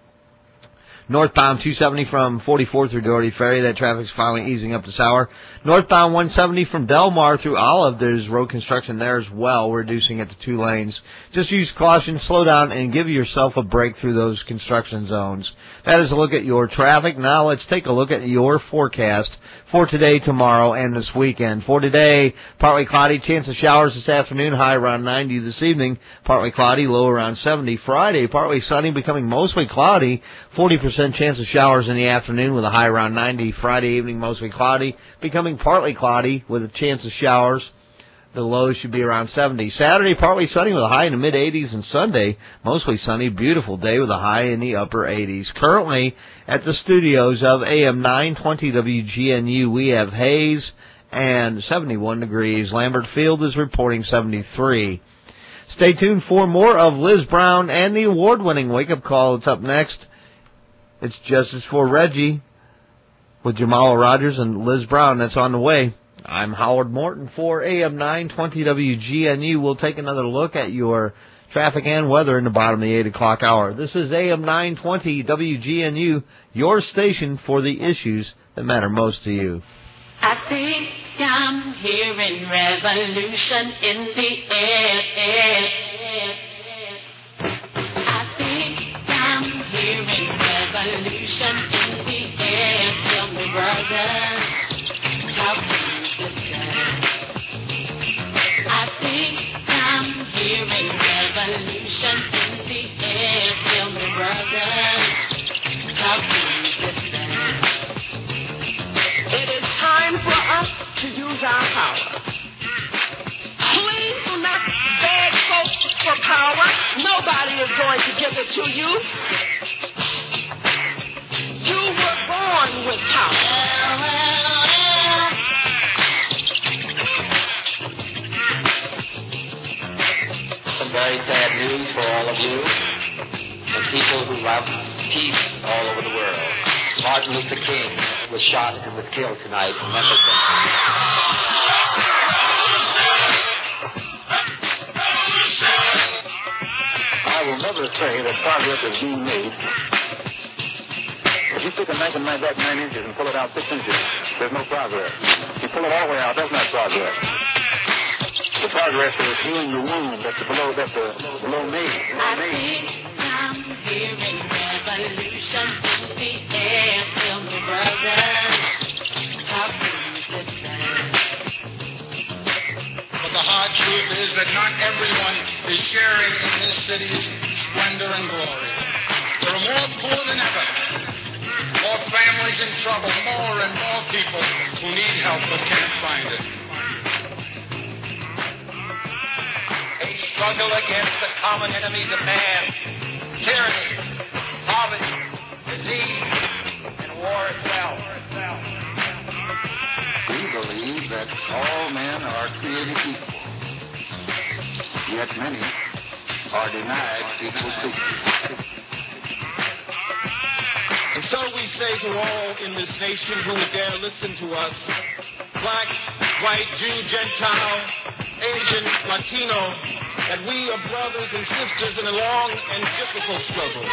Northbound two seventy from forty-four through Doherty Ferry. That traffic's finally easing up this hour. Northbound one seventy from Del Mar through Olive. There's road construction there as well, reducing it to two lanes. Just use caution, slow down, and give yourself a break through those construction zones. That is a look at your traffic. Now let's take a look at your forecast for today, tomorrow, and this weekend. For today, partly cloudy, chance of showers this afternoon, high around ninety this evening. Partly cloudy, low around seventy. Friday, partly sunny, becoming mostly cloudy. forty percent chance of showers in the afternoon with a high around ninety. Friday evening, mostly cloudy, becoming partly cloudy with a chance of showers. The low should be around seventy. Saturday, partly sunny with a high in the mid-eighties, and Sunday, mostly sunny, beautiful day with a high in the upper eighties. Currently, at the studios of A M nine twenty W G N U, we have haze and seventy-one degrees. Lambert Field is reporting seventy-three. Stay tuned for more of Liz Brown and the award-winning Wake Up Call. It's up next. It's Justice for Reggie with Jamala Rogers and Liz Brown. That's on the way. I'm Howard Morton for A M nine twenty W G N U. We'll take another look at your traffic and weather in the bottom of the eight o'clock hour. This is A M nine twenty W G N U, your station for the issues that matter most to you. I think I'm hearing revolution in the air. air, air. I think I'm hearing revolution in the air. Tell me, brother, how can you listen? I think I'm hearing revolution in the air. Tell me, brother, how can you listen? It is time for us to use our power. Please do not beg folks for power. Nobody is going to give it to you. You were born with power. Some very sad news for all of you and people who love peace all over the world. Martin Luther King was shot and was killed tonight in Memphis. I will never say that progress is being made If you stick a knife in my back nine inches and pull it out six inches, there's no progress. You pull it all the way out, that's not progress. The progress is healing the wound that's below, that's the, below me. I think I'm hearing revolution in the air. Tell me, brothers, talk to me, sisters. But the hard truth is that not everyone is sharing in this city's splendor and glory. There are more poor than ever, more families in trouble, more and more people who need help but can't find it. A struggle against the common enemies of man, tyranny, poverty, disease, and war itself. We believe that all men are created equal, yet many are denied equal treatment. And so we say to all in this nation who would dare listen to us, black, white, Jew, Gentile, Asian, Latino, that we are brothers and sisters in a long and difficult struggle.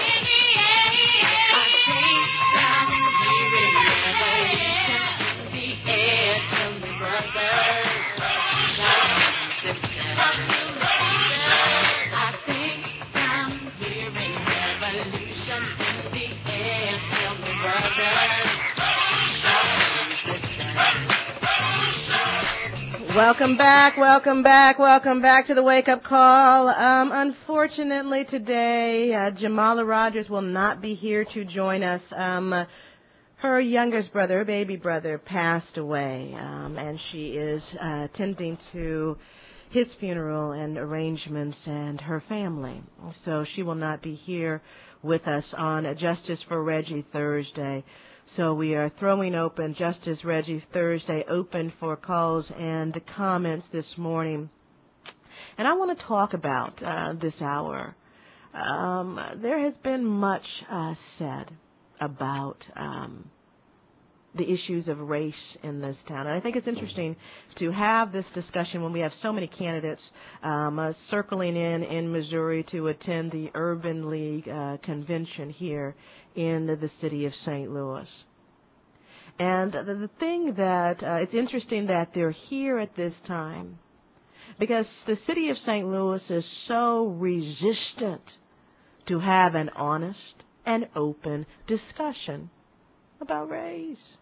Welcome back, welcome back, welcome back to the Wake Up Call. Um, unfortunately today, uh, Jamala Rogers will not be here to join us. Um, her youngest brother, her baby brother, passed away, um, and she is uh, attending to his funeral and arrangements and her family. So she will not be here with us on Justice for Reggie Thursday. So we are throwing open Justice Reggie Thursday open for calls and comments this morning. And I want to talk about uh, this hour. Um, there has been much uh, said about um, the issues of race in this town. And I think it's interesting to have this discussion when we have so many candidates um, uh, circling in in Missouri to attend the Urban League uh, convention here in the city of Saint Louis. And the, the thing that, uh, it's interesting that they're here at this time because the city of Saint Louis is so resistant to have an honest and open discussion about race.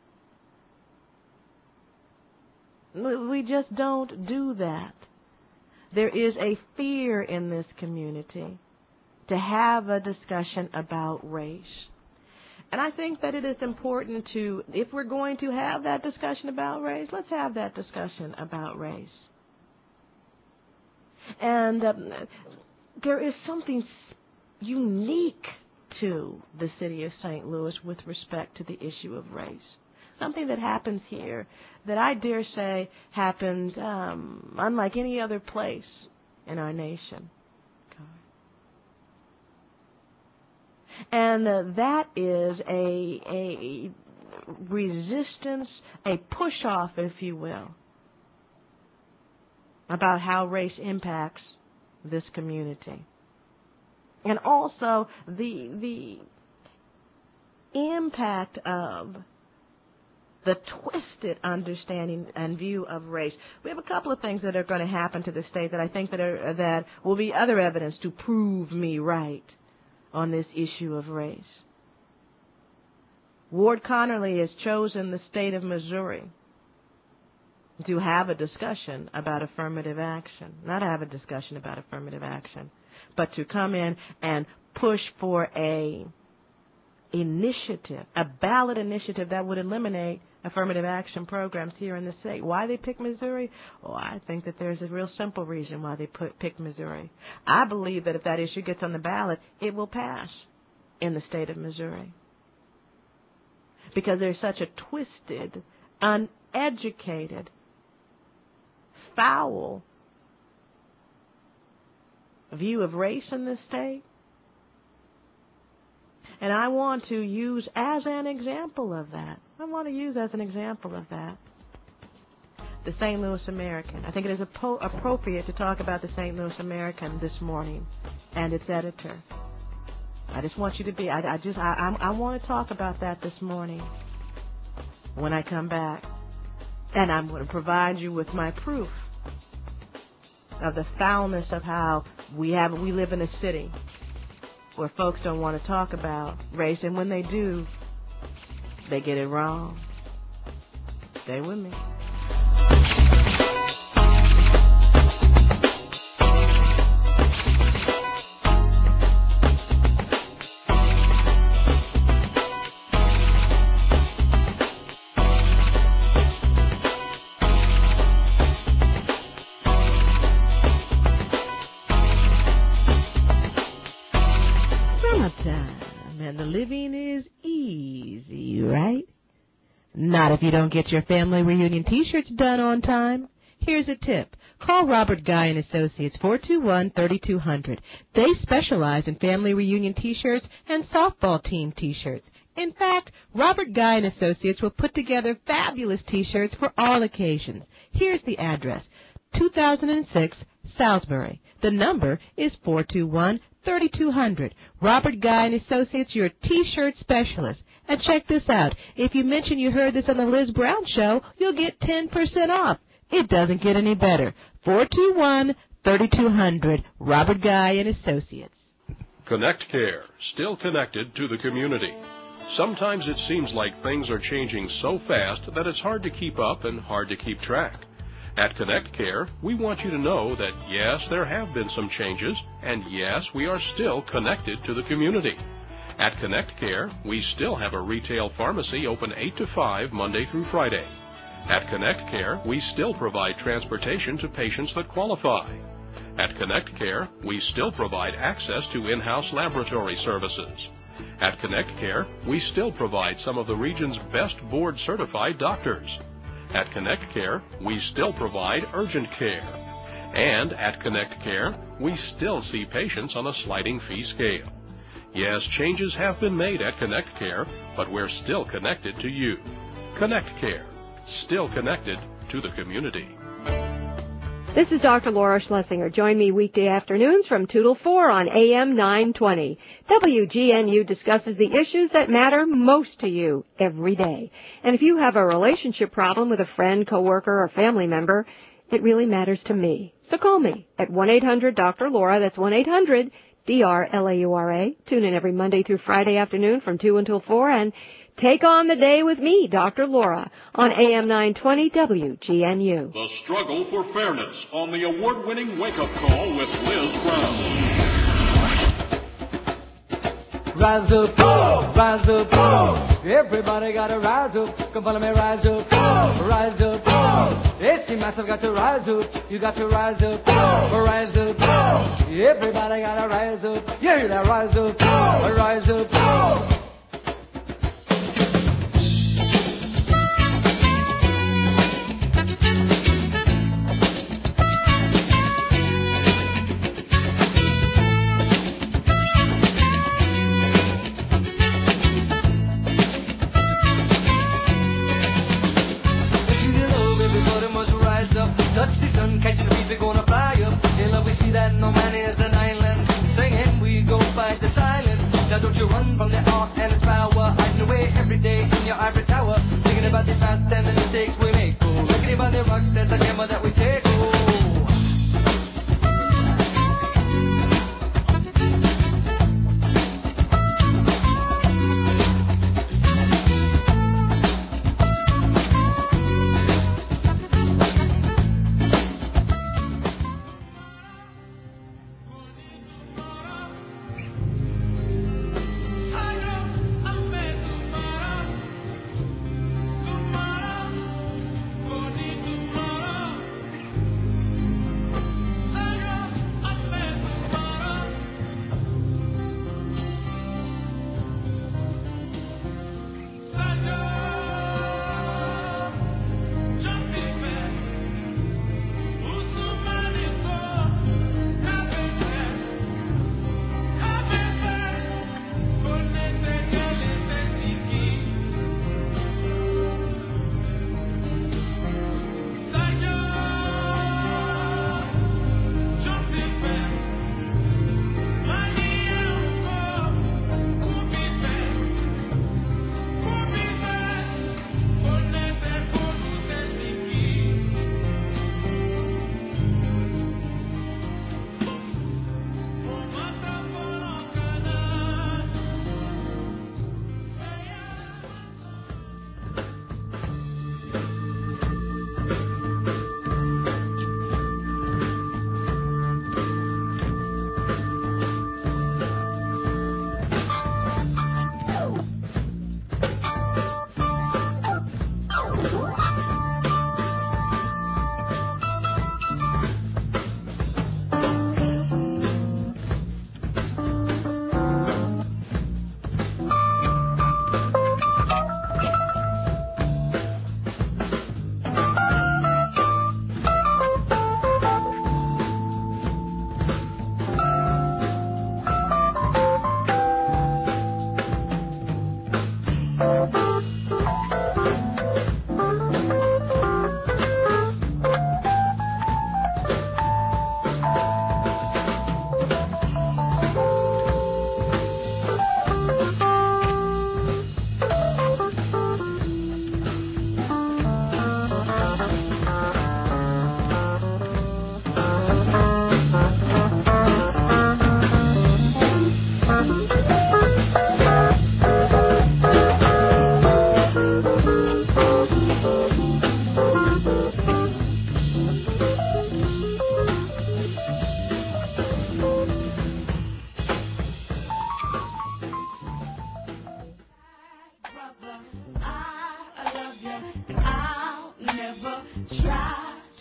We just don't do that. There is a fear in this community to have a discussion about race. And I think that it is important to, if we're going to have that discussion about race, let's have that discussion about race. And um, there is something unique to the city of Saint Louis with respect to the issue of race. Something that happens here that I dare say happens um, unlike any other place in our nation. And uh, that is a, a resistance, a push-off, if you will, about how race impacts this community. And also the the impact of the twisted understanding and view of race. We have a couple of things that are going to happen to the state that I think that are, that will be other evidence to prove me right on this issue of race. Ward Connerly has chosen the state of Missouri to have a discussion about affirmative action. Not have a discussion about affirmative action, but to come in and push for a initiative, a ballot initiative that would eliminate affirmative action programs here in the state. Why they pick Missouri? Oh, I think that there's a real simple reason why they put, picked Missouri. I believe that if that issue gets on the ballot, it will pass in the state of Missouri. Because there's such a twisted, uneducated, foul view of race in this state. And I want to use as an example of that. I want to use as an example of that the Saint Louis American. I think it is apo- appropriate to talk about the Saint Louis American this morning and its editor. I just want you to be, I, I just, I, I, I want to talk about that this morning when I come back. And I'm going to provide you with my proof of the foulness of how we have, we live in a city where folks don't want to talk about race. And when they do, they get it wrong. Stay with me. Not if you don't get your family reunion T-shirts done on time. Here's a tip. Call Robert Guy and Associates, four two one, three two zero zero. They specialize in family reunion T-shirts and softball team T-shirts. In fact, Robert Guy and Associates will put together fabulous T-shirts for all occasions. Here's the address. two thousand six, Salisbury. The number is four two one, three two zero zero. Robert Guy and Associates, your T-shirt specialist. And check this out. If you mention you heard this on the Liz Brown Show, you'll get ten percent off. It doesn't get any better. four two one, three two zero zero. Robert Guy and Associates. Connect Care, still connected to the community. Sometimes it seems like things are changing so fast that it's hard to keep up and hard to keep track. At Connect Care, we want you to know that yes, there have been some changes, and yes, we are still connected to the community. At Connect Care, we still have a retail pharmacy open eight to five Monday through Friday. At Connect Care, we still provide transportation to patients that qualify. At Connect Care, we still provide access to in-house laboratory services. At Connect Care, we still provide some of the region's best board-certified doctors. At Connect Care, we still provide urgent care. And at Connect Care, we still see patients on a sliding fee scale. Yes, changes have been made at Connect Care, but we're still connected to you. Connect Care, still connected to the community. This is Doctor Laura Schlesinger. Join me weekday afternoons from two till four on A M nine twenty. W G N U discusses the issues that matter most to you every day. And if you have a relationship problem with a friend, coworker, or family member, it really matters to me. So call me at one eight hundred Doctor Laura. That's one eight hundred D R L A U R A. Tune in every Monday through Friday afternoon from two until four and take on the day with me, Doctor Laura, on A M nine twenty W G N U. The struggle for fairness on the award-winning wake-up call with Liz Brown. Rise up, oh! Rise up, oh! Everybody gotta rise up. Come follow me, rise up, oh! Rise up, oh! S C Massive got to rise up. You got to rise up, oh! Rise up, oh! Everybody gotta rise up. Yeah, you gotta rise up, oh! Rise up, oh! Touch the sun, catch the breeze, we're gonna fly up. In love, we see that no man is an island. Singing, we go fight the silence. Now don't you run from the art and its power. Hiding away every day in your ivory tower. Thinking about the past and the mistakes we make. Oh, looking about the rocks, that's the gamble that we take. Oh.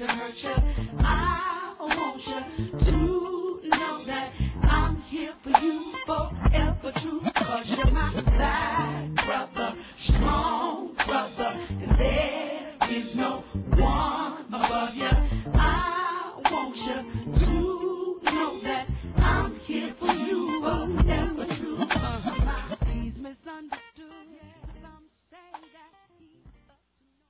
to hurt you. I want you to know that I'm here for you forever true. Cause you're my black brother, strong brother, and there is no one above you. I want you to know that I'm here for you forever true. Uh-huh. He's misunderstood. Some say that he's up to no.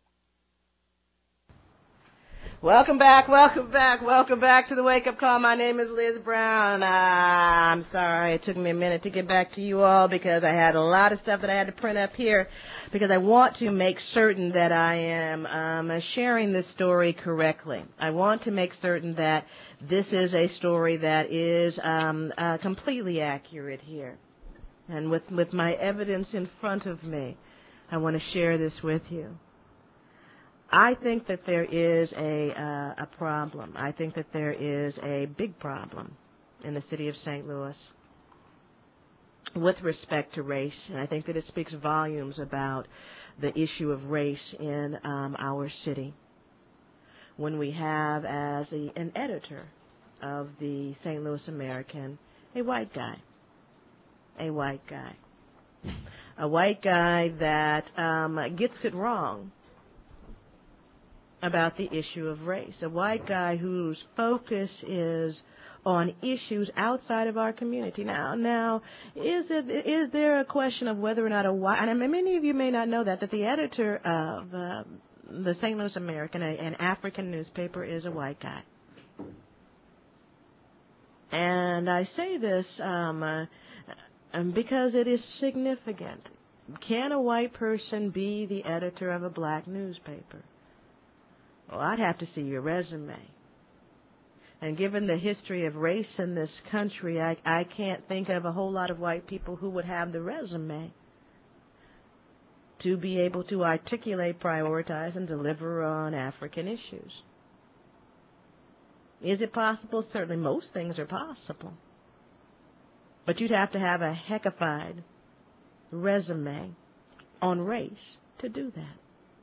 Welcome back, welcome back, welcome back to the Wake Up Call. My name is Liz Brown. Uh, I'm sorry it took me a minute to get back to you all because I had a lot of stuff that I had to print up here because I want to make certain that I am um, sharing this story correctly. I want to make certain that this is a story that is um, uh, completely accurate here. And with, with my evidence in front of me, I want to share this with you. I think that there is a uh, a problem. I think that there is a big problem in the city of Saint Louis with respect to race, and I think that it speaks volumes about the issue of race in um, our city. When we have as a, an editor of the Saint Louis American a white guy, a white guy, a white guy that um, gets it wrong about the issue of race. A white guy whose focus is on issues outside of our community. Now, now, is it is there a question of whether or not a white, and many of you may not know that, that the editor of uh, the Saint Louis American, an African newspaper, is a white guy. And I say this um, uh, because it is significant. Can a white person be the editor of a black newspaper? Well, I'd have to see your resume. And given the history of race in this country, I, I can't think of a whole lot of white people who would have the resume to be able to articulate, prioritize, and deliver on African issues. Is it possible? Certainly most things are possible. But you'd have to have a heckified resume on race to do that.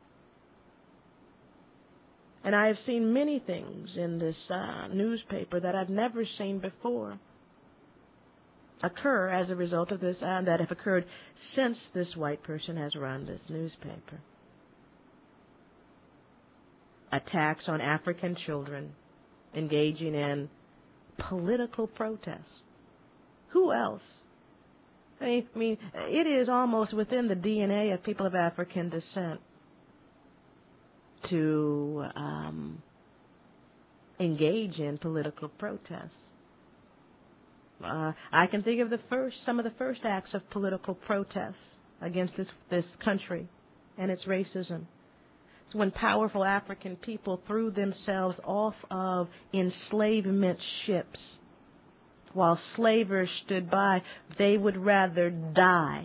And I have seen many things in this uh, newspaper that I've never seen before occur as a result of this, uh, that have occurred since this white person has run this newspaper. Attacks on African children engaging in political protests. Who else? I mean, I mean, it is almost within the D N A of people of African descent to um, engage in political protests. Uh, I can think of the first, some of the first acts of political protests against this, this country and its racism. It's when powerful African people threw themselves off of enslavement ships. While slavers stood by, they would rather die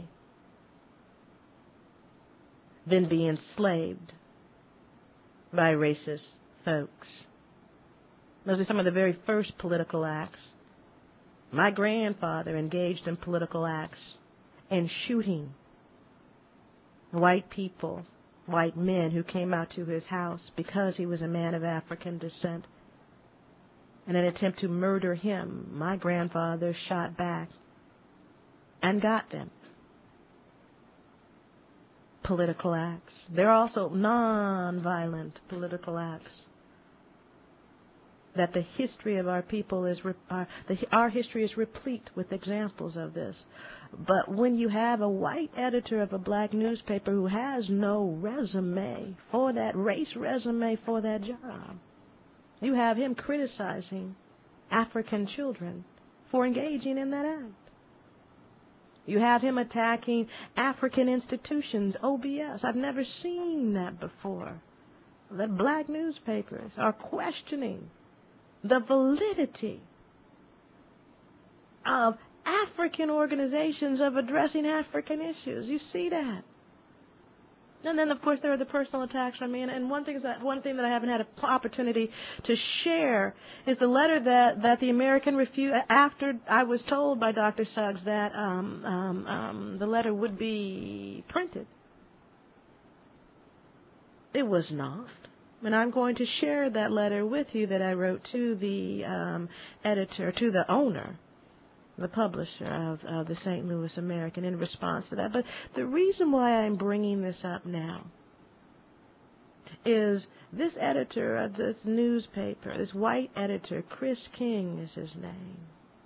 than be enslaved by racist folks. Those are some of the very first political acts. My grandfather engaged in political acts and shooting white people, white men who came out to his house because he was a man of African descent. In an attempt to murder him, my grandfather shot back and got them. Political acts. There are also non-violent political acts that the history of our people is, our, the, our history is replete with examples of this. But when you have a white editor of a black newspaper who has no resume for that, race resume for that job, you have him criticizing African children for engaging in that act. You have him attacking African institutions, O B S. I've never seen that before. That black newspapers are questioning the validity of African organizations of addressing African issues. You see that. And then, of course, there are the personal attacks on me. And, and one thing that one thing that I haven't had an opportunity to share is the letter that, that the American refused after I was told by Doctor Suggs that um, um, um, the letter would be printed. It was not. And I'm going to share that letter with you that I wrote to the um, editor, to the owner, the publisher of, of the Saint Louis American in response to that. But the reason why I'm bringing this up now is this editor of this newspaper, this white editor, Chris King is his name,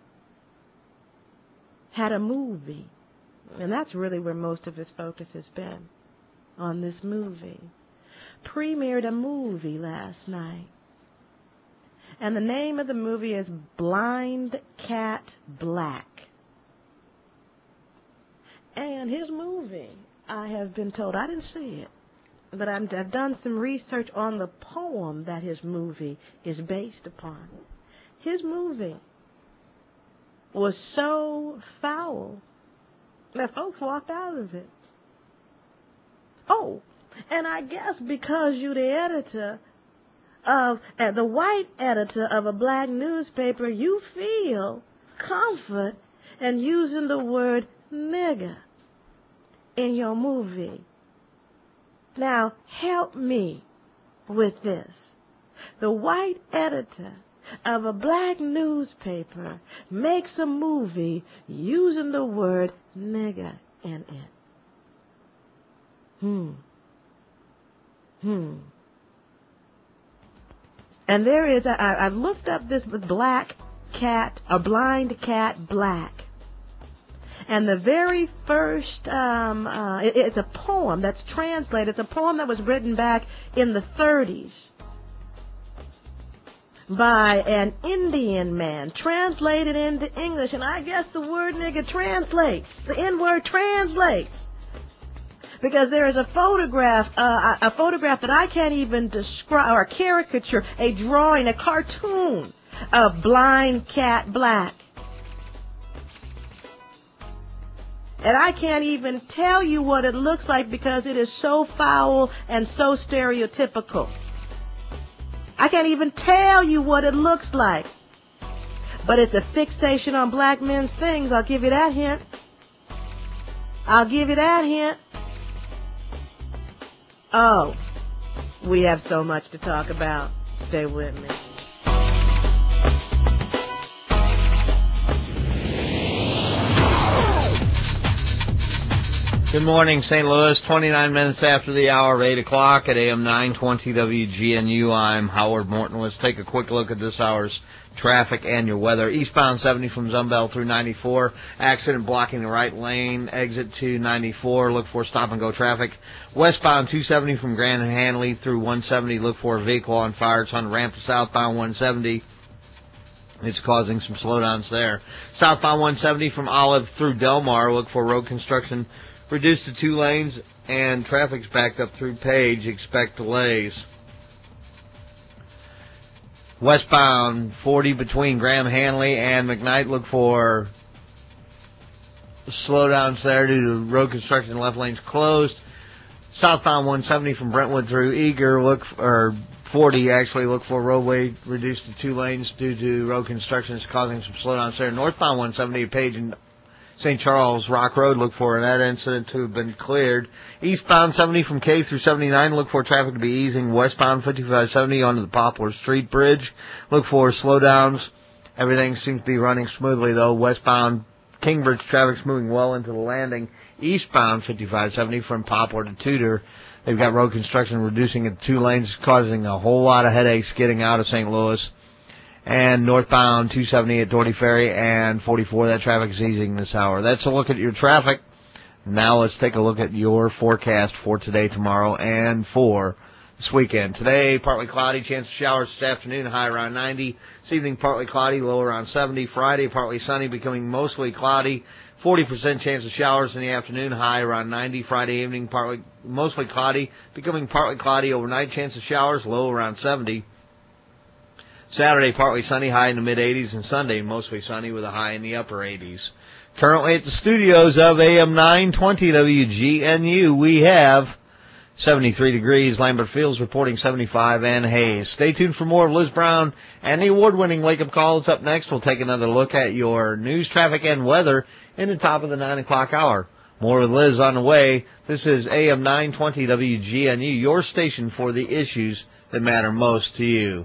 had a movie. And that's really where most of his focus has been, on this movie. Premiered a movie last night. And the name of the movie is Blind Cat Black. And his movie, I have been told, I didn't see it, but I'm, I've done some research on the poem that his movie is based upon. His movie was so foul that folks walked out of it. Oh, and I guess because you're the editor of, uh, the white editor of a black newspaper, you feel comfort in using the word nigger in your movie. Now, help me with this. The white editor of a black newspaper makes a movie using the word nigger in it. Hmm. Hmm. And there is, I, I looked up this black cat, a blind cat black. And the very first, um, uh, it, it's a poem that's translated. It's a poem that was written back in the thirties by an Indian man, translated into English. And I guess the word nigger translates. The N-word translates. Because there is a photograph, uh, a photograph that I can't even describe, or a caricature, a drawing, a cartoon of Blind Cat Black. And I can't even tell you what it looks like because it is so foul and so stereotypical. I can't even tell you what it looks like. But it's a fixation on black men's things. I'll give you that hint. I'll give you that hint. Oh, we have so much to talk about. Stay with me. Good morning, Saint Louis. twenty-nine minutes after the hour of eight o'clock at A M nine twenty W G N U. I'm Howard Morton. Let's take a quick look at this hour's traffic and your weather. Eastbound seventy from Zumbell through ninety-four. Accident blocking the right lane. Exit to ninety-four. Look for stop-and-go traffic. Westbound two seventy from Grand and Hanley through one seventy. Look for a vehicle on fire. It's on the ramp to southbound one seventy. It's causing some slowdowns there. Southbound one seventy from Olive through Delmar. Look for road construction reduced to two lanes, and traffic's backed up through Page. Expect delays. Westbound forty between Graham Hanley and McKnight. Look for slowdowns there due to road construction. Left lanes closed. Southbound one seventy from Brentwood through Eager. Look for, or forty actually. Look for roadway reduced to two lanes due to road construction. It's causing some slowdowns there. Northbound one seventy at Page and Saint Charles Rock Road. Look for that incident to have been cleared. Eastbound seventy from K through seventy-nine. Look for traffic to be easing. Westbound fifty-five seventy onto the Poplar Street Bridge. Look for slowdowns. Everything seems to be running smoothly, though. Westbound Kingbridge traffic's moving well into the landing. Eastbound fifty-five seventy from Poplar to Tudor. They've got road construction reducing it to two lanes, causing a whole lot of headaches getting out of Saint Louis. And northbound two seventy at Doherty Ferry and forty-four, that traffic is easing this hour. That's a look at your traffic. Now let's take a look at your forecast for today, tomorrow, and for this weekend. Today, partly cloudy, chance of showers this afternoon, high around ninety. This evening, partly cloudy, low around seventy. Friday, partly sunny, becoming mostly cloudy. forty percent chance of showers in the afternoon, high around ninety. Friday evening, partly mostly cloudy, becoming partly cloudy overnight. Chance of showers, low around seventy. Saturday, partly sunny, high in the mid-eighties, and Sunday, mostly sunny with a high in the upper eighties. Currently at the studios of A M nine twenty W G N U, we have seventy-three degrees. Lambert Fields reporting seventy-five and haze. Stay tuned for more of Liz Brown and the award-winning wake-up call. It's up next. We'll take another look at your news, traffic, and weather in the top of the nine o'clock hour. More with Liz on the way. This is A M nine twenty W G N U, your station for the issues that matter most to you.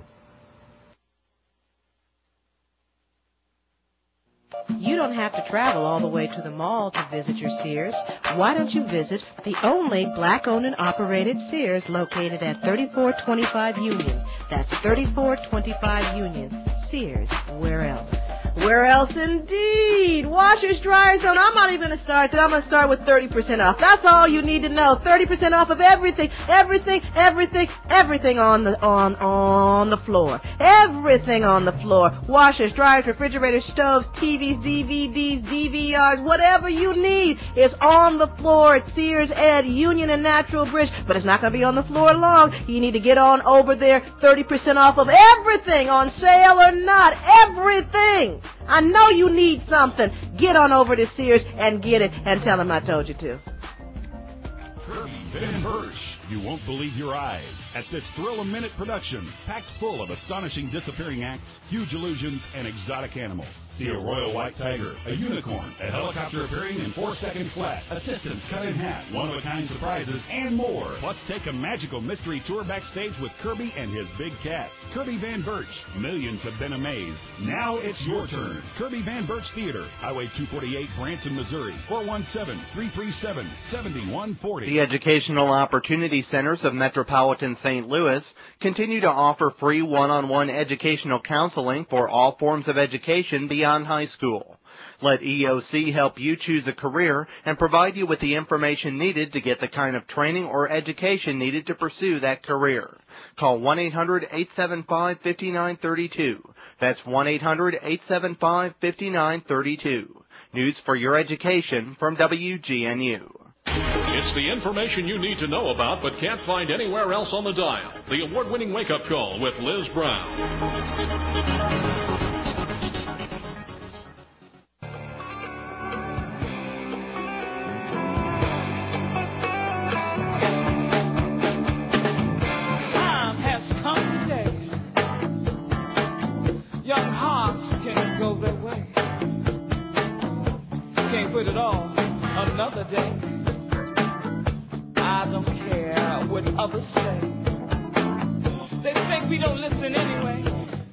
You don't have to travel all the way to the mall to visit your Sears. Why don't you visit the only black-owned and operated Sears located at thirty-four twenty-five Union? That's thirty-four twenty-five Union. Sears, where else? Where else indeed? Washers, dryers, don't. I'm not even going to start. I'm going to start with thirty percent off. That's all you need to know. thirty percent off of everything, everything, everything, everything on the on on the floor. Everything on the floor. Washers, dryers, refrigerators, stoves, T Vs, D V Ds, D V Rs, whatever you need is on the floor at Sears, Ed, Union, and Natural Bridge. But it's not going to be on the floor long. You need to get on over there. thirty percent off of everything, on sale or not. Everything. I know you need something. Get on over to Sears and get it, and tell them I told you to. Kirby Van Bursch. You won't believe your eyes at this thrill-a-minute production, packed full of astonishing disappearing acts, huge illusions, and exotic animals. See a royal white tiger, a unicorn, a helicopter appearing in four seconds flat, assistants cut in half, one-of-a-kind surprises, and more. Plus, take a magical mystery tour backstage with Kirby and his big cats. Kirby Van Burch. Millions have been amazed. Now it's your turn. Kirby Van Burch Theater, Highway two forty-eight, Branson, Missouri, four one seven, three three seven, seven one four zero. The Educational Opportunity Centers of Metropolitan Saint Louis continue to offer free one-on-one educational counseling for all forms of education beyond high school. Let E O C help you choose a career and provide you with the information needed to get the kind of training or education needed to pursue that career. Call one eight hundred, eight seven five, five nine three two. That's one eight hundred, eight seven five, five nine three two. News for your education from W G N U. It's the information you need to know about but can't find anywhere else on the dial. The award-winning wake-up call with Liz Brown. Time has come today. Young hearts can't go their way. Can't put it all another day. I don't care what others say. They think we don't listen anyway.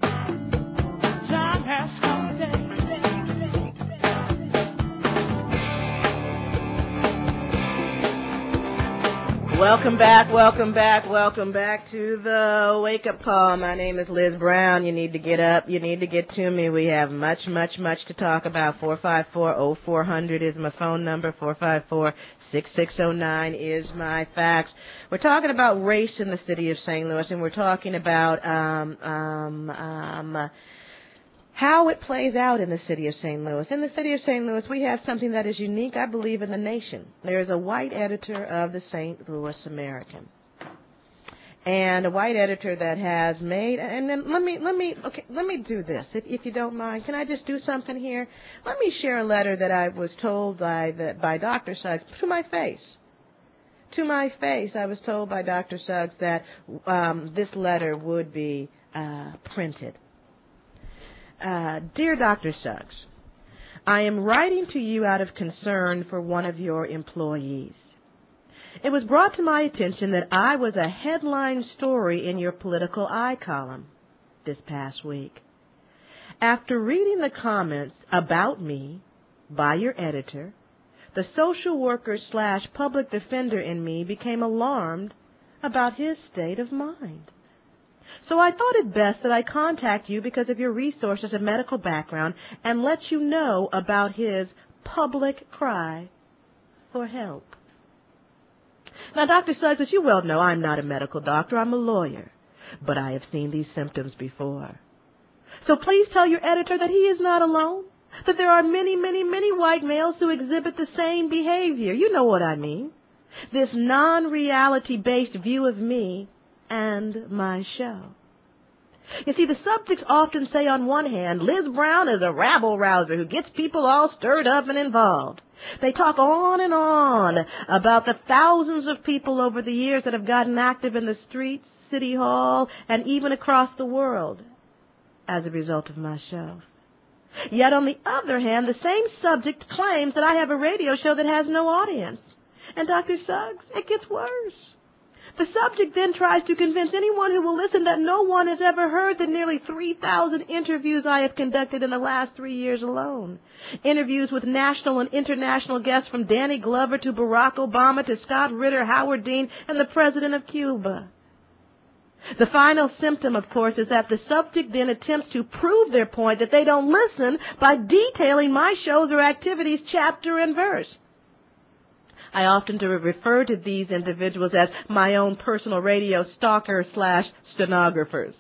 Time has come today. Welcome back, welcome back, welcome back to the wake-up call. My name is Liz Brown. You need to get up. You need to get to me. We have much, much, much to talk about. four five four, oh four hundred is my phone number. four five four, six six oh nine is my fax. We're talking about race in the city of Saint Louis, and we're talking about um, um, um, how it plays out in the city of Saint Louis. In the city of Saint Louis, we have something that is unique, I believe, in the nation. There is a white editor of the Saint Louis American, and a white editor that has made. And then let me let me okay let me do this, if if you don't mind. Can I just do something here? Let me share a letter that I was told by the by Doctor Suggs to my face. To my face, I was told by Doctor Suggs that um, this letter would be uh, printed. Uh, Dear Doctor Suggs, I am writing to you out of concern for one of your employees. It was brought to my attention that I was a headline story in your Political Eye column this past week. After reading the comments about me by your editor, the social worker slash public defender in me became alarmed about his state of mind. So I thought it best that I contact you because of your resources and medical background and let you know about his public cry for help. Now, Doctor Suggs, as you well know, I'm not a medical doctor. I'm a lawyer. But I have seen these symptoms before. So please tell your editor that he is not alone, that there are many, many, many white males who exhibit the same behavior. You know what I mean. This non-reality-based view of me and my show. You see, the subjects often say on one hand, Liz Brown is a rabble-rouser who gets people all stirred up and involved. They talk on and on about the thousands of people over the years that have gotten active in the streets, City Hall, and even across the world as a result of my shows. Yet on the other hand, the same subject claims that I have a radio show that has no audience. And Doctor Suggs, it gets worse. The subject then tries to convince anyone who will listen that no one has ever heard the nearly three thousand interviews I have conducted in the last three years alone. Interviews with national and international guests from Danny Glover to Barack Obama to Scott Ritter, Howard Dean, and the President of Cuba. The final symptom, of course, is that the subject then attempts to prove their point that they don't listen by detailing my shows or activities chapter and verse. I often refer to these individuals as my own personal radio stalker slash stenographers.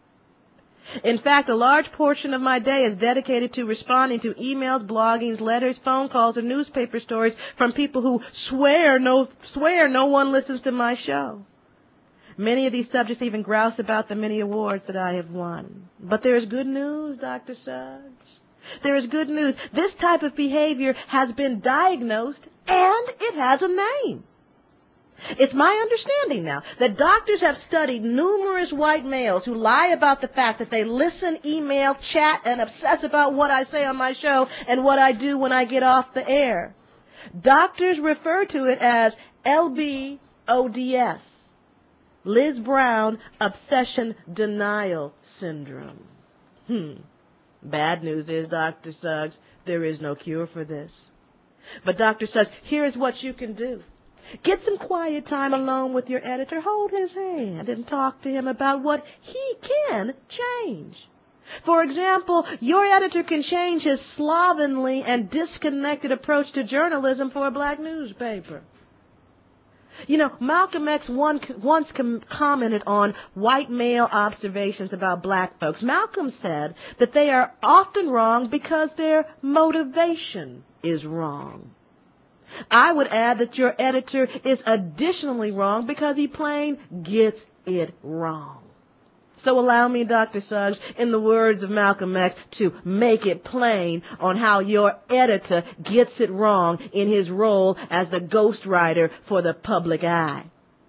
In fact, a large portion of my day is dedicated to responding to emails, bloggings, letters, phone calls, or newspaper stories from people who swear no, swear no one listens to my show. Many of these subjects even grouse about the many awards that I have won. But there is good news, Doctor Suggs. There is good news. This type of behavior has been diagnosed, and it has a name. It's my understanding now that doctors have studied numerous white males who lie about the fact that they listen, email, chat, and obsess about what I say on my show and what I do when I get off the air. Doctors refer to it as L B O D S. Liz Brown Obsession Denial Syndrome. Hmm. Bad news is, Doctor Suggs, there is no cure for this. But, Doctor Suggs, here's what you can do. Get some quiet time alone with your editor. Hold his hand and talk to him about what he can change. For example, your editor can change his slovenly and disconnected approach to journalism for a black newspaper. You know, Malcolm X one, once com- commented on white male observations about black folks. Malcolm said that they are often wrong because their motivation is wrong. I would add that your editor is additionally wrong because he plain gets it wrong. So allow me, Doctor Suggs, in the words of Malcolm X, to make it plain on how your editor gets it wrong in his role as the ghostwriter for the public eye.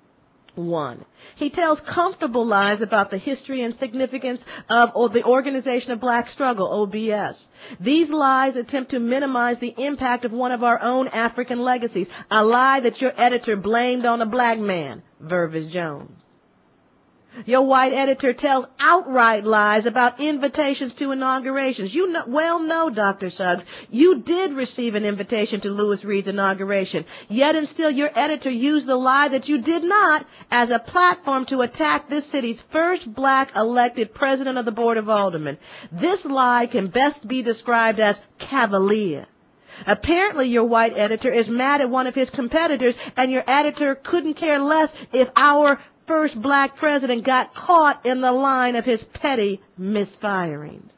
One, he tells comfortable lies about the history and significance of or the Organization of Black Struggle, O B S. These lies attempt to minimize the impact of one of our own African legacies, a lie that your editor blamed on a black man, Vervis Jones. Your white editor tells outright lies about invitations to inaugurations. You know, well know, Doctor Suggs, you did receive an invitation to Louis Reed's inauguration. Yet and still your editor used the lie that you did not as a platform to attack this city's first black elected president of the Board of Aldermen. This lie can best be described as cavalier. Apparently your white editor is mad at one of his competitors, and your editor couldn't care less if our first black president got caught in the line of his petty misfirings.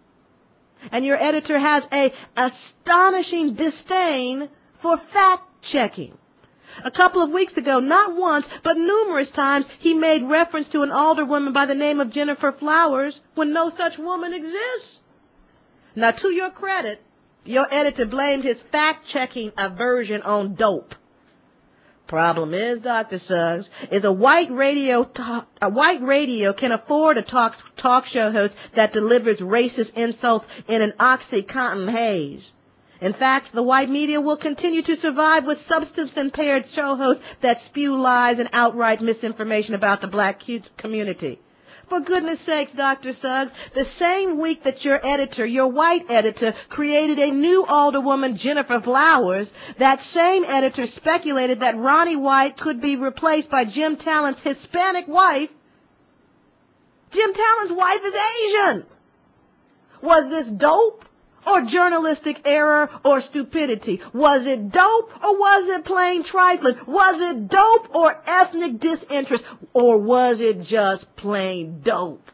And your editor has a astonishing disdain for fact-checking. A couple of weeks ago, not once, but numerous times, he made reference to an alderwoman by the name of Jennifer Flowers when no such woman exists. Now, to your credit, your editor blamed his fact-checking aversion on dope. Problem is, Doctor Suggs, is a white radio talk, a white radio can afford a talk talk show host that delivers racist insults in an OxyContin haze. In fact, the white media will continue to survive with substance-impaired show hosts that spew lies and outright misinformation about the black community. For goodness sakes, Doctor Suggs, the same week that your editor, your white editor, created a new alderwoman, Jennifer Flowers, that same editor speculated that Ronnie White could be replaced by Jim Talent's Hispanic wife. Jim Talent's wife is Asian. Was this dope or journalistic error or stupidity? Was it dope or was it plain trifling? Was it dope or ethnic disinterest? Or was it just plain dope?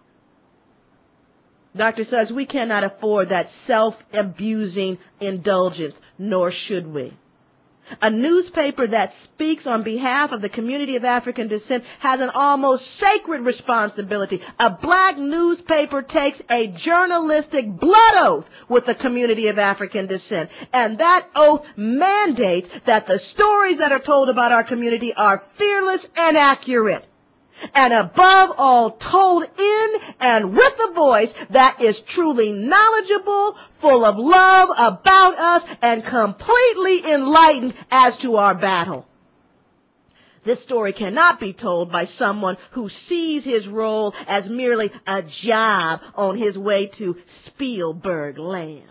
Doctor Suggs, we cannot afford that self-abusing indulgence, nor should we. A newspaper that speaks on behalf of the community of African descent has an almost sacred responsibility. A black newspaper takes a journalistic blood oath with the community of African descent. And that oath mandates that the stories that are told about our community are fearless and accurate. And above all, told in and with a voice that is truly knowledgeable, full of love about us, and completely enlightened as to our battle. This story cannot be told by someone who sees his role as merely a job on his way to Spielberg land.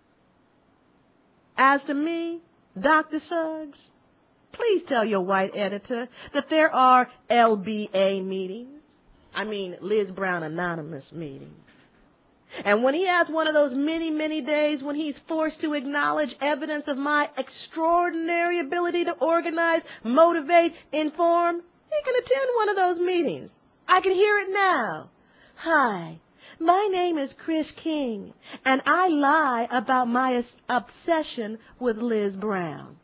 As to me, Doctor Suggs, please tell your white editor that there are L B A meetings. I mean, Liz Brown Anonymous meetings. And when he has one of those many, many days when he's forced to acknowledge evidence of my extraordinary ability to organize, motivate, inform, he can attend one of those meetings. I can hear it now. Hi, my name is Chris King, and I lie about my obsession with Liz Brown.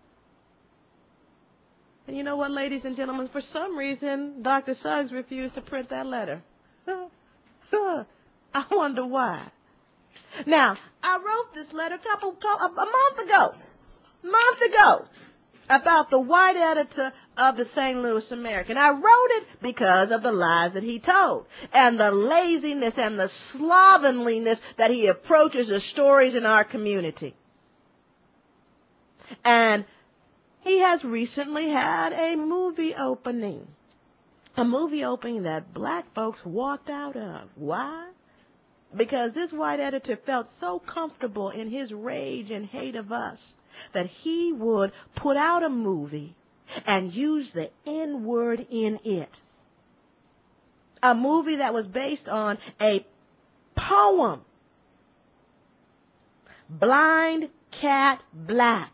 And you know what, ladies and gentlemen? For some reason, Doctor Suggs refused to print that letter. I wonder why. Now, I wrote this letter a couple, a month ago, month ago, about the white editor of the Saint Louis American. I wrote it because of the lies that he told, and the laziness and the slovenliness that he approaches the stories in our community. And he has recently had a movie opening, a movie opening that black folks walked out of. Why? Because this white editor felt so comfortable in his rage and hate of us that he would put out a movie and use the N-word in it. A movie that was based on a poem, Blind Cat Black.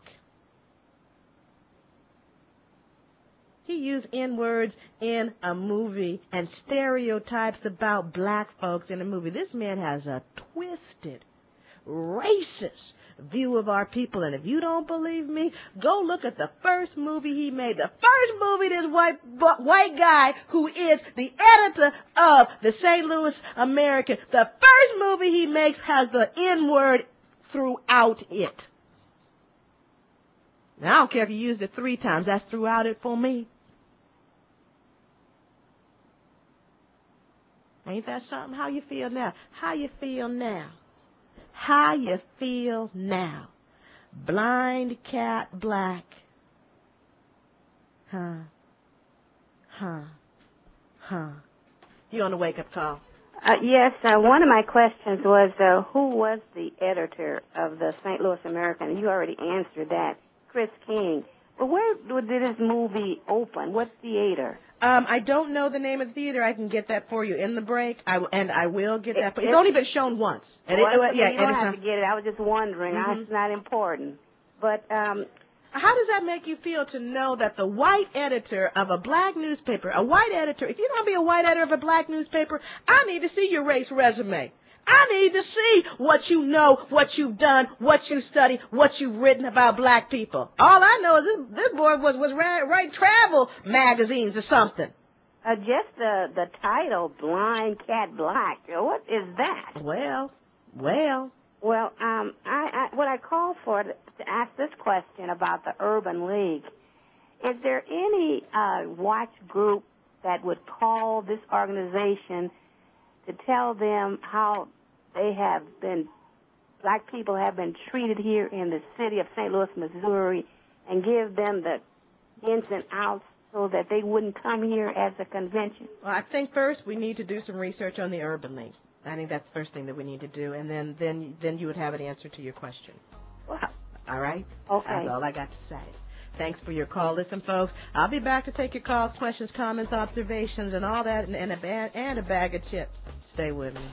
He used N-words in a movie and stereotypes about black folks in a movie. This man has a twisted, racist view of our people. And if you don't believe me, go look at the first movie he made. The first movie this white white guy who is the editor of the Saint Louis American, the first movie he makes has the N-word throughout it. Now, I don't care if you used it three times. That's throughout it for me. Ain't that something? How you feel now? How you feel now? How you feel now? Blind Cat Black. Huh. Huh. Huh. You on the wake-up call? Uh, yes, uh, one of my questions was uh, who was the editor of the Saint Louis American? You already answered that. Chris King. But where did this movie open? What theater? Um, I don't know the name of the theater. I can get that for you in the break, I, and I will get that. It, it's, it's only been shown once. And well, it, it, yeah, you don't have not, to get it. I was just wondering. Mm-hmm. I, it's not important. But um, how does that make you feel to know that the white editor of a black newspaper, a white editor, if you're going to be a white editor of a black newspaper, I need to see your race resume. I need to see what you know, what you've done, what you study, what you've written about black people. All I know is this, this boy was, was writing travel magazines or something. Uh, just the, the title, Blind Cat Black. What is that? Well, well. Well, um, I, I what I call for to, to ask this question about the Urban League, is there any uh, watch group that would call this organization to tell them how they have been, black people have been treated here in the city of Saint Louis, Missouri, and give them the ins and outs so that they wouldn't come here as a convention? Well, I think first we need to do some research on the Urban League. I think that's the first thing that we need to do, and then then then you would have an answer to your question. Well, all right? Okay. That's all I got to say. Thanks for your call. Listen, folks, I'll be back to take your calls, questions, comments, observations, and all that, and, and, a, bag, and a bag of chips. Stay with me.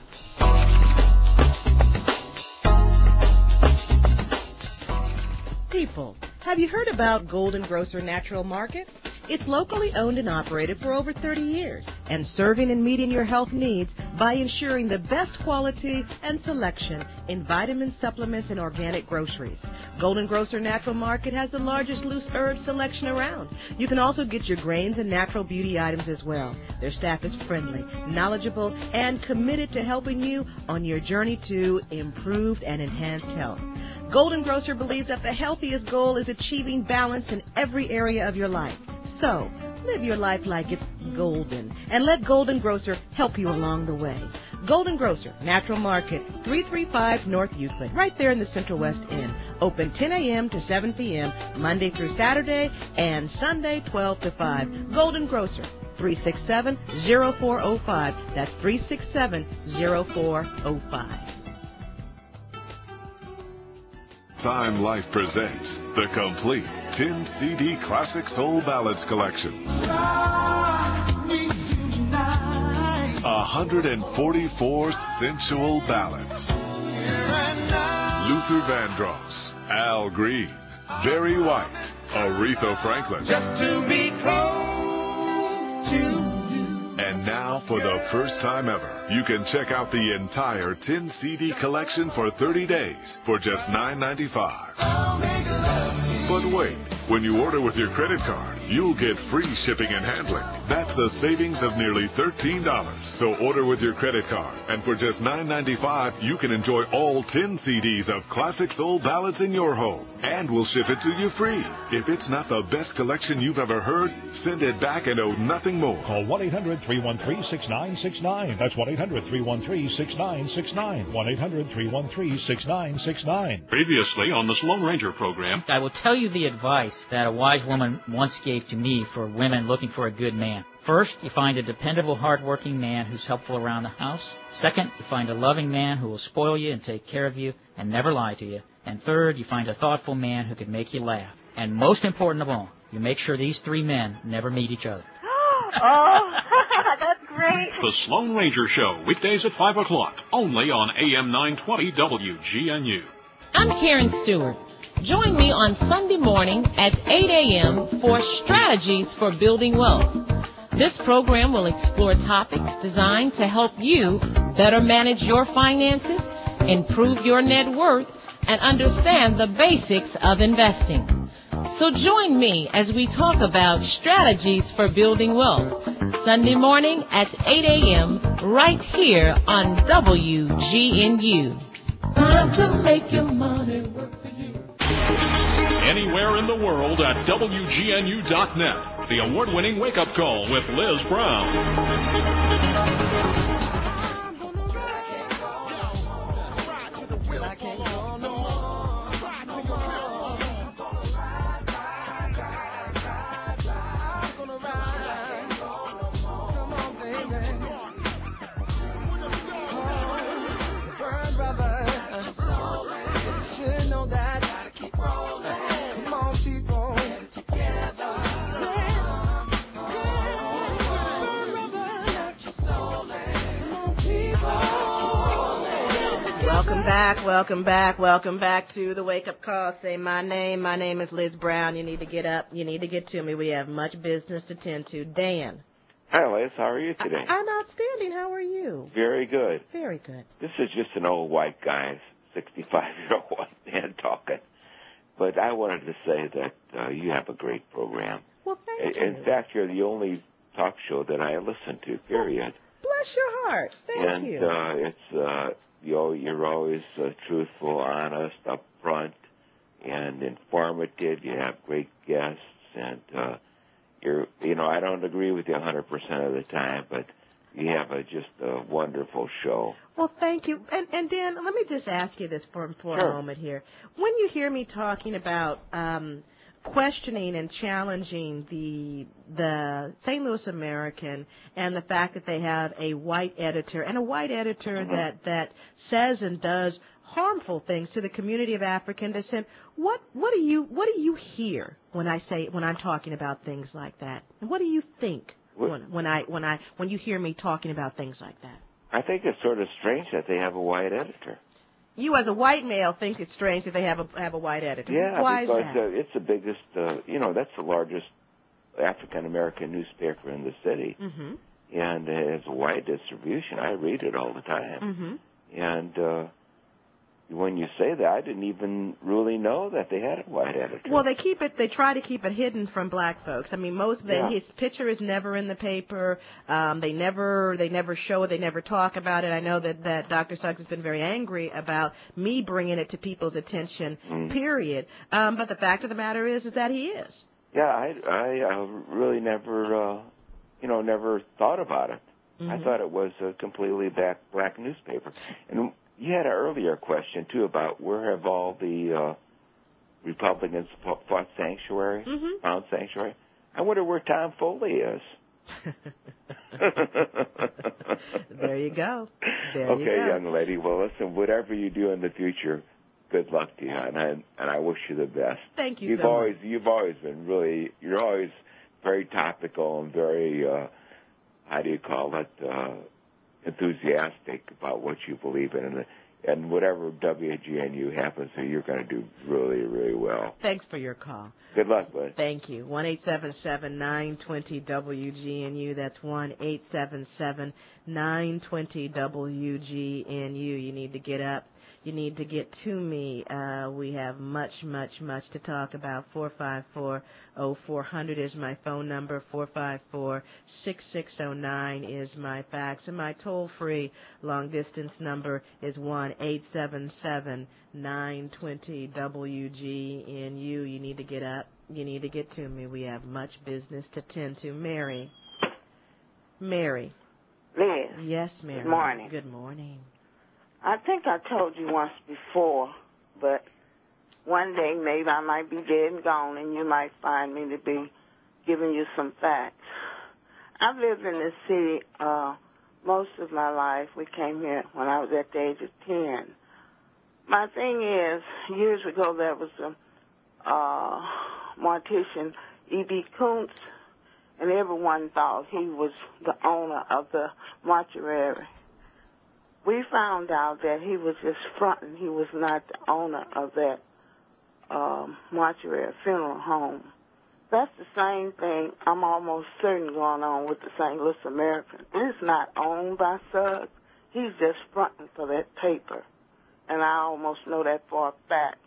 People, have you heard about Golden Grocer Natural Market? It's locally owned and operated for over thirty years and serving and meeting your health needs by ensuring the best quality and selection in vitamin supplements and organic groceries. Golden Grocer Natural Market has the largest loose herb selection around. You can also get your grains and natural beauty items as well. Their staff is friendly, knowledgeable, and committed to helping you on your journey to improved and enhanced health. Golden Grocer believes that the healthiest goal is achieving balance in every area of your life. So, Live your life like it's golden, and let Golden Grocer help you along the way. Golden Grocer, Natural Market, three thirty-five North Euclid, right there in the Central West End. Open ten a.m. to seven p.m., Monday through Saturday, and Sunday twelve to five. Golden Grocer, three six seven, zero four zero five. That's three six seven, zero four zero five. Time Life presents the complete ten C D Classic Soul Ballads collection. one hundred forty-four sensual ballads. Luther Vandross, Al Green, Barry White, Aretha Franklin. Just to be close to you. And now, for the first time ever, you can check out the entire ten C D collection for thirty days for just nine ninety-five. But wait, when you order with your credit card, you'll get free shipping and handling. That's a savings of nearly thirteen dollars. So order with your credit card, and for just nine ninety-five, you can enjoy all ten C Ds of classic soul ballads in your home, and we'll ship it to you free. If it's not the best collection you've ever heard, send it back and owe nothing more. Call one eight hundred, three one three, six nine six nine. That's one eight hundred, three one three, six nine six nine. one eight hundred, three one three, six nine six nine. Previously on the Sloan Ranger program. I will tell you the advice that a wise woman once gave to me for women looking for a good man. First, you find a dependable, hardworking man who's helpful around the house. Second, you find a loving man who will spoil you and take care of you and never lie to you. And third, you find a thoughtful man who can make you laugh. And most important of all, you make sure these three men never meet each other. Oh, that's great. The Sloan Ranger Show, weekdays at five o'clock, only on A M nine twenty W G N U. I'm Karen Stewart. Join me on Sunday morning at eight a.m. for Strategies for Building Wealth. This program will explore topics designed to help you better manage your finances, improve your net worth, and understand the basics of investing. So join me as we talk about strategies for building wealth. Sunday morning at eight a.m. right here on W G N U. Time to make your money work for you. Anywhere in the world at W G N U dot net. The award-winning wake-up call with Liz Brown. Welcome back, welcome back, welcome back to the Wake Up Call. Say my name. My name is Liz Brown. You need to get up. You need to get to me. We have much business to tend to. Dan. Hi, Liz. How are you today? I, I'm outstanding. How are you? Very good. Very good. This is just an old white guy, sixty-five-year-old white man talking. But I wanted to say that uh, you have a great program. Well, thank In you. fact, you're the only talk show that I listen to, period. Bless your heart. Thank and, you. Uh, it's, uh, you're, you're always uh, truthful, honest, upfront, and informative. You have great guests, and uh, you're, you know, I don't agree with you one hundred percent of the time, but you have a, just a wonderful show. Well, thank you. And, and Dan, let me just ask you this for, for Sure. a moment here. When you hear me talking about um, questioning and challenging the the Saint Louis American and the fact that they have a white editor and a white editor Mm-hmm. that, that says and does harmful things to the community of African descent, what what do you what do you hear when I say when I'm talking about things like that? And what do you think when, when I when I when you hear me talking about things like that? I think it's sort of strange that they have a white editor. You, as a white male, think it's strange that they have a have a white editor. Yeah, Why because is that? Uh, it's the biggest, uh, you know, that's the largest African American newspaper in the city, Mm-hmm. and it has a wide distribution. I read it all the time, Mm-hmm. and uh, when you say that, I didn't even really know that they had a white editor. Well, they keep it. They try to keep it hidden from black folks. I mean, most of the, Yeah. his picture is never in the paper. Um, they never they never show it. They never talk about it. I know that that Doctor Suggs has been very angry about me bringing it to people's attention. Mm. Period. Um, but the fact of the matter is, is that he is. Yeah, I I uh, really never, uh, you know, never thought about it. Mm-hmm. I thought it was a completely black black newspaper. And you had an earlier question too about where have all the uh, Republicans fought sanctuary, mm-hmm. found sanctuary. I wonder where Tom Foley is. There you go. There okay, you go. young lady. Well, listen, whatever you do in the future, good luck to you, and I and I wish you the best. Thank you you've so always, much. You've always been really, you're always very topical and very, uh, how do you call it, uh, enthusiastic about what you believe in. And, and whatever W G N U happens to, you're going to do really, really well. Thanks for your call. Good luck, Liz. Thank you. one eight seven seven, nine two zero, W G N U. That's one eight seven seven, nine two zero, W G N U. You need to get up. You need to get to me. Uh, we have much, much, much to talk about. four five four, oh four hundred is my phone number. four five four, six six zero nine is my fax. And my toll-free long-distance number is one eight seven seven, nine two zero, W G N U. You need to get up. You need to get to me. We have much business to tend to. Mary. Mary. Liz. Yes, Mary. Good morning. Good morning. I think I told you once before, but one day maybe I might be dead and gone, and you might find me to be giving you some facts. I've lived in this city uh, most of my life. We came here when I was at the age of ten. My thing is, years ago there was a uh, mortician, E B. Kuntz, and everyone thought he was the owner of the mortuary. We found out that he was just fronting. He was not the owner of that um, mortuary funeral home. That's the same thing I'm almost certain going on with the Saint Louis American. It's not owned by Suggs. He's just fronting for that paper. And I almost know that for a fact.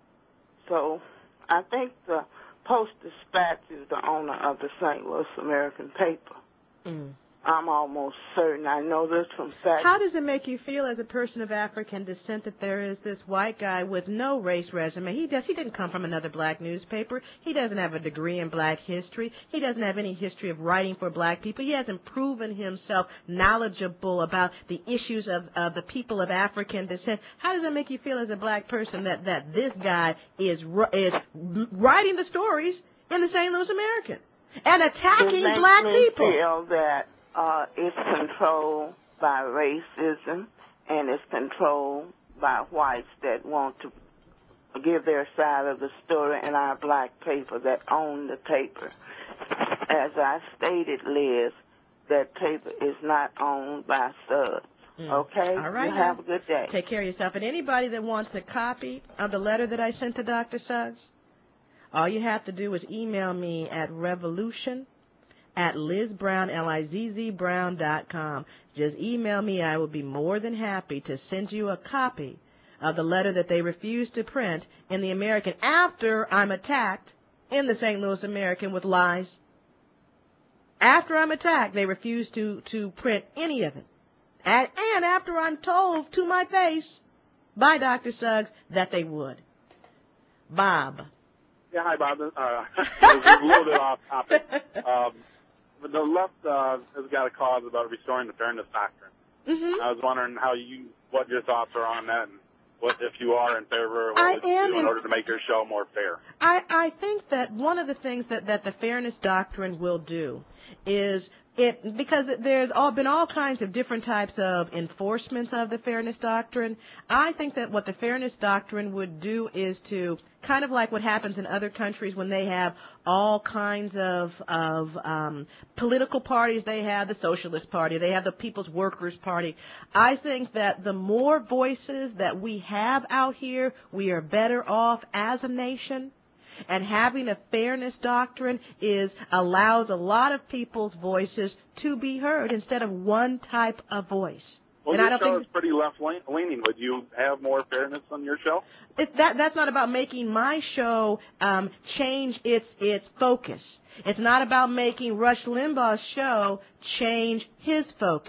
So I think the Post-Dispatch is the owner of the Saint Louis American paper. Mm. I'm almost certain. I know this from fact. How does it make you feel as a person of African descent that there is this white guy with no race resume? He does. He didn't come from another black newspaper. He doesn't have a degree in black history. He doesn't have any history of writing for black people. He hasn't proven himself knowledgeable about the issues of, of the people of African descent. How does it make you feel as a black person that, that this guy is is writing the stories in the Saint Louis American and attacking it black makes me people? Feel that Uh, it's controlled by racism, and it's controlled by whites that want to give their side of the story in our black paper that own the paper. As I stated, Liz, that paper is not owned by Suggs. Mm. Okay? All right. You have a good day. Take care of yourself. And anybody that wants a copy of the letter that I sent to Doctor Suggs, all you have to do is email me at revolution at Liz Brown, L I Z Z Brown dot com. Just email me. I will be more than happy to send you a copy of the letter that they refused to print in the American after I'm attacked in the Saint Louis American with lies. After I'm attacked, they refuse to, to print any of it. And, and after I'm told to my face by Doctor Suggs that they would. Bob. Yeah, hi, Bob. Uh, it's a little bit off topic. Um, but the left uh, has got a cause about restoring the fairness doctrine. Mm-hmm. I was wondering how you, what your thoughts are on that, and what if you are in favor, what I would you am do in in- order to make your show more fair? I, I think that one of the things that, that the fairness doctrine will do is it, because there's all been all kinds of different types of enforcements of the fairness doctrine. I think that what the fairness doctrine would do is to kind of like what happens in other countries when they have all kinds of of um, political parties. They have the Socialist Party, they have the People's Workers Party. I think that the more voices that we have out here, we are better off as a nation. And having a fairness doctrine is allows a lot of people's voices to be heard instead of one type of voice. Well, and your I don't show think is pretty left-leaning. Would you have more fairness on your show? it, that that's not about making my show um, change its its focus. It's not about making Rush Limbaugh's show change his focus.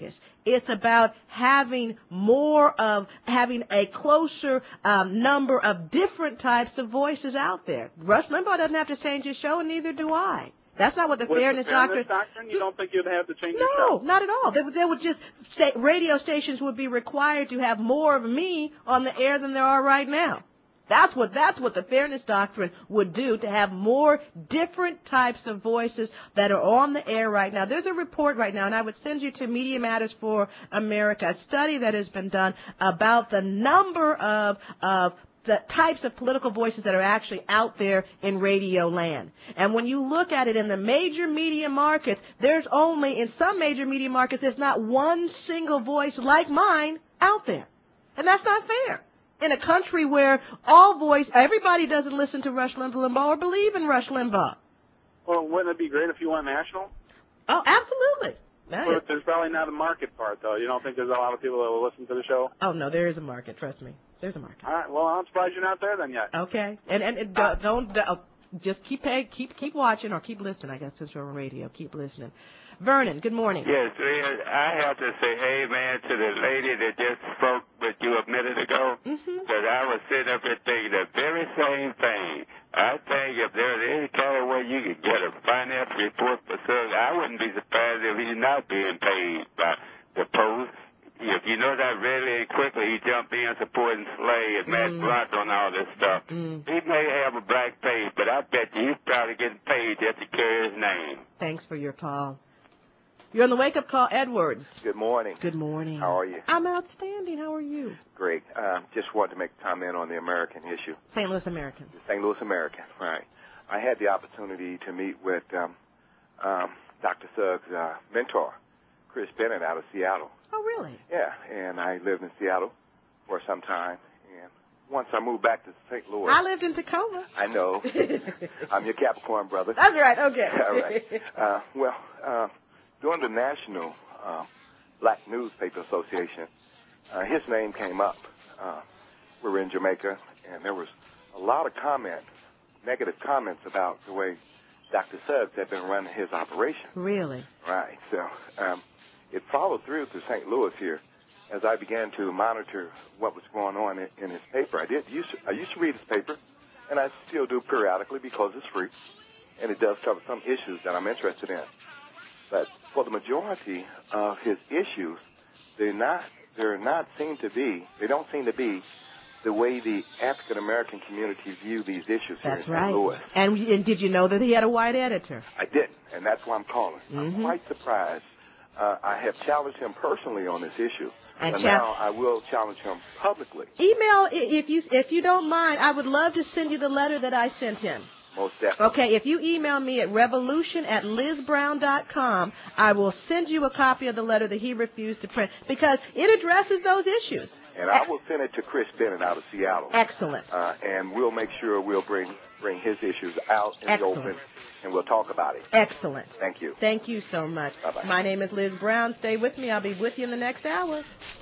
It's about having more of, having a closer um, number of different types of voices out there. Rush Limbaugh doesn't have to change his show, and neither do I. That's not what the With fairness, the fairness doctrine... doctrine, you don't think you'd have to change No, your show? not at all. They, would- they would just say radio stations would be required to have more of me on the air than there are right now. That's what that's what the fairness doctrine would do, to have more different types of voices that are on the air right now. There's a report right now, and I would send you to Media Matters for America, a study that has been done about the number of of the types of political voices that are actually out there in radio land. And when you look at it in the major media markets, there's only, in some major media markets, there's not one single voice like mine out there. And that's not fair. In a country where all voice, everybody doesn't listen to Rush Limbaugh or believe in Rush Limbaugh. Well, wouldn't it be great if you went national? Oh, absolutely. That But is- there's probably not a market part, though. You don't think there's a lot of people that will listen to the show? Oh, no, there is a market, trust me. There's a market. All right, well, I'm surprised you're not there then yet. Okay. And, and, and don't, don't uh, just keep pay, keep keep watching, or keep listening, I guess, since you're on radio. Keep listening. Vernon, good morning. Yes, Liz, I have to say amen to the lady that just spoke with you a minute ago, because Mm-hmm. I was sitting up here thinking the very same thing. I think if there's any kind of way you could get a finance report for Suggs, I wouldn't be surprised if he's not being paid by the Post. If you know that really quickly, he jumped in supporting Slay and Matt Mm. Blunt on all this stuff. Mm. He may have a black page, but I bet you he's probably getting paid just to carry his name. Thanks for your call. You're on the wake-up call, Edwards. Good morning. Good morning. How are you? I'm outstanding. How are you? Great. Uh, just wanted to make a comment on the American issue. Saint Louis American. The Saint Louis American, right. I had the opportunity to meet with um, um, Doctor Suggs' uh, mentor, Chris Bennett, out of Seattle. Oh, really? Yeah, and I lived in Seattle for some time. And once I moved back to Saint Louis. I lived in Tacoma. I know. I'm your Capricorn brother. That's right. Okay. All right. Uh, well, uh, during the National uh, Black Newspaper Association, uh, his name came up. Uh, we were in Jamaica, and there was a lot of comment, negative comments about the way Doctor Suggs had been running his operation. Really? Right. So um, it followed through to Saint Louis here. As I began to monitor what was going on in, in his paper, I did used to, I used to read his paper, and I still do periodically because it's free, and it does cover some issues that I'm interested in. But for the majority of his issues, they're not they're not seem to be they don't seem to be the way the African American community view these issues here That's in right. Saint Louis. And, and did you know that he had a white editor? I didn't, and that's why I'm calling. Mm-hmm. I'm quite surprised. Uh, I have challenged him personally on this issue, And but chal- now I will challenge him publicly. Email, i- if you if you don't mind, I would love to send you the letter that I sent him. Most definitely. Okay, if you email me at revolution at liz brown dot com, I will send you a copy of the letter that he refused to print, because it addresses those issues. And I will send it to Chris Bennett out of Seattle. Excellent. Uh, and we'll make sure we'll bring bring his issues out in Excellent. the open, and we'll talk about it. Excellent. Thank you. Thank you so much. Bye-bye. My name is Liz Brown. Stay with me. I'll be with you in the next hour.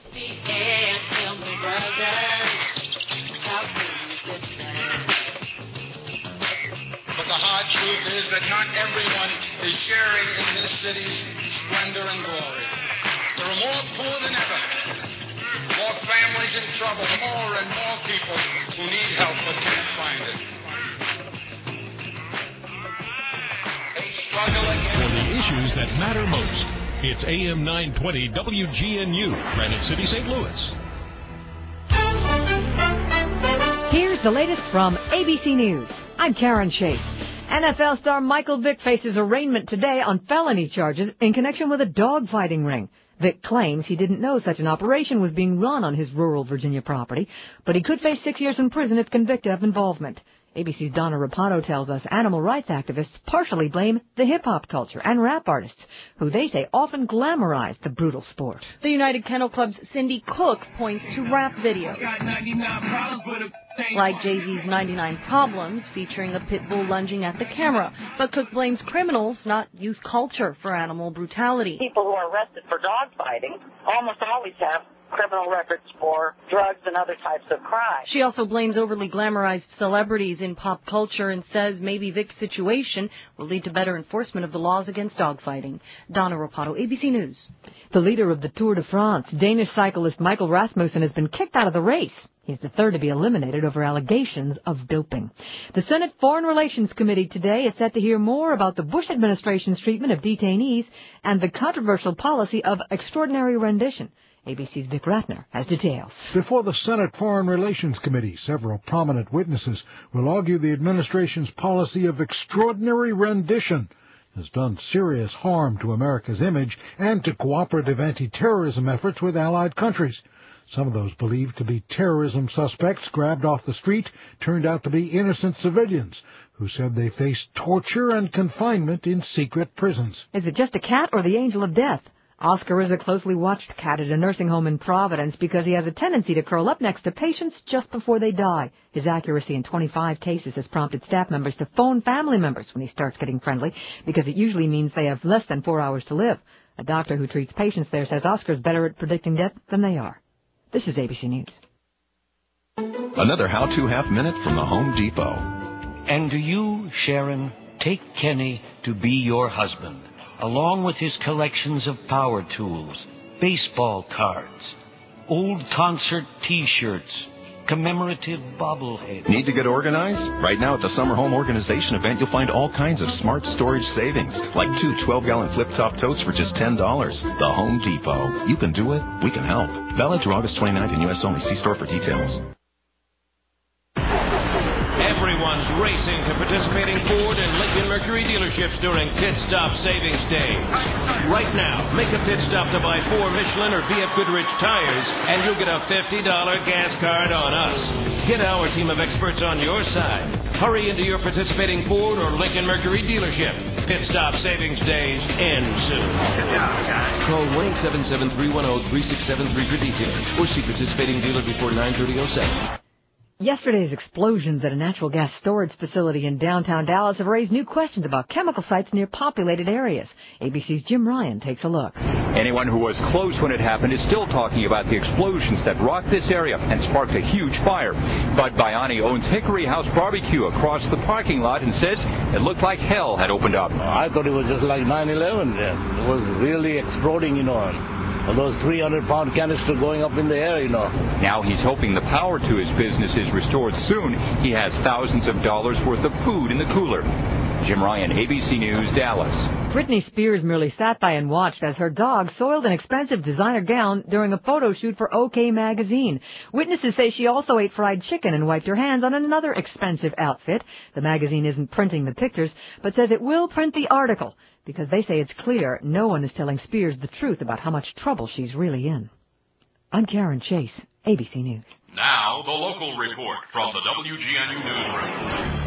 But the hard truth is that not everyone is sharing in this city's splendor and glory. There are more poor than ever, more families in trouble, more and more people who need help but can't find it. For the issues that matter most, it's A M nine twenty W G N U, Granite City, Saint Louis. Here's the latest from A B C News. I'm Karen Chase. N F L star Michael Vick faces arraignment today on felony charges in connection with a dogfighting ring. Vick claims he didn't know such an operation was being run on his rural Virginia property, but he could face six years in prison if convicted of involvement. A B C's Donna Rapato tells us animal rights activists partially blame the hip-hop culture and rap artists, who they say often glamorize the brutal sport. The United Kennel Club's Cindy Cook points to rap videos, like Jay-Z's ninety-nine Problems, featuring a pit bull lunging at the camera. But Cook blames criminals, not youth culture, for animal brutality. People who are arrested for dog fighting almost always have criminal records for drugs and other types of crime. She also blames overly glamorized celebrities in pop culture and says maybe Vic's situation will lead to better enforcement of the laws against dogfighting. Donna Rapato, A B C News. The leader of the Tour de France, Danish cyclist Michael Rasmussen, has been kicked out of the race. He's the third to be eliminated over allegations of doping. The Senate Foreign Relations Committee today is set to hear more about the Bush administration's treatment of detainees and the controversial policy of extraordinary rendition. A B C's Vic Ratner has details. Before the Senate Foreign Relations Committee, several prominent witnesses will argue the administration's policy of extraordinary rendition has done serious harm to America's image and to cooperative anti-terrorism efforts with allied countries. Some of those believed to be terrorism suspects grabbed off the street turned out to be innocent civilians who said they faced torture and confinement in secret prisons. Is it just a cat or the angel of death? Oscar is a closely watched cat at a nursing home in Providence because he has a tendency to curl up next to patients just before they die. His accuracy in twenty-five cases has prompted staff members to phone family members when he starts getting friendly because it usually means they have less than four hours to live. A doctor who treats patients there says Oscar's better at predicting death than they are. This is A B C News. Another how-to half-minute from the Home Depot. And do you, Sharon, take Kenny to be your husband, along with his collections of power tools, baseball cards, old concert T-shirts, commemorative bobbleheads. Need to get organized? Right now at the Summer Home Organization event, you'll find all kinds of smart storage savings, like two twelve-gallon flip-top totes for just ten dollars. The Home Depot. You can do it. We can help. Valid through August twenty-ninth in U S only. See store for details. Everyone's racing to participating Ford and Lincoln Mercury dealerships during Pit Stop Savings Day. Right now, make a pit stop to buy four Michelin or B F Goodrich tires, and you'll get a fifty dollars gas card on us. Get our team of experts on your side. Hurry into your participating Ford or Lincoln Mercury dealership. Pit Stop Savings Days end soon. Good job, guys. Call one eight seven seven, three one zero, three six seven three for details, or see participating dealer before nine thirty oh seven. Yesterday's explosions at a natural gas storage facility in downtown Dallas have raised new questions about chemical sites near populated areas. A B C's Jim Ryan takes a look. Anyone who was close when it happened is still talking about the explosions that rocked this area and sparked a huge fire. Bud Bayani owns Hickory House Barbecue across the parking lot and says it looked like hell had opened up. I thought it was just like nine eleven. It was really exploding, you know. Those three hundred pound canisters going up in the air, you know. Now he's hoping the power to his business is restored soon. He has thousands of dollars worth of food in the cooler. Jim Ryan, A B C News, Dallas. Britney Spears merely sat by and watched as her dog soiled an expensive designer gown during a photo shoot for OK Magazine. Witnesses say she also ate fried chicken and wiped her hands on another expensive outfit. The magazine isn't printing the pictures, but says it will print the article, because they say it's clear no one is telling Spears the truth about how much trouble she's really in. I'm Karen Chase, A B C News. Now, the local report from the W G N U Newsroom.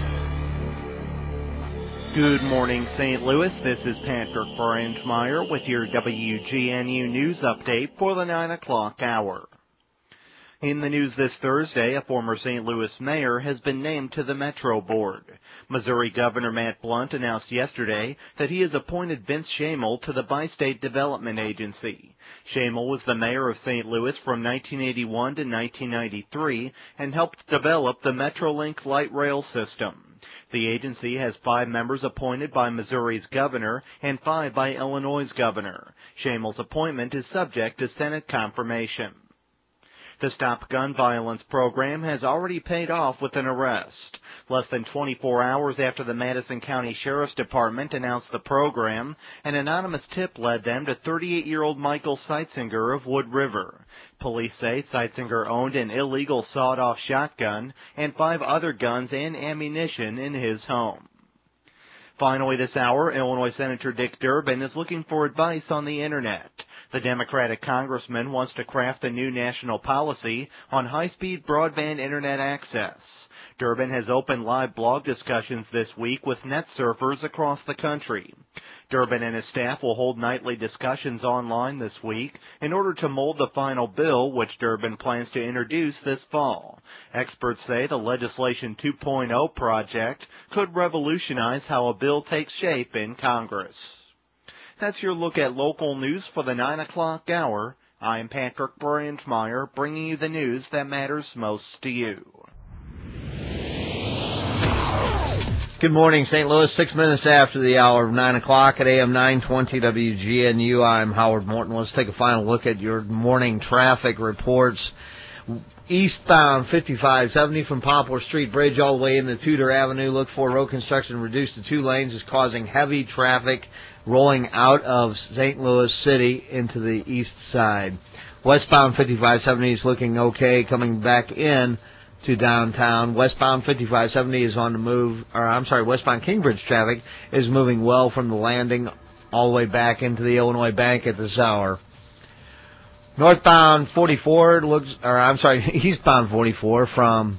Good morning, Saint Louis. This is Patrick Brandmeier with your W G N U News update for the nine o'clock hour. In the news this Thursday, a former Saint Louis mayor has been named to the Metro Board. Missouri Governor Matt Blunt announced yesterday that he has appointed Vince Schamel to the Bi-State Development Agency. Schamel was the mayor of Saint Louis from nineteen eighty-one to nineteen ninety-three and helped develop the Metrolink light rail system. The agency has five members appointed by Missouri's governor and five by Illinois' governor. Schamel's appointment is subject to Senate confirmation. The Stop Gun Violence program has already paid off with an arrest. Less than twenty-four hours after the Madison County Sheriff's Department announced the program, an anonymous tip led them to thirty-eight-year-old Michael Seitzinger of Wood River. Police say Seitzinger owned an illegal sawed-off shotgun and five other guns and ammunition in his home. Finally this hour, Illinois Senator Dick Durbin is looking for advice on the Internet. The Democratic congressman wants to craft a new national policy on high-speed broadband Internet access. Durbin has opened live blog discussions this week with net surfers across the country. Durbin and his staff will hold nightly discussions online this week in order to mold the final bill, which Durbin plans to introduce this fall. Experts say the Legislation two point oh project could revolutionize how a bill takes shape in Congress. That's your look at local news for the nine o'clock hour. I'm Patrick Brandmeier, bringing you the news that matters most to you. Good morning, Saint Louis. Six minutes after the hour of nine o'clock at A M nine twenty W G N U. I'm Howard Morton. Let's take a final look at your morning traffic reports. Eastbound fifty-five seventy from Poplar Street Bridge all the way into Tudor Avenue. Look for road construction reduced to two lanes is causing heavy traffic rolling out of Saint Louis City into the east side. Westbound fifty-five seventy is looking okay coming back in to downtown. Westbound fifty-five seventy is on the move, or I'm sorry, westbound Kingbridge traffic is moving well from the landing all the way back into the Illinois Bank at this hour. Northbound forty-four looks, or I'm sorry, eastbound forty-four from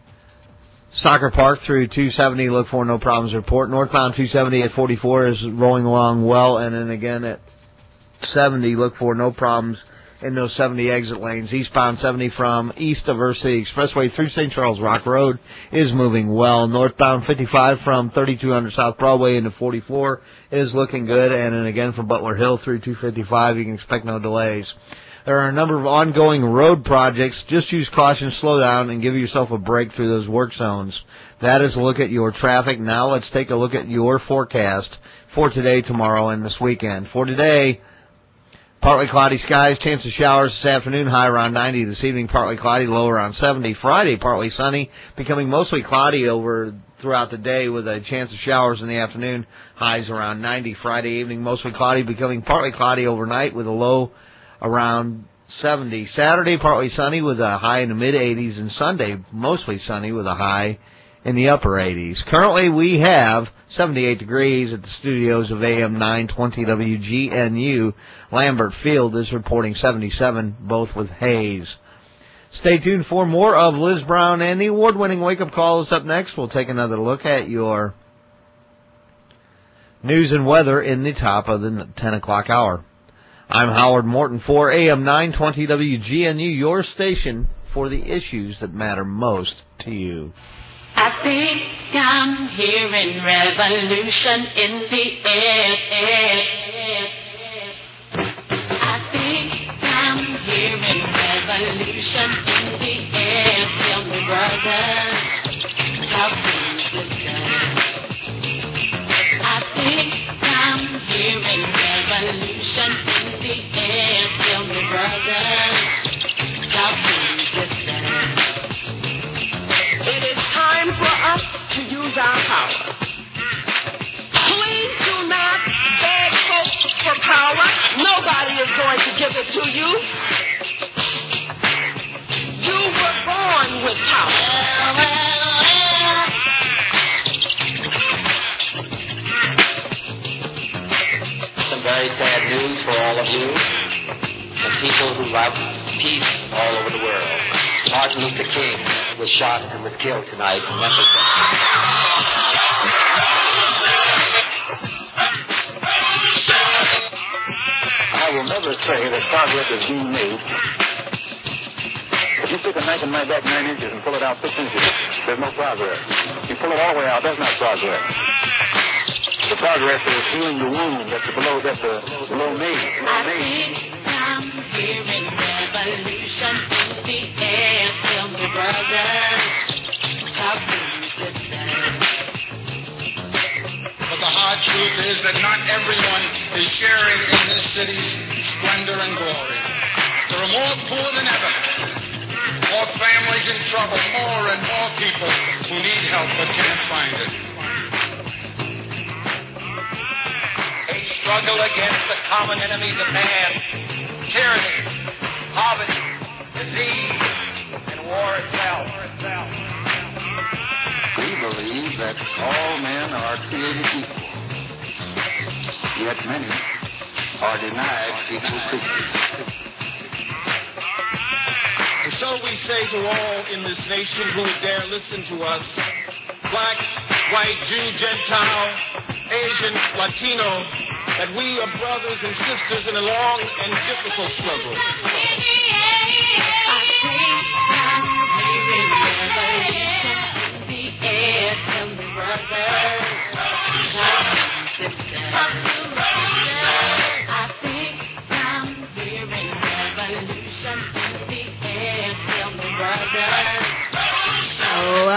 Soccer Park through two seventy, look for no problems report. Northbound two seventy at forty-four is rolling along well, and then again at seventy, look for no problems in those seventy exit lanes. Eastbound seventy from east of Earth City Expressway through Saint Charles Rock Road is moving well. Northbound fifty-five from thirty-two hundred South Broadway into forty-four is looking good, and then again from Butler Hill through two fifty-five, you can expect no delays. There are a number of ongoing road projects. Just use caution, slow down, and give yourself a break through those work zones. That is a look at your traffic. Now let's take a look at your forecast for today, tomorrow, and this weekend. For today, partly cloudy skies, chance of showers this afternoon, high around ninety. This evening, partly cloudy, low around seventy. Friday, partly sunny, becoming mostly cloudy over throughout the day with a chance of showers in the afternoon, highs around ninety. Friday evening, mostly cloudy, becoming partly cloudy overnight with a low around seventy. Saturday, partly sunny with a high in the mid-eighties, and Sunday, mostly sunny with a high in the upper eighties. Currently, we have seventy-eight degrees at the studios of A M nine twenty W G N U. Lambert Field is reporting seventy-seven, both with haze. Stay tuned for more of Liz Brown and the award-winning Wake Up Call is up next. We'll take another look at your news and weather in the top of the ten o'clock hour. I'm Howard Morton for A M nine twenty W G N U, your station for the issues that matter most to you. I think I'm hearing revolution in the air. I think I'm hearing revolution in the air. Tell me, brothers, how things will stand. I think I'm hearing revolution in the air. Tell me, brothers, how things will stand. It is time for us to use our power. Please do not beg folks for power. Nobody is going to give it to you. You were born with power. Well, well, well. Some very sad news for all of you, the people who love peace all over the world. Martin Luther King was shot and was killed tonight in Memphis. I will never say that progress is being made. If you stick a knife in my back nine inches and pull it out six inches, there's no progress. You pull it all the way out, that's not progress. The progress is healing the wound that's below, that's uh, below me. I think I'm hearing revolution in the air. Tell me, brothers, how things will stand. But the hard truth is that not everyone is sharing in this city's splendor and glory. There are more poor than ever, more families in trouble, more and more people who need help but can't find it. A struggle against the common enemies of man, tyranny, poverty, disease, and war itself. We believe that all men are created equal, yet many are denied equal treatment. And so we say to all in this nation who would dare listen to us, black, white, Jew, Gentile, Asian, Latino, that we are brothers and sisters in a long and difficult struggle. I think I'm hearing revolution.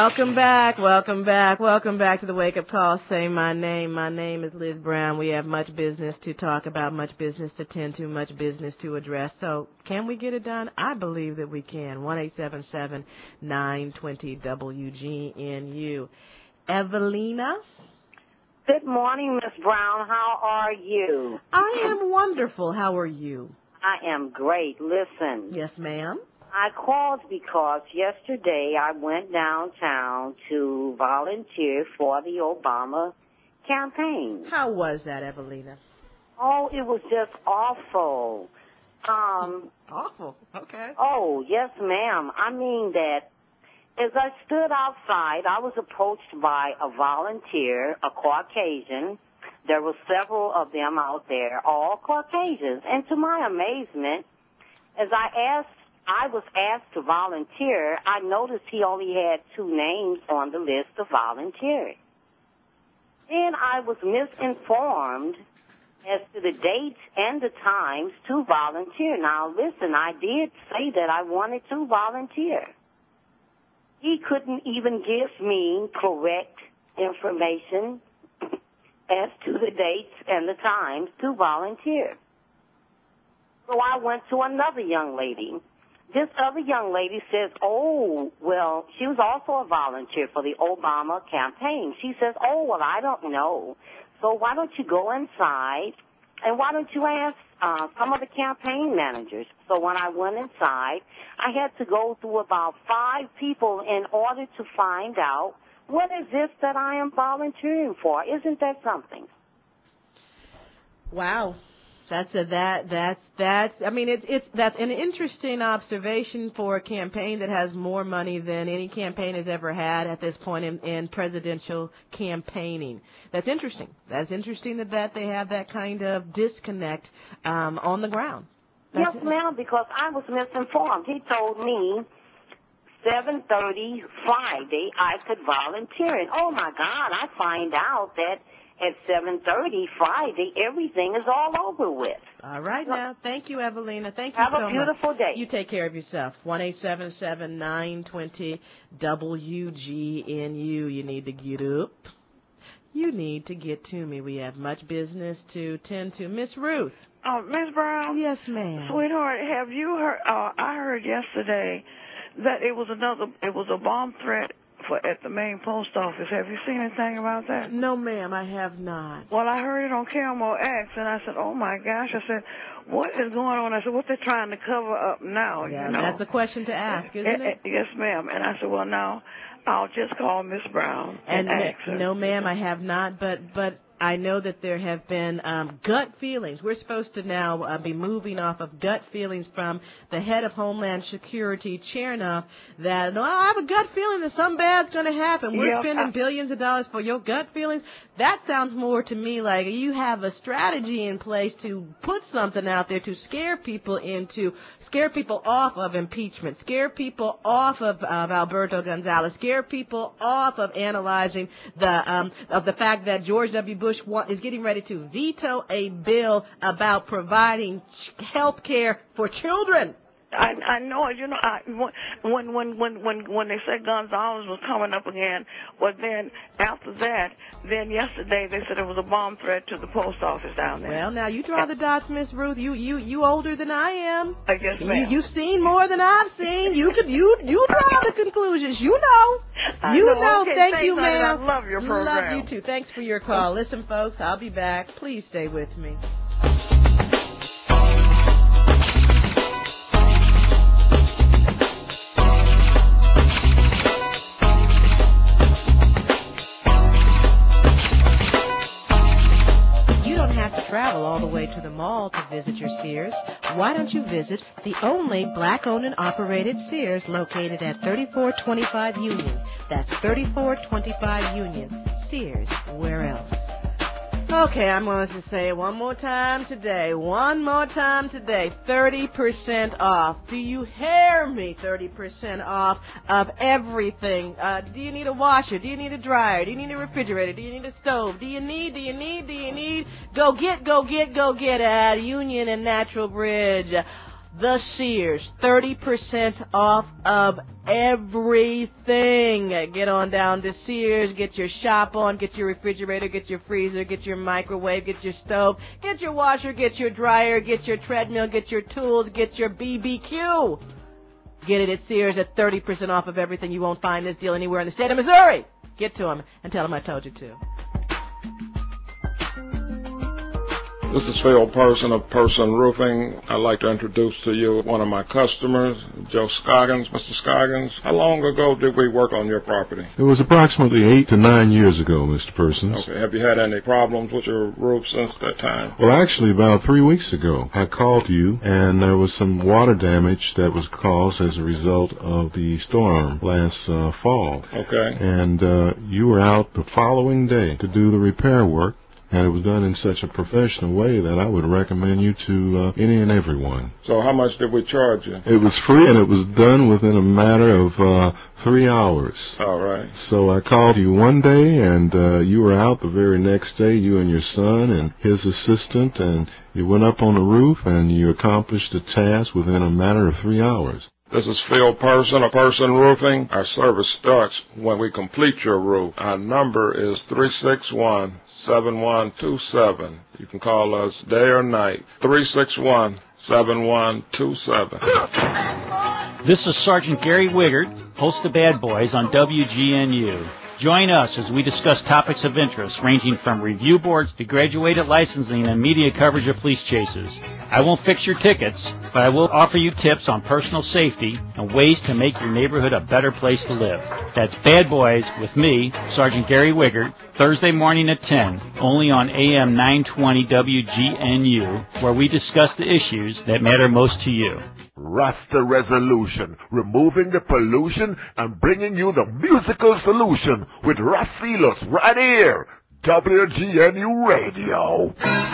Welcome back, welcome back, welcome back to the Wake Up Call. Say my name. My name is Liz Brown. We have much business to talk about, much business to tend to, much business to address. So can we get it done? I believe that we can. one eight seven seven, nine two zero, W G N U. Evelina? Good morning, Miss Brown. How are you? I am wonderful. How are you? I am great. Listen. Yes, ma'am. I called because yesterday I went downtown to volunteer for the Obama campaign. How was that, Evelina? Oh, it was just awful. Um, awful. Okay. Oh, yes, ma'am. I mean that as I stood outside, I was approached by a volunteer, a Caucasian. There were several of them out there, all Caucasians. And to my amazement, as I asked, I was asked to volunteer, I noticed he only had two names on the list of volunteering. Then I was misinformed as to the dates and the times to volunteer. Now, listen, I did say that I wanted to volunteer. He couldn't even give me correct information as to the dates and the times to volunteer. So I went to another young lady. This other young lady says, oh, well, she was also a volunteer for the Obama campaign. She says, oh, well, I don't know. So why don't you go inside and why don't you ask uh, some of the campaign managers? So when I went inside, I had to go through about five people in order to find out what is this that I am volunteering for. Isn't that something? Wow. That's a, that that's that's I mean it's it's that's an interesting observation for a campaign that has more money than any campaign has ever had at this point in, in presidential campaigning. That's interesting. That's interesting that, that they have that kind of disconnect um, on the ground. That's yes, ma'am, because I was misinformed. He told me seven thirty Friday I could volunteer, and oh my God, I find out that at seven thirty Friday, everything is all over with. All right now. Thank you, Evelina. Thank you Have so much. Have a beautiful day. You take care of yourself. one eight seven seven, nine two zero, W G N U. You need to get up. You need to get to me. We have much business to tend to. Miss Ruth. Oh, Miss Brown? Yes, ma'am. Sweetheart, have you heard, uh, I heard yesterday that it was another, it was a bomb threat for at the main post office. Have you seen anything about that? No, ma'am, I have not. Well, I heard it on K M O X, and I said, oh, my gosh. I said, what is going on? I said, what they're trying to cover up now, Yeah, you know? that's a question to ask, isn't it? Yes, ma'am. And I said, well, now, I'll just call Miss Brown and, and ask her. No, ma'am, I have not, but but I know that there have been um, gut feelings. We're supposed to now uh, be moving off of gut feelings from the head of Homeland Security, Chernoff, that, no, I have a gut feeling that something bad's going to happen. We're Yeah, spending I- billions of dollars for your gut feelings. That sounds more to me like you have a strategy in place to put something out there to scare people into, scare people off of impeachment, scare people off of, of Alberto Gonzalez, scare people off of analyzing the um, of the fact that George W. Bush wa- is getting ready to veto a bill about providing health care for children. I I know it. You know, I, when when when when when they said Gonzalez was coming up again, well then after that, then yesterday they said it was a bomb threat to the post office down there. Well, now you draw the dots, Miss Ruth. You you you older than I am. I guess, You, ma'am. you've seen more than I've seen. You could you you draw the conclusions. You know. I You know. know. Okay, Thank thanks, you, honey. ma'am. I love your program. Love you too. Thanks for your call. Listen, folks, I'll be back. Please stay with me. You don't have to travel all the way to the mall to visit your Sears. Why don't you visit the only black-owned and operated Sears located at thirty-four twenty-five Union? That's thirty-four twenty-five Union. Sears, where else? Okay, I'm going to say it one more time today. One more time today. thirty percent off. Do you hear me? thirty percent off of everything. Uh, do you need a washer? Do you need a dryer? Do you need a refrigerator? Do you need a stove? Do you need, do you need, do you need? Go get, go get, go get at Union and Natural Bridge. The Sears, thirty percent off of everything. Get on down to Sears, get your shop on, get your refrigerator, get your freezer, get your microwave, get your stove, get your washer, get your dryer, get your treadmill, get your tools, get your B B Q. Get it at Sears at thirty percent off of everything. You won't find this deal anywhere in the state of Missouri. Get to them and tell them I told you to. This is Phil Person of Person Roofing. I'd like to introduce to you one of my customers, Joe Scoggins. Mister Scoggins, how long ago did we work on your property? It was approximately eight to nine years ago, Mister Persons. Okay. Have you had any problems with your roof since that time? Well, actually, about three weeks ago, I called you, and there was some water damage that was caused as a result of the storm last uh, fall. Okay. And uh, you were out the following day to do the repair work. And it was done in such a professional way that I would recommend you to uh, any and everyone. So how much did we charge you? It was free, and it was done within a matter of uh, three hours. All right. So I called you one day, and uh, you were out the very next day, you and your son and his assistant, and you went up on the roof, and you accomplished the task within a matter of three hours. This is Phil Person of Person Roofing. Our service starts when we complete your roof. Our number is three six one, seven one two seven. You can call us day or night. three six one, seven one two seven. This is Sergeant Gary Wiggert, host of Bad Boys on W G N U. Join us as we discuss topics of interest ranging from review boards to graduated licensing and media coverage of police chases. I won't fix your tickets, but I will offer you tips on personal safety and ways to make your neighborhood a better place to live. That's Bad Boys with me, Sergeant Gary Wiggert, Thursday morning at ten, only on A M nine twenty W G N U, where we discuss the issues that matter most to you. Rasta Resolution, removing the pollution and bringing you the musical solution with Rasilos right here, W G N U Radio.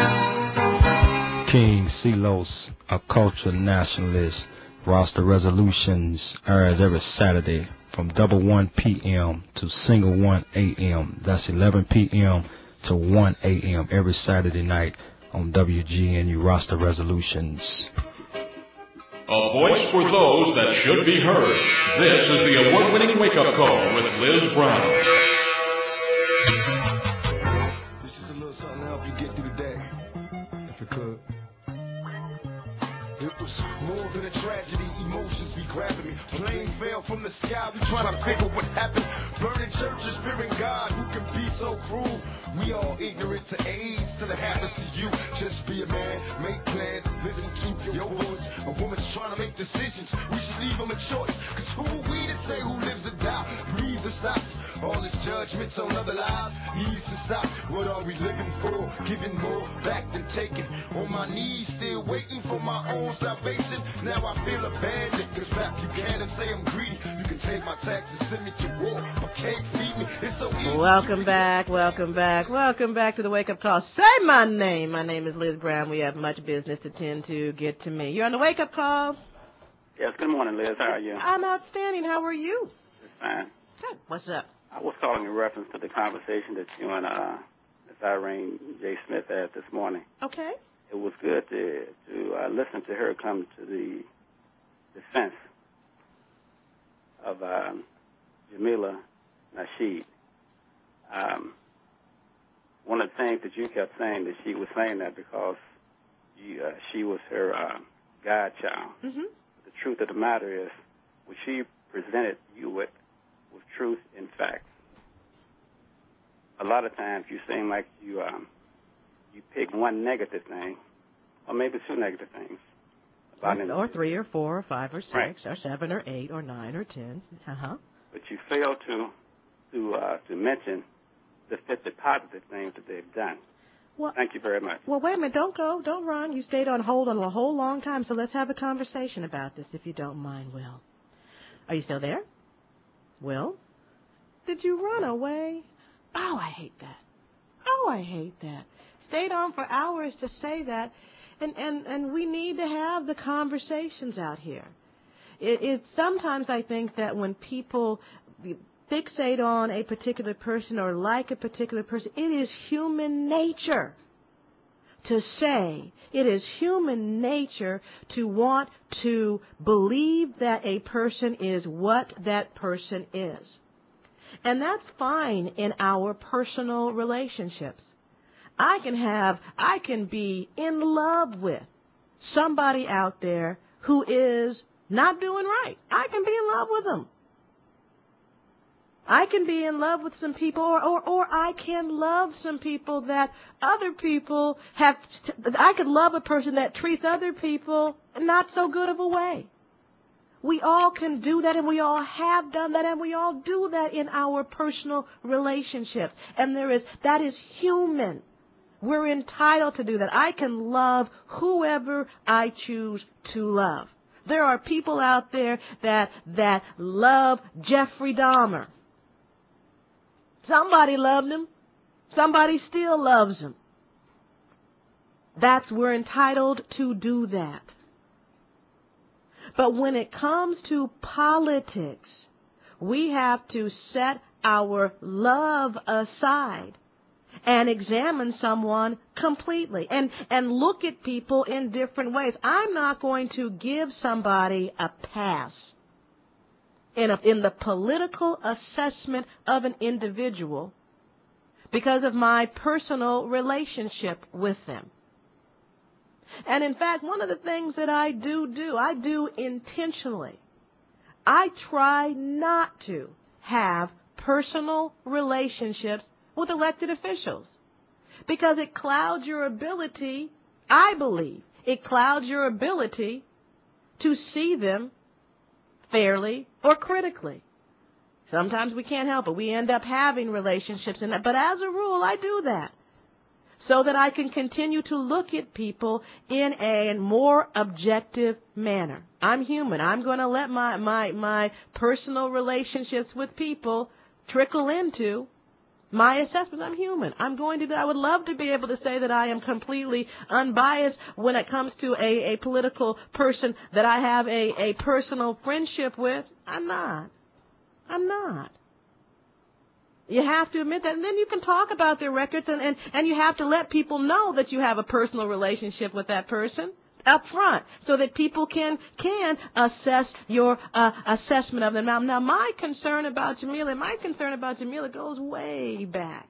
King Silos, a culture nationalist. Rasta Resolutions airs every Saturday from double one p.m. to single one a.m. That's eleven p.m. to one a.m. every Saturday night on W G N U Rasta Resolutions. A voice for those that should be heard. This is the award-winning wake-up call with Liz Brown. This is a little something to help you get through the day, if it could. It was more than a tragedy, emotions be grabbing me. Plane fell from the sky, we trying to figure what happened. Burning churches, fearing God, who can be so cruel? We all ignorant to AIDS till it happens to you. Just be a man, make plans, listen to your voice. A woman's trying to make decisions, we should leave them a choice. Cause who are we to say who lives or die? Breathe or stops. All this judgments on other lives needs to stop. What are we living for? Giving more back than taking. On my knees, still waiting for my own salvation. Now I feel abandoned. Cause rap you can and say I'm greedy. You can take my taxes, send me to war, but can't feed me. It's so easy. Welcome back, welcome back, welcome back to the Wake Up Call. Say my name. My name is Liz Brown. We have much business to tend to. Get to me. You're on the Wake Up Call. Yes, good morning, Liz. How are you? I'm outstanding. How are you? Just fine. Good. What's up? I was calling in reference to the conversation that you and uh, Miss Irene J. Smith had this morning. Okay. It was good to to uh, listen to her come to the defense of um, Jamila Nasheed. Um, one of the things that you kept saying that she was saying that because you, uh, she was her uh, godchild. Mm-hmm. The truth of the matter is, what she presented you with was truth and facts. A lot of times you seem like you um, you pick one negative thing, or maybe two negative things. About Or, or three or four or five or six Right. or seven or eight or nine or ten. Uh-huh. But you fail to to uh, to mention the fifty positive things that they've done. Well, Thank you very much. Well, wait a minute. Don't go. Don't run. You stayed on hold on a whole long time, so let's have a conversation about this, if you don't mind, Will. Are you still there? Will? Did you run away? Oh, I hate that. Oh, I hate that. Stayed on for hours to say that, and, and, and we need to have the conversations out here. It, it sometimes I think that when people fixate on a particular person or like a particular person, it is human nature to say it is human nature to want to believe that a person is what that person is. And that's fine in our personal relationships. I can have, I can be in love with somebody out there who is not doing right. I can be in love with them. I can be in love with some people, or, or, or I can love some people that other people have. I could love a person that treats other people not so good of a way. We all can do that, and we all have done that, and we all do that in our personal relationships. And there is, that is human. We're entitled to do that. I can love whoever I choose to love. There are people out there that, that love Jeffrey Dahmer. Somebody loved him. Somebody still loves him. That's, we're entitled to do that. But when it comes to politics, we have to set our love aside and examine someone completely and, and look at people in different ways. I'm not going to give somebody a pass in, a, in the political assessment of an individual because of my personal relationship with them. And in fact, one of the things that I do do, I do intentionally, I try not to have personal relationships with elected officials because it clouds your ability, I believe, it clouds your ability to see them fairly or critically. Sometimes we can't help it. We end up having relationships in that. But as a rule, I do that so that I can continue to look at people in a more objective manner. I'm human. I'm going to let my, my, my personal relationships with people trickle into my assessments. I'm human. I'm going to, I would love to be able to say that I am completely unbiased when it comes to a, a political person that I have a, a personal friendship with. I'm not. I'm not. You have to admit that, and then you can talk about their records, and, and, and you have to let people know that you have a personal relationship with that person up front so that people can can assess your uh, assessment of them. Now, now, my concern about Jamila, my concern about Jamila goes way back.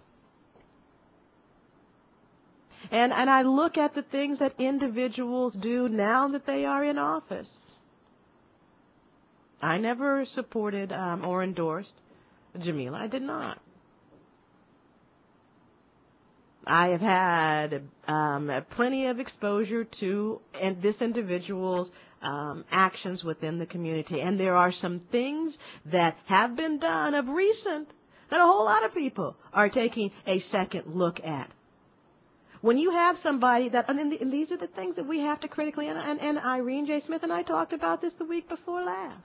And, and I look at the things that individuals do now that they are in office. I never supported um, or endorsed Jamila. I did not. I have had um, plenty of exposure to and this individual's um, actions within the community. And there are some things that have been done of recent that a whole lot of people are taking a second look at. When you have somebody that, and, and these are the things that we have to critically, and, and, and Irene J. Smith and I talked about this the week before last.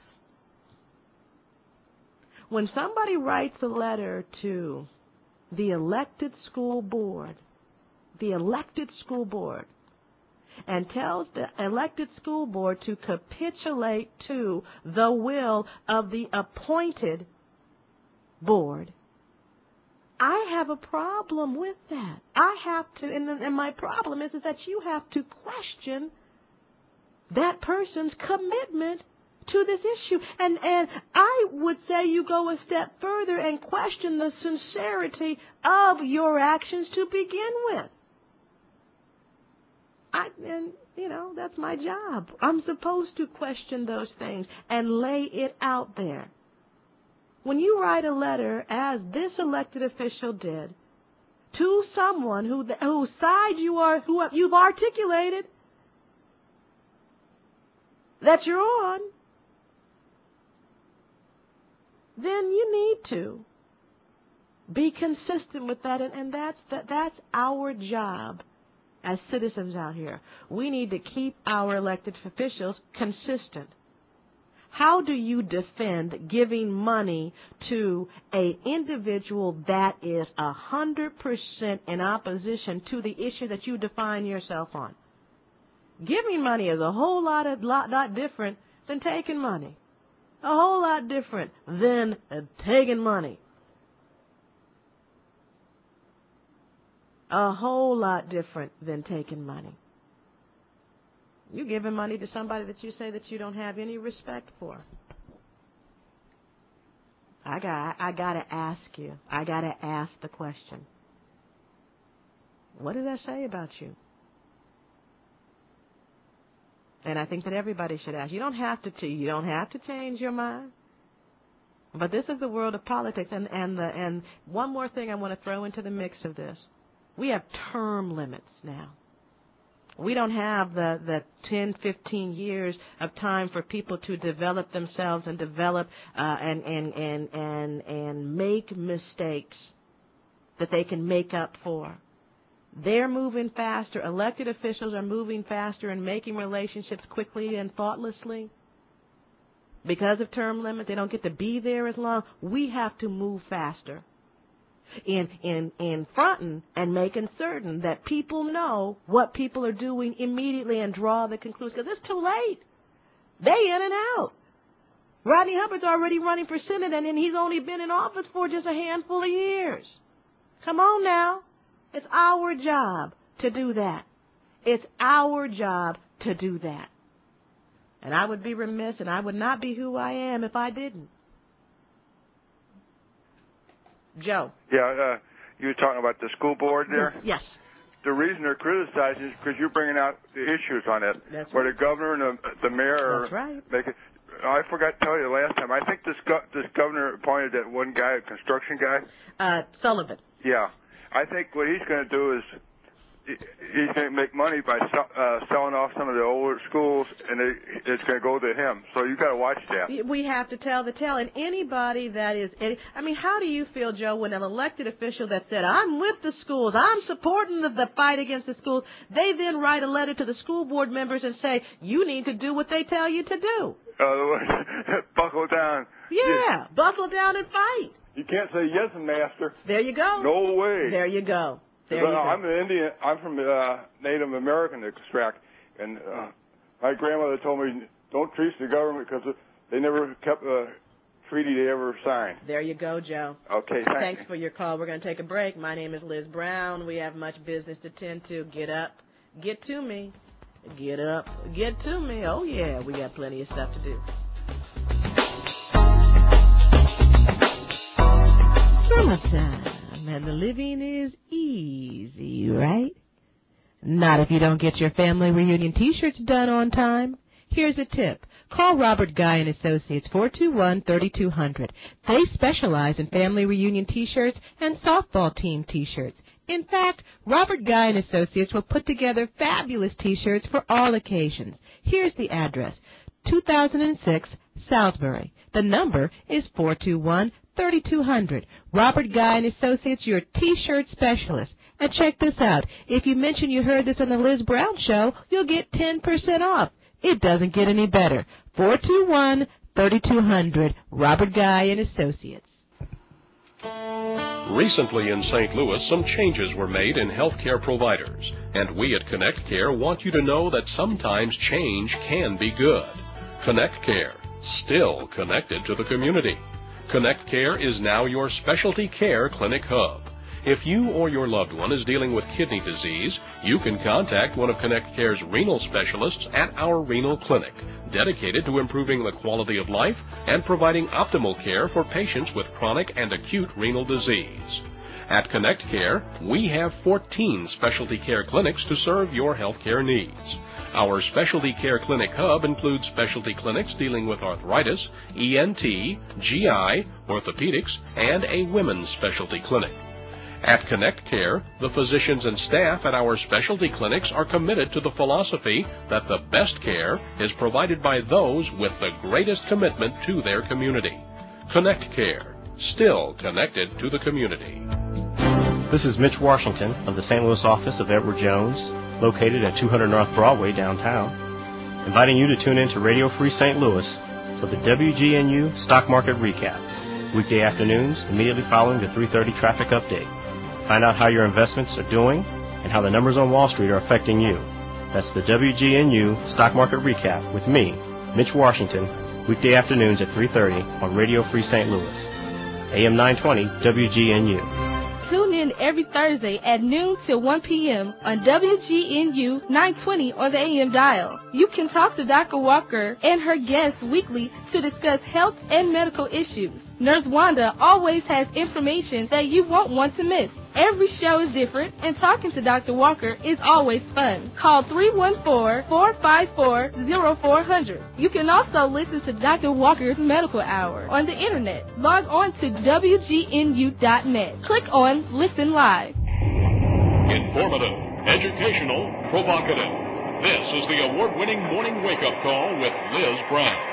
When somebody writes a letter to the elected school board, the elected school board, and tells the elected school board to capitulate to the will of the appointed board, I have a problem with that. I have to, and, and my problem is, is that you have to question that person's commitment to this issue. And, and I would say you go a step further and question the sincerity of your actions to begin with. I, and, you know, that's my job. I'm supposed to question those things and lay it out there. When you write a letter, as this elected official did, to someone who, whose side you are, who you've articulated that you're on, then you need to be consistent with that, and, and that's that, that's our job as citizens out here. We need to keep our elected officials consistent. How do you defend giving money to an individual that is a hundred percent in opposition to the issue that you define yourself on? Giving money is a whole lot of lot, lot different than taking money. A whole lot different than uh, taking money. A whole lot different than taking money. You giving money to somebody that you say that you don't have any respect for. I got I gotta ask you. I gotta ask the question. What does that say about you? And I think that everybody should ask. You don't have to you don't have to change your mind. But this is the world of politics, and and the and one more thing I want to throw into the mix of this. We have term limits now. We don't have the, the ten, fifteen years of time for people to develop themselves and develop uh, and, and, and, and, and make mistakes that they can make up for. They're moving faster. Elected officials are moving faster and making relationships quickly and thoughtlessly. Because of term limits, they don't get to be there as long. We have to move faster. In, in, in fronting and making certain that people know what people are doing immediately and draw the conclusion. Because it's too late. They in and out. Rodney Hubbard's already running for Senate, and then he's only been in office for just a handful of years. Come on now. It's our job to do that. It's our job to do that. And I would be remiss, and I would not be who I am if I didn't. Joe. Yeah, uh, you were talking about the school board there? Yes. yes. The reason they're criticizing is because you're bringing out the issues on it. That's where right. the governor and the, the mayor That's right. make it. I forgot to tell you last time. I think this go, this governor appointed that one guy, a construction guy. Uh, Sullivan. Yeah. I think what he's going to do is he's going to make money by uh, selling off some of the older schools, and it, it's going to go to him. So you got to watch that. We have to tell the tale. And anybody that is, I mean, how do you feel, Joe, when an elected official that said, I'm with the schools, I'm supporting the, the fight against the schools, they then write a letter to the school board members and say, you need to do what they tell you to do. Uh, buckle down. Yeah, yeah, buckle down and fight. You can't say yes, master. There you go. No way. There you go. There well, you go. I'm an Indian. I'm from uh, Native American extract, and uh, my grandmother told me don't treat the government because they never kept a treaty they ever signed. There you go, Joe. Okay, thanks. Thanks for your call. We're going to take a break. My name is Liz Brown. We have much business to tend to. Get up, get to me. Get up, get to me. Oh yeah, we got plenty of stuff to do. Summertime. And the living is easy, right? Not if you don't get your family reunion T-shirts done on time. Here's a tip. Call Robert Guy and Associates, four two one, three two zero zero. They specialize in family reunion T-shirts and softball team T-shirts. In fact, Robert Guy and Associates will put together fabulous T-shirts for all occasions. Here's the address. two thousand six, Salisbury. The number is four two one, three two zero zero. Robert Guy and Associates, your T-shirt specialist. And check this out. If you mention you heard this on the Liz Brown Show, you'll get ten percent off. It doesn't get any better. four two one, three two zero zero. Robert Guy and Associates. Recently in Saint Louis, some changes were made in healthcare providers. And we at Connect Care want you to know that sometimes change can be good. Connect Care, still connected to the community. Connect Care is now your specialty care clinic hub. If you or your loved one is dealing with kidney disease, you can contact one of Connect Care's renal specialists at our renal clinic, dedicated to improving the quality of life and providing optimal care for patients with chronic and acute renal disease. At Connect Care, we have fourteen specialty care clinics to serve your healthcare needs. Our specialty care clinic hub includes specialty clinics dealing with arthritis, E N T, G I, orthopedics, and a women's specialty clinic. At Connect Care, the physicians and staff at our specialty clinics are committed to the philosophy that the best care is provided by those with the greatest commitment to their community. Connect Care, still connected to the community. This is Mitch Washington of the Saint Louis office of Edward Jones, located at two hundred North Broadway downtown, inviting you to tune in to Radio Free Saint Louis for the W G N U Stock Market Recap, weekday afternoons immediately following the three thirty traffic update. Find out how your investments are doing and how the numbers on Wall Street are affecting you. That's the W G N U Stock Market Recap with me, Mitch Washington, weekday afternoons at three thirty on Radio Free Saint Louis, A M nine twenty W G N U. Tune in in every Thursday at noon till one p.m. on W G N U nine twenty on the A M dial. You can talk to Doctor Walker and her guests weekly to discuss health and medical issues. Nurse Wanda always has information that you won't want to miss. Every show is different, and talking to Doctor Walker is always fun. Call three one four, four five four, zero four zero zero. You can also listen to Doctor Walker's Medical Hour on the internet. Log on to W G N U dot net. Click on Listen Live. Informative, educational, provocative. This is the award-winning morning wake-up call with Liz Brown.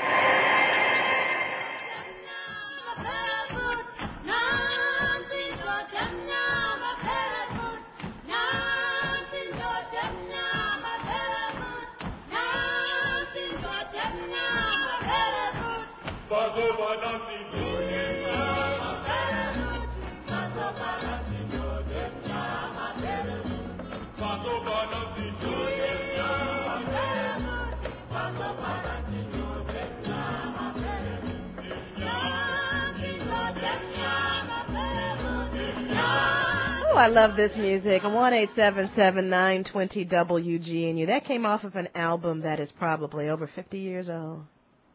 Oh, I love this music. one eight seven seven, nine two zero, W G N U. That came off of an album that is probably over fifty years old.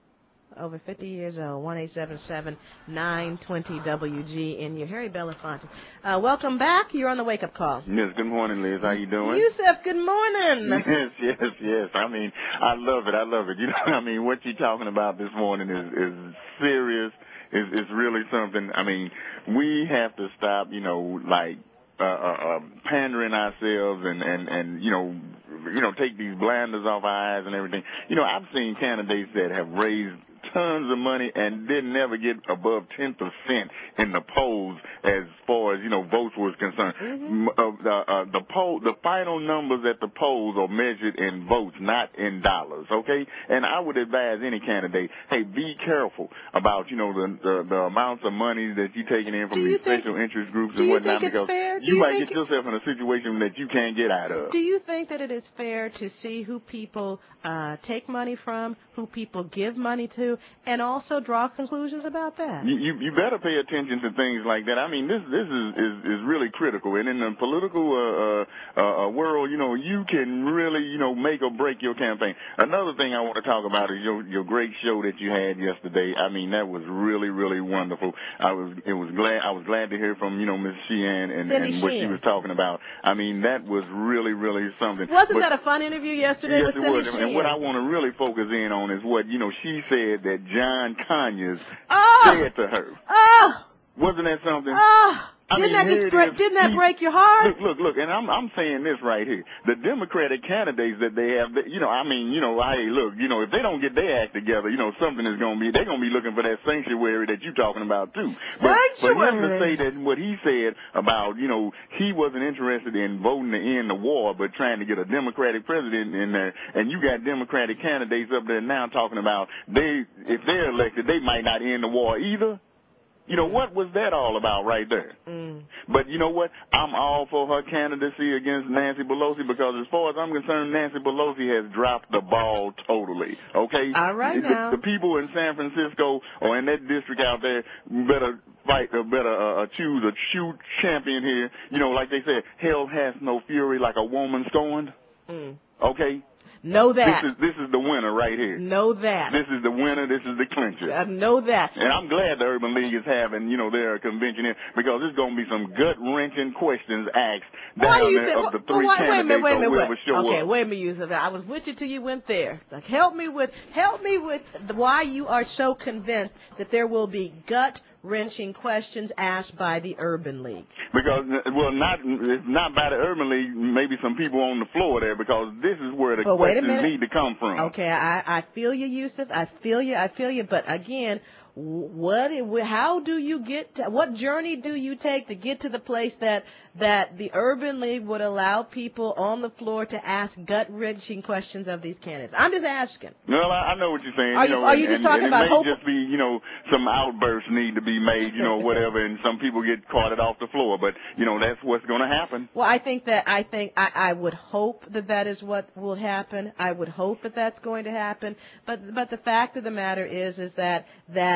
Over fifty years old. one eight seven seven, nine two zero, W G N U. Harry Belafonte. Uh, welcome back. You're on the wake-up call. Yes, good morning, Liz. How you doing? Yusuf, good morning. Yes, yes, yes. I mean, I love it. I love it. You know, I mean, what you're talking about this morning is, is serious. It's, it's really something. I mean, we have to stop, you know, like, Uh, uh, uh, pandering ourselves and, and, and, you know, you know, take these blinders off our eyes and everything. You know, I've seen candidates that have raised tons of money and didn't never get above ten percent in the polls as far as, you know, votes was concerned. Mm-hmm. Uh, the, uh, the poll, the final numbers at the polls are measured in votes, not in dollars, okay? And I would advise any candidate, hey, be careful about, you know, the, the, the amounts of money that you're taking in from these think, special interest groups and whatnot, because you, you might get yourself in a situation that you can't get out of. Do you think that it is fair to see who people uh, take money from, who people give money to, and also draw conclusions about that? You, you, you better pay attention to things like that. I mean, this this is, is, is really critical. And in the political uh, uh, uh, world, you know, you can really, you know, make or break your campaign. Another thing I want to talk about is your your great show that you had yesterday. I mean, that was really, really wonderful. I was it was glad I was glad to hear from, you know, Miss Sheehan and, and what she was talking about. I mean, that was really, really something. Wasn't but, that a fun interview yesterday yes, with it was. Cindy And Sheehan? what I want to really focus in on is what, you know, she said that John Conyers oh! said to her. Oh! Wasn't that something? Oh! I didn't mean, that just break, is, didn't that he, break your heart? Look, look, look, and I'm I'm saying this right here. The Democratic candidates that they have, you know, I mean, you know, hey, look, you know, if they don't get their act together, you know, something is going to be, they're going to be looking for that sanctuary that you're talking about too. But for him to say that what he said about, you know, he wasn't interested in voting to end the war, but trying to get a Democratic president in there, and you got Democratic candidates up there now talking about they, if they're elected, they might not end the war either. You know, what was that all about right there? Mm. But you know what? I'm all for her candidacy against Nancy Pelosi because as far as I'm concerned, Nancy Pelosi has dropped the ball totally, okay? All right the, now. The people in San Francisco or in that district out there better fight, or better uh, choose a true champion here. You know, like they said, hell has no fury like a woman scorned, mm. okay? Know that. This is this is the winner right here. Know that. This is the winner. This is the clincher. I know that. And I'm glad the Urban League is having, you know, their convention here because there's going to be some gut-wrenching questions asked why down do you there think, of the well, three why, candidates wait a minute, wait a minute, or whoever wait. show Okay, up. wait a minute, Yusuf. I was with you till you went there. Like, help me with, help me with the, why you are so convinced that there will be gut-wrenching questions asked by the Urban League. Because, well, not it's not by the Urban League, maybe some people on the floor there, because this is where the but questions wait a minute. need to come from. Okay, I, I feel you, Yusuf. I feel you. I feel you. But again, what? How do you get? To, what journey do you take to get to the place that that the Urban League would allow people on the floor to ask gut-wrenching questions of these candidates? I'm just asking. Well, I, I know what you're saying. Are you, you, know, are and, you just and, talking and about it may hope? just be, you know, some outbursts need to be made, you know, whatever, and some people get carted off the floor. But you know, that's what's going to happen. Well, I think that I think I, I would hope that that is what will happen. I would hope that that's going to happen. But but the fact of the matter is is that that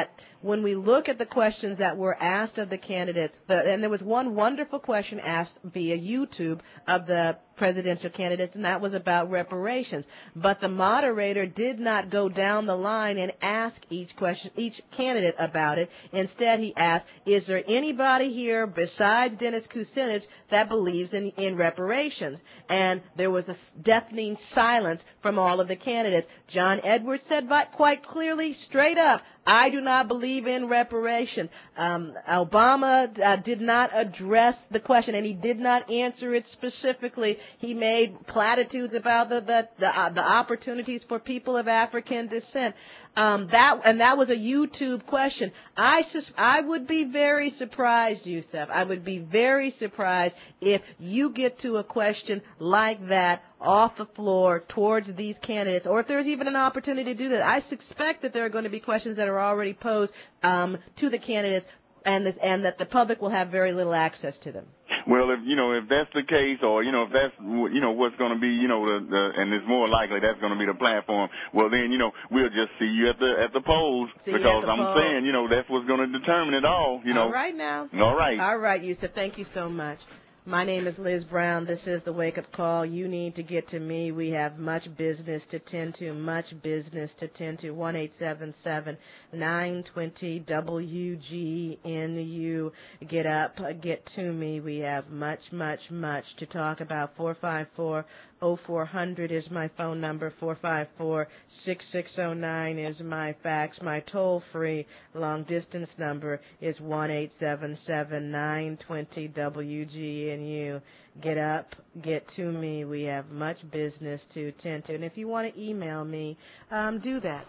that when we look at the questions that were asked of the candidates, the, and there was one wonderful question asked via YouTube of the presidential candidates, and that was about reparations. But the moderator did not go down the line and ask each question, each candidate about it. Instead, he asked, is there anybody here besides Dennis Kucinich that believes in, in reparations? And there was a deafening silence from all of the candidates. John Edwards said quite clearly, straight up, I do not believe in reparations. Um, Obama uh, did not address the question, and he did not answer it specifically. He made platitudes about the the the, uh, the opportunities for people of African descent. Um, that and that was a YouTube question. I sus- I would be very surprised, Yusef. I would be very surprised if you get to a question like that off the floor towards these candidates, or if there's even an opportunity to do that. I suspect that there are going to be questions that are already posed um, to the candidates, and the, and that the public will have very little access to them. Well, if you know if that's the case, or you know if that's you know what's going to be, you know, the, the and it's more likely that's going to be the platform. Well, then you know we'll just see you at the at the polls, See you because at the I'm polls. saying you know that's what's going to determine it all. You know. All right now. All right. All right, Yusef. Thank you so much. My name is Liz Brown. This is the Wake Up Call. You need to get to me. We have much business to tend to, much business to tend to. one eight seven seven, nine two zero, W G N U. Get up, get to me. We have much, much, much to talk about. four five four, oh four hundred is my phone number. four five four, six six zero nine is my fax. My toll-free long-distance number is one eight seven seven, nine two zero, W G N U. Get up, get to me. We have much business to attend to. And if you want to email me, um, do that.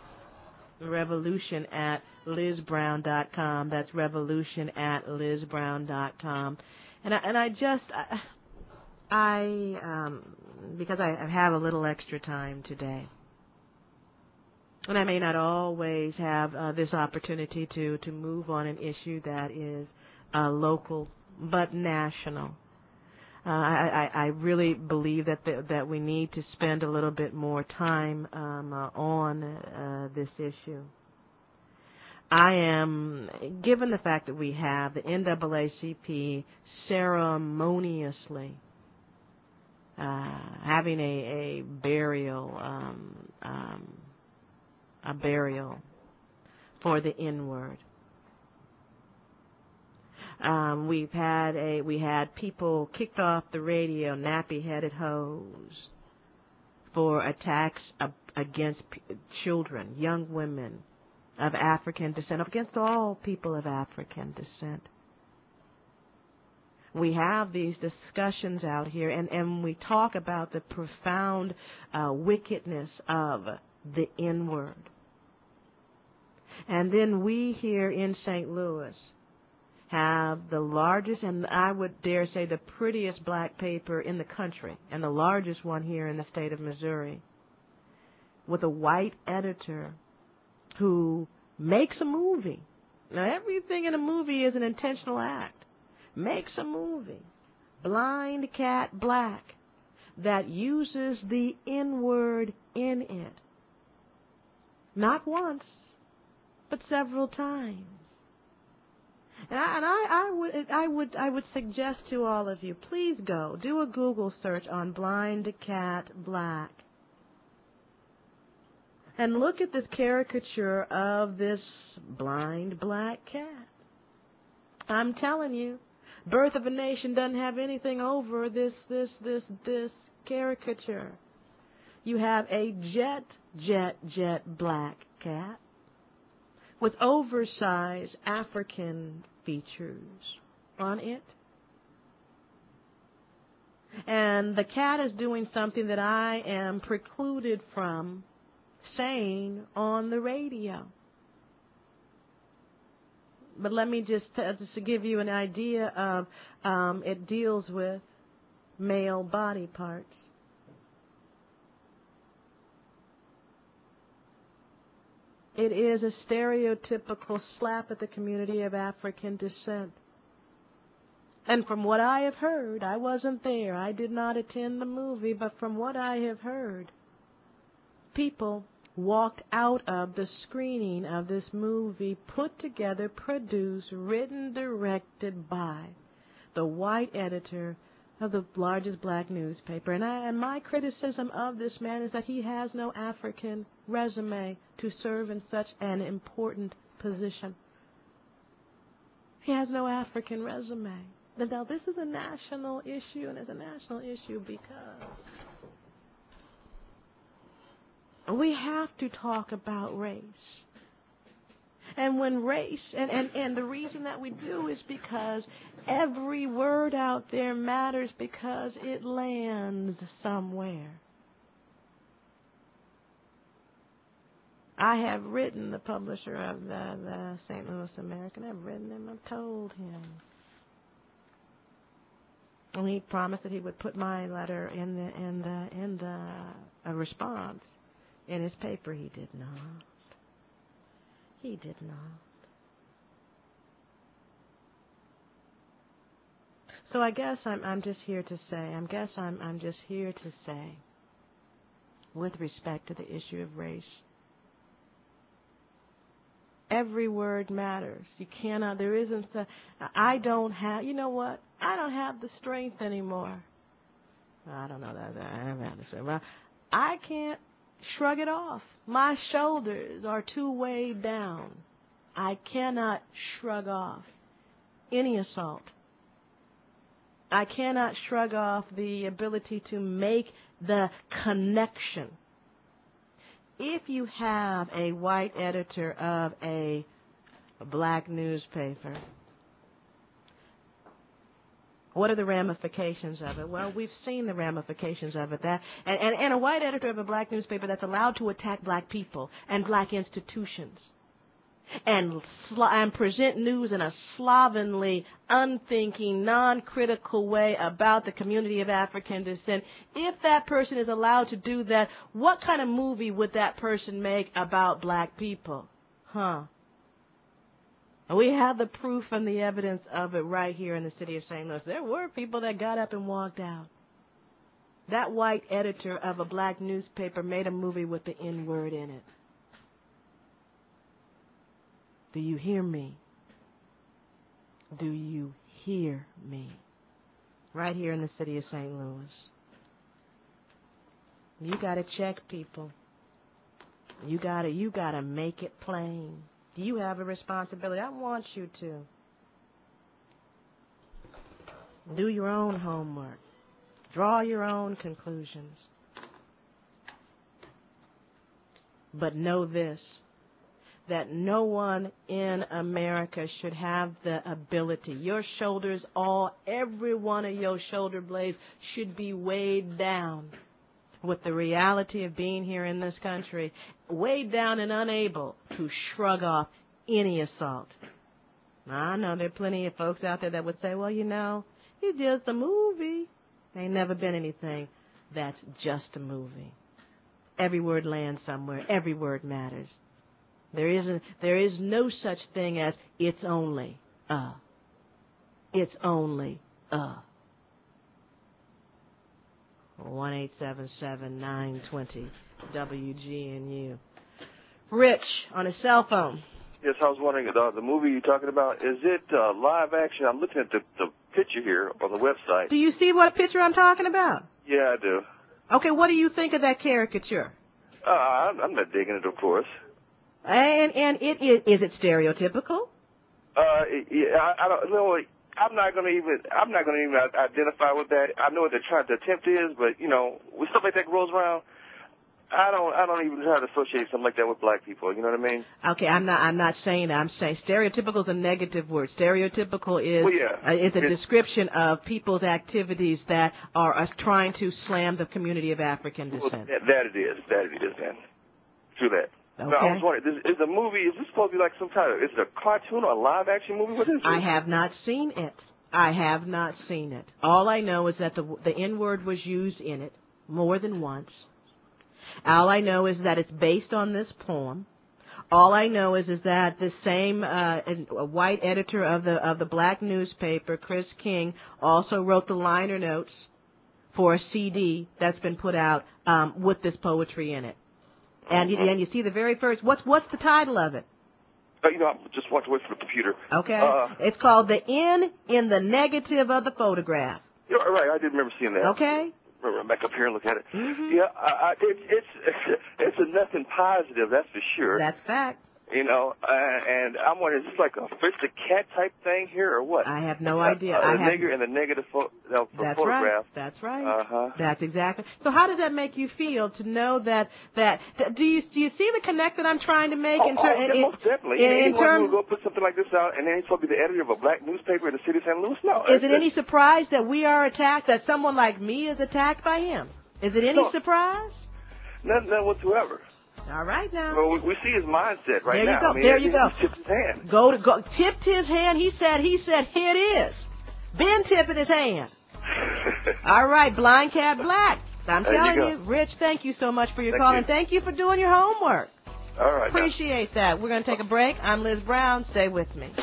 Revolution at liz brown dot com. That's revolution at liz brown dot com. And I, and I just, I, I um, because I, I have a little extra time today, and I may not always have uh, this opportunity to, to move on an issue that is uh, local but national. Uh, I, I, I really believe that the, that we need to spend a little bit more time um, uh, on uh, this issue. I am, given the fact that we have the N double A C P ceremoniously uh, having a, a burial, um, um, a burial for the N-word. Um, we've had a we had people kicked off the radio, nappy-headed hoes, for attacks ab- against p- children, young women of African descent, against all people of African descent. We have these discussions out here, and, and we talk about the profound uh, wickedness of the N-word. And then we here in Saint Louis have the largest, and I would dare say the prettiest black paper in the country, and the largest one here in the state of Missouri, with a white editor who makes a movie. Now, everything in a movie is an intentional act. Makes a movie, Blind Cat Black, that uses the N-word in it. Not once, but several times. And I, and I, I would, I would, I would suggest to all of you, please go do a Google search on Blind Cat Black, and look at this caricature of this blind black cat. I'm telling you, Birth of a Nation doesn't have anything over this, this, this, this caricature. You have a jet, jet, jet black cat with oversized African features on it. And the cat is doing something that I am precluded from saying on the radio. But let me just, uh, just to give you an idea of, um, it deals with male body parts. It is a stereotypical slap at the community of African descent. And from what I have heard, I wasn't there, I did not attend the movie, but from what I have heard, people walked out of the screening of this movie put together, produced, written, directed by the white editor of the largest black newspaper. And, I, and my criticism of this man is that he has no African resume to serve in such an important position. He has no African resume. Now, this is a national issue, and it's a national issue because we have to talk about race. And when race, and, and, and the reason that we do is because every word out there matters because it lands somewhere. I have written the publisher of the, the Saint Louis American. I've written him. I've told him. And he promised that he would put my letter in the in the in the a response in his paper. He did not. He did not. So I guess I'm I'm just here to say. I guess I'm I'm just here to say, with respect to the issue of race, every word matters. You cannot, there isn't, a, I don't have, you know what? I don't have the strength anymore. I don't know that. I haven't had the strength. Well, I can't shrug it off. My shoulders are too weighed down. I cannot shrug off any assault. I cannot shrug off the ability to make the connection. If you have a white editor of a, a black newspaper, what are the ramifications of it? Well, we've seen the ramifications of it. That and, and, and a white editor of a black newspaper that's allowed to attack black people and black institutions and, sl- and present news in a slovenly, unthinking, non-critical way about the community of African descent. If that person is allowed to do that, what kind of movie would that person make about black people? Huh? And we have the proof and the evidence of it right here in the city of Saint Louis. There were people that got up and walked out. That white editor of a black newspaper made a movie with the N-word in it. Do you hear me? Do you hear me? Right here in the city of Saint Louis. You got to check people. You got to you got to make it plain. You have a responsibility. I want you to. Do your own homework. Draw your own conclusions. But know this, that no one in America should have the ability. Your shoulders, all, every one of your shoulder blades should be weighed down with the reality of being here in this country, weighed down and unable to shrug off any assault. Now, I know there are plenty of folks out there that would say, well, you know, it's just a movie. Ain't never been anything that's just a movie. Every word lands somewhere. Every word matters. There isn't, there is no such thing as it's only a. It's only a. one eight seven seven nine two zero W G N U. Rich, on his cell phone. Yes, I was wondering, uh, the movie you're talking about, is it uh, live action? I'm looking at the, the picture here on the website. Do you see what picture I'm talking about? Yeah, I do. Okay, what do you think of that caricature? Uh, I'm, I'm not digging it, of course. And and it is, is it stereotypical? Uh, yeah, I, I don't know. I'm not gonna even. I'm not gonna even identify with that. I know what they're trying to attempt is, but you know, when stuff like that rolls around, I don't. I don't even try to associate something like that with black people. You know what I mean? Okay, I'm not. I'm not saying that. I'm saying stereotypical is a negative word. Stereotypical is well, yeah. uh, is a it's, description of people's activities that are uh, trying to slam the community of African descent. Well, that, that it is. That it is, man. True that. Okay. Now, I was wondering, is, is the movie, is this supposed to be like some kind of, is it a cartoon or a live action movie? What is it? I have not seen it. I have not seen it. All I know is that the the N-word was used in it more than once. All I know is that it's based on this poem. All I know is is that the same uh, white editor of the of the black newspaper, Chris King, also wrote the liner notes for a C D that's been put out um, with this poetry in it. And you, and you see the very first. What's what's the title of it? Uh, you know, I just walked away from the computer. Okay. Uh, it's called The N in the Negative of the Photograph. You're right. I did remember seeing that. Okay. Remember back up here and look at it. Mm-hmm. Yeah, I, I, it, it's it's a nothing positive, that's for sure. That's fact. You know, uh, and I'm wondering, is this like a fish the cat type thing here or what? I have no uh, idea. Uh, I the have... nigger and the negative pho- uh, That's photograph. right. That's right. Uh-huh. That's exactly. So how does that make you feel to know that that do you do you see the connect that I'm trying to make Oh, in, ter- oh, in, yeah, most definitely. in, in Anyone terms? who will go put something like this out and then he's supposed to be the editor of a black newspaper in the city of Saint Louis? No. Is it any surprise that we are attacked? That someone like me is attacked by him? Is it any No. surprise? None, none whatsoever. All right now. Well, we, we see his mindset right there you now. go. I mean, there he, you go. He tipped his hand. Go to go. Tipped his hand. He said. He said. Here it is. Been tipping his hand. All right, Blind Cat Black. I'm There telling you you, go. Rich. Thank you so much for your Thank call you. and thank you for doing your homework. All right. now. Appreciate that. We're going to take a break. I'm Liz Brown. Stay with me.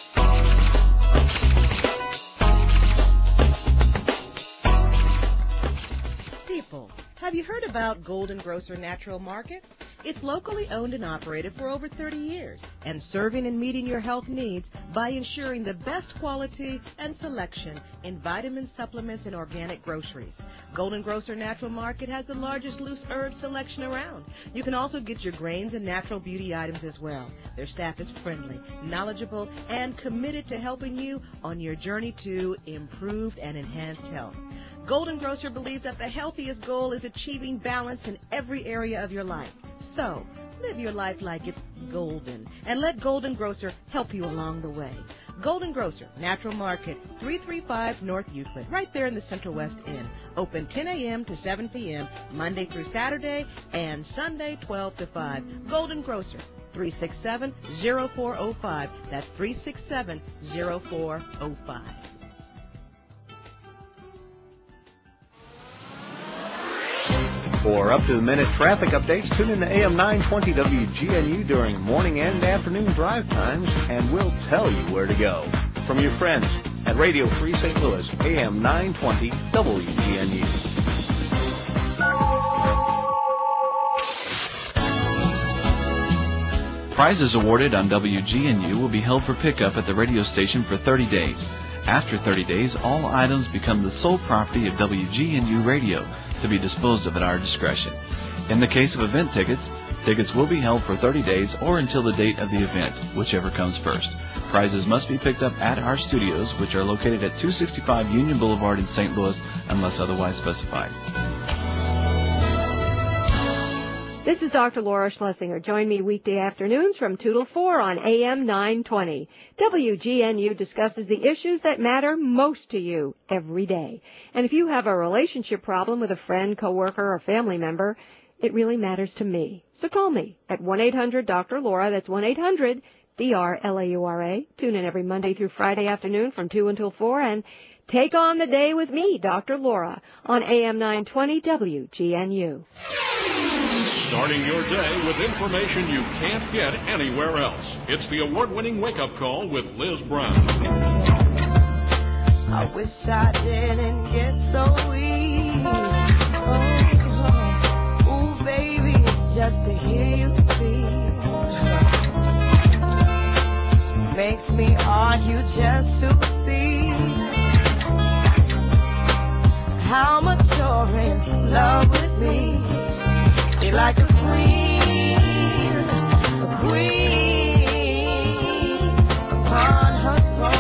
People, have you heard about Golden Grocer Natural Market? It's locally owned and operated for over thirty years and serving and meeting your health needs by ensuring the best quality and selection in vitamin supplements and organic groceries. Golden Grocer Natural Market has the largest loose herb selection around. You can also get your grains and natural beauty items as well. Their staff is friendly, knowledgeable, and committed to helping you on your journey to improved and enhanced health. Golden Grocer believes that the healthiest goal is achieving balance in every area of your life. So, live your life like it's golden and let Golden Grocer help you along the way. Golden Grocer, Natural Market, three thirty-five North Euclid, right there in the Central West End. Open ten a.m. to seven p.m., Monday through Saturday, and Sunday twelve to five. Golden Grocer, three six seven, zero four zero five. That's three six seven, zero four zero five. For up-to-the-minute traffic updates, tune in to A M nine twenty W G N U during morning and afternoon drive times, and we'll tell you where to go. From your friends at Radio Free Saint Louis, A M nine twenty W G N U. Prizes awarded on W G N U will be held for pickup at the radio station for thirty days. After thirty days, all items become the sole property of W G N U Radio, to be disposed of at our discretion. In the case of event tickets, tickets will be held for thirty days or until the date of the event, whichever comes first. Prizes must be picked up at our studios, which are located at two sixty-five Union Boulevard in Saint Louis, unless otherwise specified. This is Doctor Laura Schlesinger. Join me weekday afternoons from two to four on A M nine twenty. W G N U discusses the issues that matter most to you every day. And if you have a relationship problem with a friend, coworker, or family member, it really matters to me. So call me at one eight hundred Doctor Laura. That's one eight hundred D R L A U R A. Tune in every Monday through Friday afternoon from two until four and take on the day with me, Doctor Laura, on A M nine twenty W G N U. Starting your day with information you can't get anywhere else. It's the award-winning wake-up call with Liz Brown. I wish I didn't get so weak. Oh, ooh, baby, just to hear you speak makes me argue just to see how much you're in love with me. You're like a queen, a queen upon her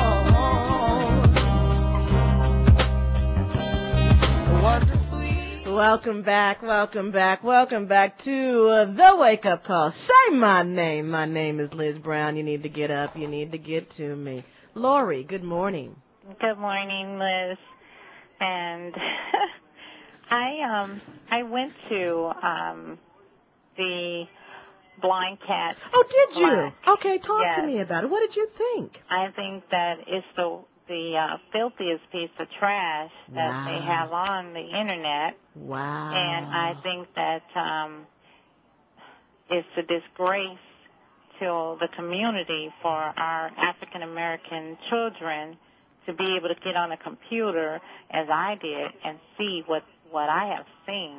throne. Was the sweet. Welcome back, welcome back, welcome back to uh, the Wake Up Call. Say my name. My name is Liz Brown. You need to get up. You need to get to me. Lori, good morning. Good morning, Liz. And I um I went to um the Blind Cat. Oh, did you? Black. Okay, talk Yes. to me about it. What did you think? I think that it's the the uh, filthiest piece of trash that Wow. they have on the internet, Wow. and I think that um it's a disgrace to the community for our African American children to be able to get on a computer, as I did, and see what, what I have seen.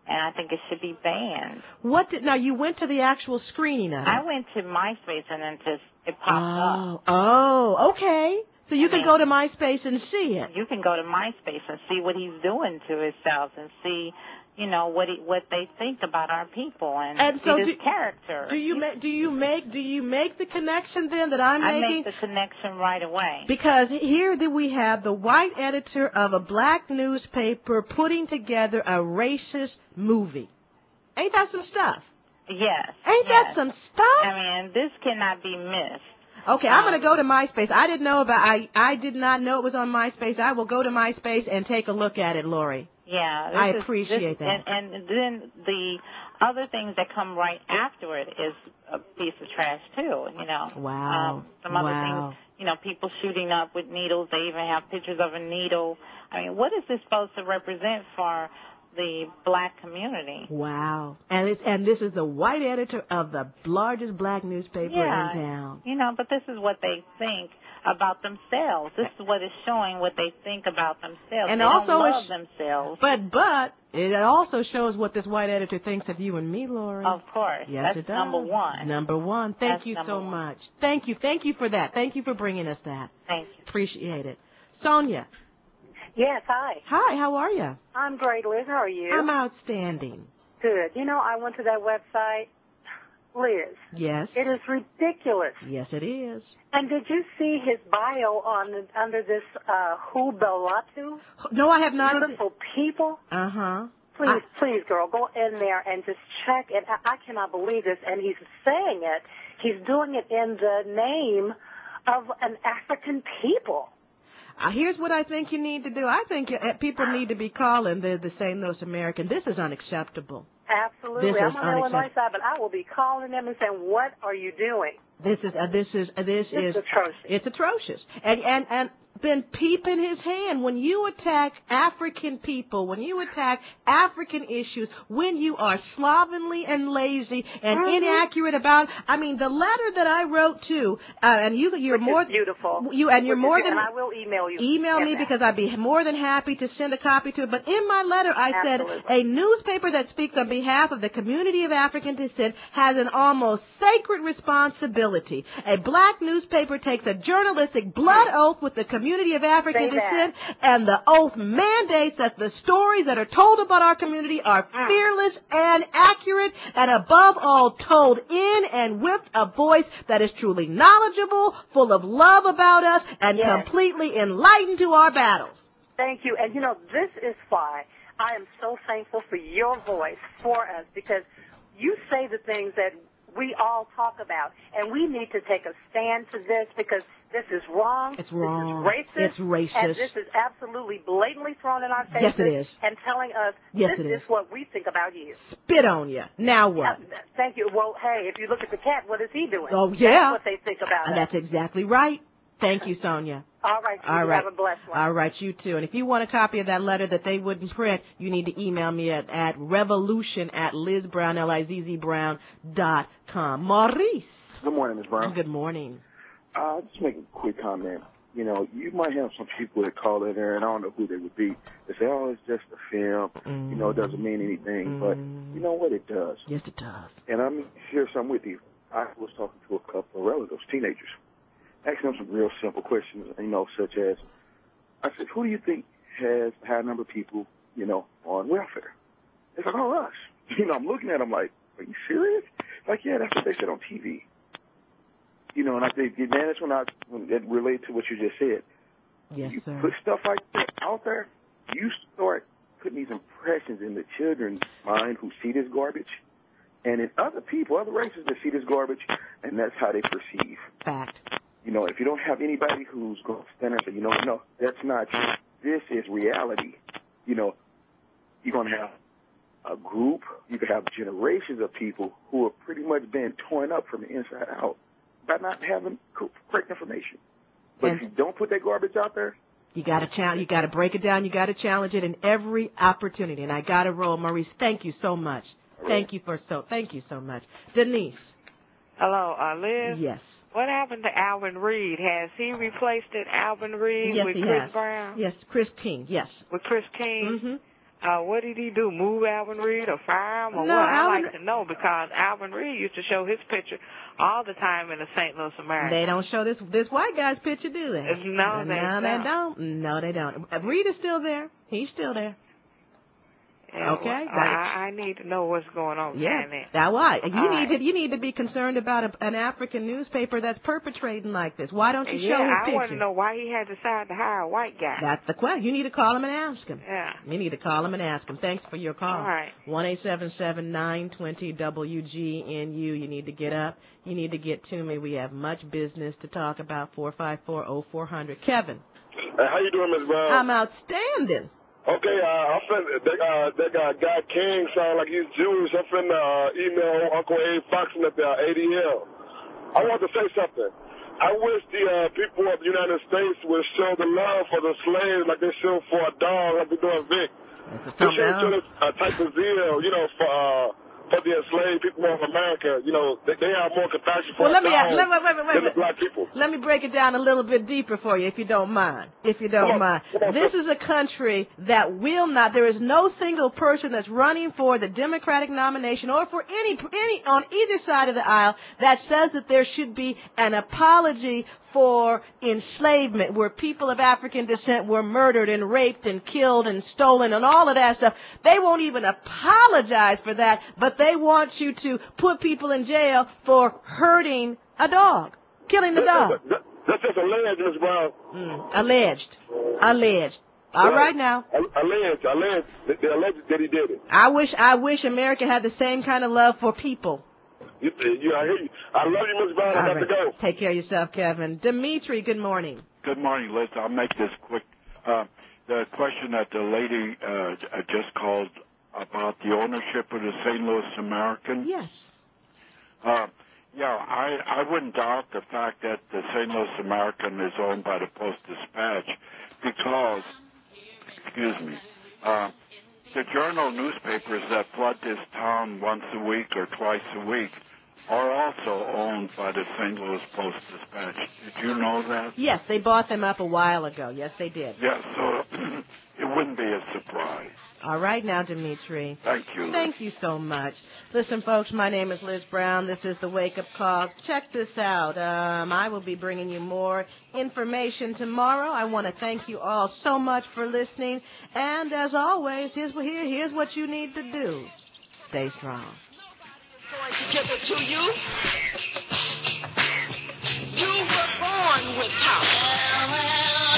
and I think it should be banned. What did, now you went to the actual screening of it? I went to MySpace and then just, it popped up. Oh, oh, okay. So you I can mean, go to MySpace and see it. You can go to MySpace and see what he's doing to himself and see, you know, what he, what they think about our people and, And see so his do, character. do you make do you make do you make the connection then that I'm I making? make the connection right away. Because here that we have the white editor of a black newspaper putting together a racist movie. Ain't that some stuff? Yes. Ain't yes. that some stuff? I mean, this cannot be missed. Okay, I'm going to go to MySpace. I didn't know about, I, I did not know it was on MySpace. I will go to MySpace and take a look at it, Lori. Yeah. I this appreciate is, this, that. And, and then the other things that come right after it is a piece of trash, too, you know. Wow. Um, some other Wow. things, you know, people shooting up with needles. They even have pictures of a needle. I mean, what is this supposed to represent for the black community? Wow. And it's, and this is the white editor of the largest black newspaper Yeah, in town. you know, but this is what they think about themselves. This is what is showing what they think about themselves. And they also don't love it's- themselves. But, but, it also shows what this white editor thinks of you and me, Lori. Of course. Yes, That's it does. number one. Number one. Thank That's you number so one. much. Thank you. Thank you for that. Thank you for bringing us that. Thank you. Appreciate it. Sonia. Yes, hi. Hi, how are you? I'm great, Liz. How are you? I'm outstanding. Good. You know, I went to that website. Liz. Yes. It is ridiculous. Yes, it is. And did you see his bio on the, under this uh, Hubalatu? No, I have not. Beautiful people. Uh-huh. Please, please, girl, go in there and just check it. I, I cannot believe this. And he's saying it. He's doing it in the name of an African people. Uh, here's what I think you need to do. I think uh, people need to be calling the, the Saint Louis American. This is unacceptable. Absolutely. This I'm is on the Illinois unacceptable. side, but I will be calling them and saying, what are you doing? This is uh, this is uh, this It's is atrocious. It's atrocious. And and and been peeping his hand when you attack African people, when you attack African issues, when you are slovenly and lazy and Mm-hmm. inaccurate about. I mean, the letter that I wrote to, uh, and you you're Which more is beautiful. You and you're Which more is, than and I will email you. email Yeah, me that. because I'd be more than happy to send a copy to it. But in my letter, I Absolutely. said a newspaper that speaks on behalf of the community of African descent has an almost sacred responsibility. A black newspaper takes a journalistic blood oath with the community of African Say that. descent, and the oath mandates that the stories that are told about our community are Mm. fearless and accurate, and above all, told in and with a voice that is truly knowledgeable, full of love about us, and Yes. completely enlightened to our battles. Thank you. And, you know, this is why I am so thankful for your voice for us, because you say the things that we all talk about, and we need to take a stand to this because this is wrong. It's wrong. This is racist. It's racist. And this is absolutely blatantly thrown in our faces. Yes, it is. And telling us Yes, this it is. is. what we think about you. Spit on you. Now what? Uh, Thank you. Well, hey, if you look at the cat, what is he doing? Oh, yeah. That's what they think about And us. that's exactly right. Thank you, Sonia. All right. You All right. have a blessed one. All right, you too. And if you want a copy of that letter that they wouldn't print, you need to email me at, at revolution at lizbrown, L I Z Z Brown dot com. Maurice. Good morning, Miz Brown. Good morning. Uh, just make a quick comment. You know, you might have some people that call in there, and I don't know who they would be. They say, oh, it's just a film. Mm. You know, it doesn't mean anything. Mm. But you know what? It does. Yes, it does. And I'm here some with you. I was talking to a couple of relatives, teenagers, asking them some real simple questions, you know, such as, I said, who do you think has a high number of people, you know, on welfare? They said, oh, us. You know, I'm looking at them like, are you serious? Like, yeah, that's what they said on T V. You know, and I think, man, that's when I when it relates to what you just said. Yes, you sir. put stuff like that out there, you start putting these impressions in the children's mind who see this garbage, and in other people, other races that see this garbage, and that's how they perceive. Fact. You know, if you don't have anybody who's going to stand there and say, you know, no, that's not true. This is reality. You know, you're going to have a group, you could have generations of people who have pretty much been torn up from the inside out by not having co- correct information. But And if you don't put that garbage out there, you got to challenge. You got to break it down. You got to challenge it in every opportunity. And I got to roll, Maurice. Thank you so much. Thank you for so. Thank you so much, Denise. Hello, uh, Liz. Yes. What happened to Alvin Reed? Has he replaced it, Alvin Reed, Yes, with he Chris has. Brown? Yes, Chris King. Yes. With Chris King? Mm-hmm. Uh, what did he do? Move Alvin Reed or fire him or No, what? I Alvin- like to know because Alvin Reed used to show his picture all the time in the Saint Louis American. They don't show this this white guy's picture, do they? No, they no, don't. they don't. No, they don't. Reed is still there. He's still there. Yeah, Okay. well, I, I need to know what's going on. Yeah, behind that. that's why. You All need right. to you need to be concerned about a, an African newspaper that's perpetrating like this. Why don't you yeah, show his I picture? want to know why he had decided to hire a white guy. That's the question. You need to call him and ask him. Yeah. You need to call him and ask him. Thanks for your call. All right. one eight seven seven, nine two zero, W G N U. You need to get up. You need to get to me. We have much business to talk about. four five four, oh four hundred. Kevin. Hey, how you doing, Miz Brown? I'm outstanding. Okay, uh, I'm finna, that, uh, that guy, Guy King, sound like he's Jewish. I'm finna uh, email Uncle Abe Foxen at the uh, A D L. I want to say something. I wish the uh, people of the United States would show the love for the slaves like they show for a dog, like they're doing Vic. They should show this uh, type of zeal, you know, for uh, for the enslaved people of America. You know, they, they have more compassion for Well, let a me dog let, wait, wait, wait, wait, than the wait. black people. Let me break it down a little bit deeper for you, if you don't mind. If you don't mind. This is a country that will not, there is no single person that's running for the Democratic nomination or for any, any, on either side of the aisle that says that there should be an apology for enslavement, where people of African descent were murdered and raped and killed and stolen and all of that stuff. They won't even apologize for that, but they want you to put people in jail for hurting a dog, killing the dog. That's just alleged, Miz Brown. Mm, alleged. Alleged. All Well, right now. Alleged, alleged. They they alleged that he did it. I wish I wish America had the same kind of love for people. You, you, I hear you. I love you, Miz Brown. I All got right. to go. Take care of yourself, Kevin. Dimitri, good morning. Good morning, Liz. I'll make this quick. Uh, the question that the lady uh, just called about the ownership of the Saint Louis American. Yes. Uh, yeah, I, I wouldn't doubt the fact that the Saint Louis American is owned by the Post-Dispatch because, excuse me, uh, the journal newspapers that flood this town once a week or twice a week are also owned by the Saint Louis Post-Dispatch. Did you know that? Yes, they bought them up a while ago. Yes, they did. Yeah, so it wouldn't be a surprise. All right now, Dimitri. Thank you. Thank you so much. Listen, folks, my name is Liz Brown. This is the Wake Up Call. Check this out. Um, I will be bringing you more information tomorrow. I want to thank you all so much for listening. And as always, here's what, here, here's what you need to do. Stay strong. To give it to you. You were born with power.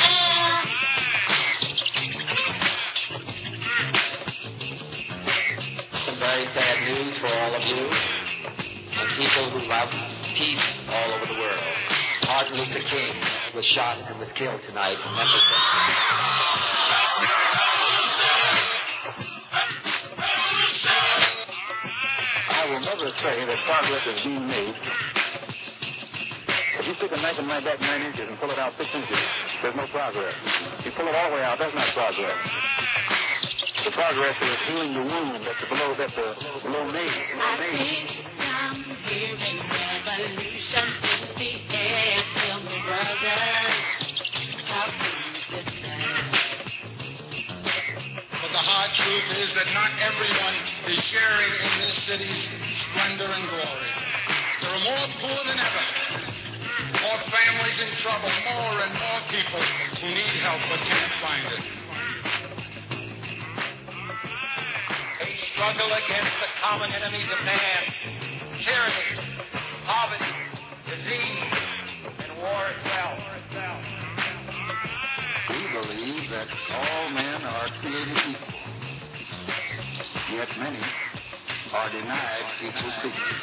Some very sad news for all of you and people who love peace all over the world. Martin Luther King was shot and was killed tonight in Memphis. I will never say that progress is being made. If you stick a knife in my back nine inches and pull it out six inches, there's no progress. If you pull it all the way out, that's not progress. The progress is healing the wound that's below, that's the below knee. I think I'm hearing revolution in the air. Tell me, brothers, how can you listen? But the hard truth is that not everyone is sharing in this city's splendor and glory. There are more poor than ever, more families in trouble, more and more people who need help but can't find it. They struggle against the common enemies of man, tyranny, poverty, disease, and war itself. We believe that all men are created equal, yet many are denied equal treatment.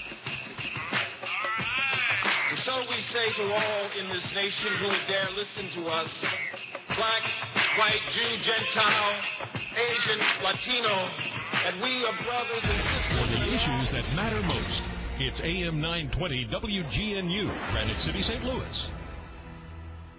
And so we say to all in this nation who would dare listen to us, black, white, Jew, Gentile, Asian, Latino, and we are brothers and sisters. For the issues that matter most, it's A M nine twenty W G N U, Granite City, Saint Louis.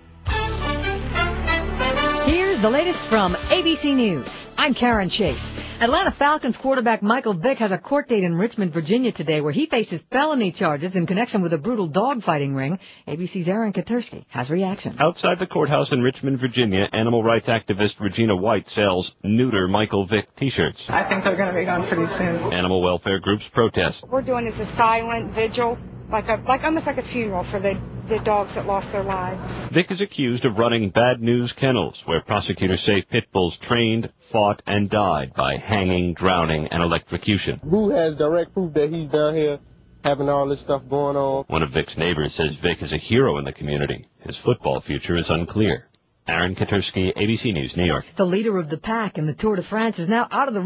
Here's the latest from A B C News. I'm Karen Chase. Atlanta Falcons quarterback Michael Vick has a court date in Richmond, Virginia today where he faces felony charges in connection with a brutal dogfighting ring. A B C's Aaron Katursky has reaction. Outside the courthouse in Richmond, Virginia, animal rights activist Regina White sells Neuter Michael Vick t-shirts. I think they're going to be gone pretty soon. Animal welfare groups protest. We're doing is a silent vigil, like a like almost like a funeral for the, the dogs that lost their lives. Vick is accused of running Bad News Kennels, where prosecutors say pit bulls trained, fought, and died by hanging, drowning, and electrocution. Who has direct proof that he's down here having all this stuff going on? One of Vick's neighbors says Vick is a hero in the community. His football future is unclear. Aaron Katursky, A B C News, New York. The leader of the pack in the Tour de France is now out of the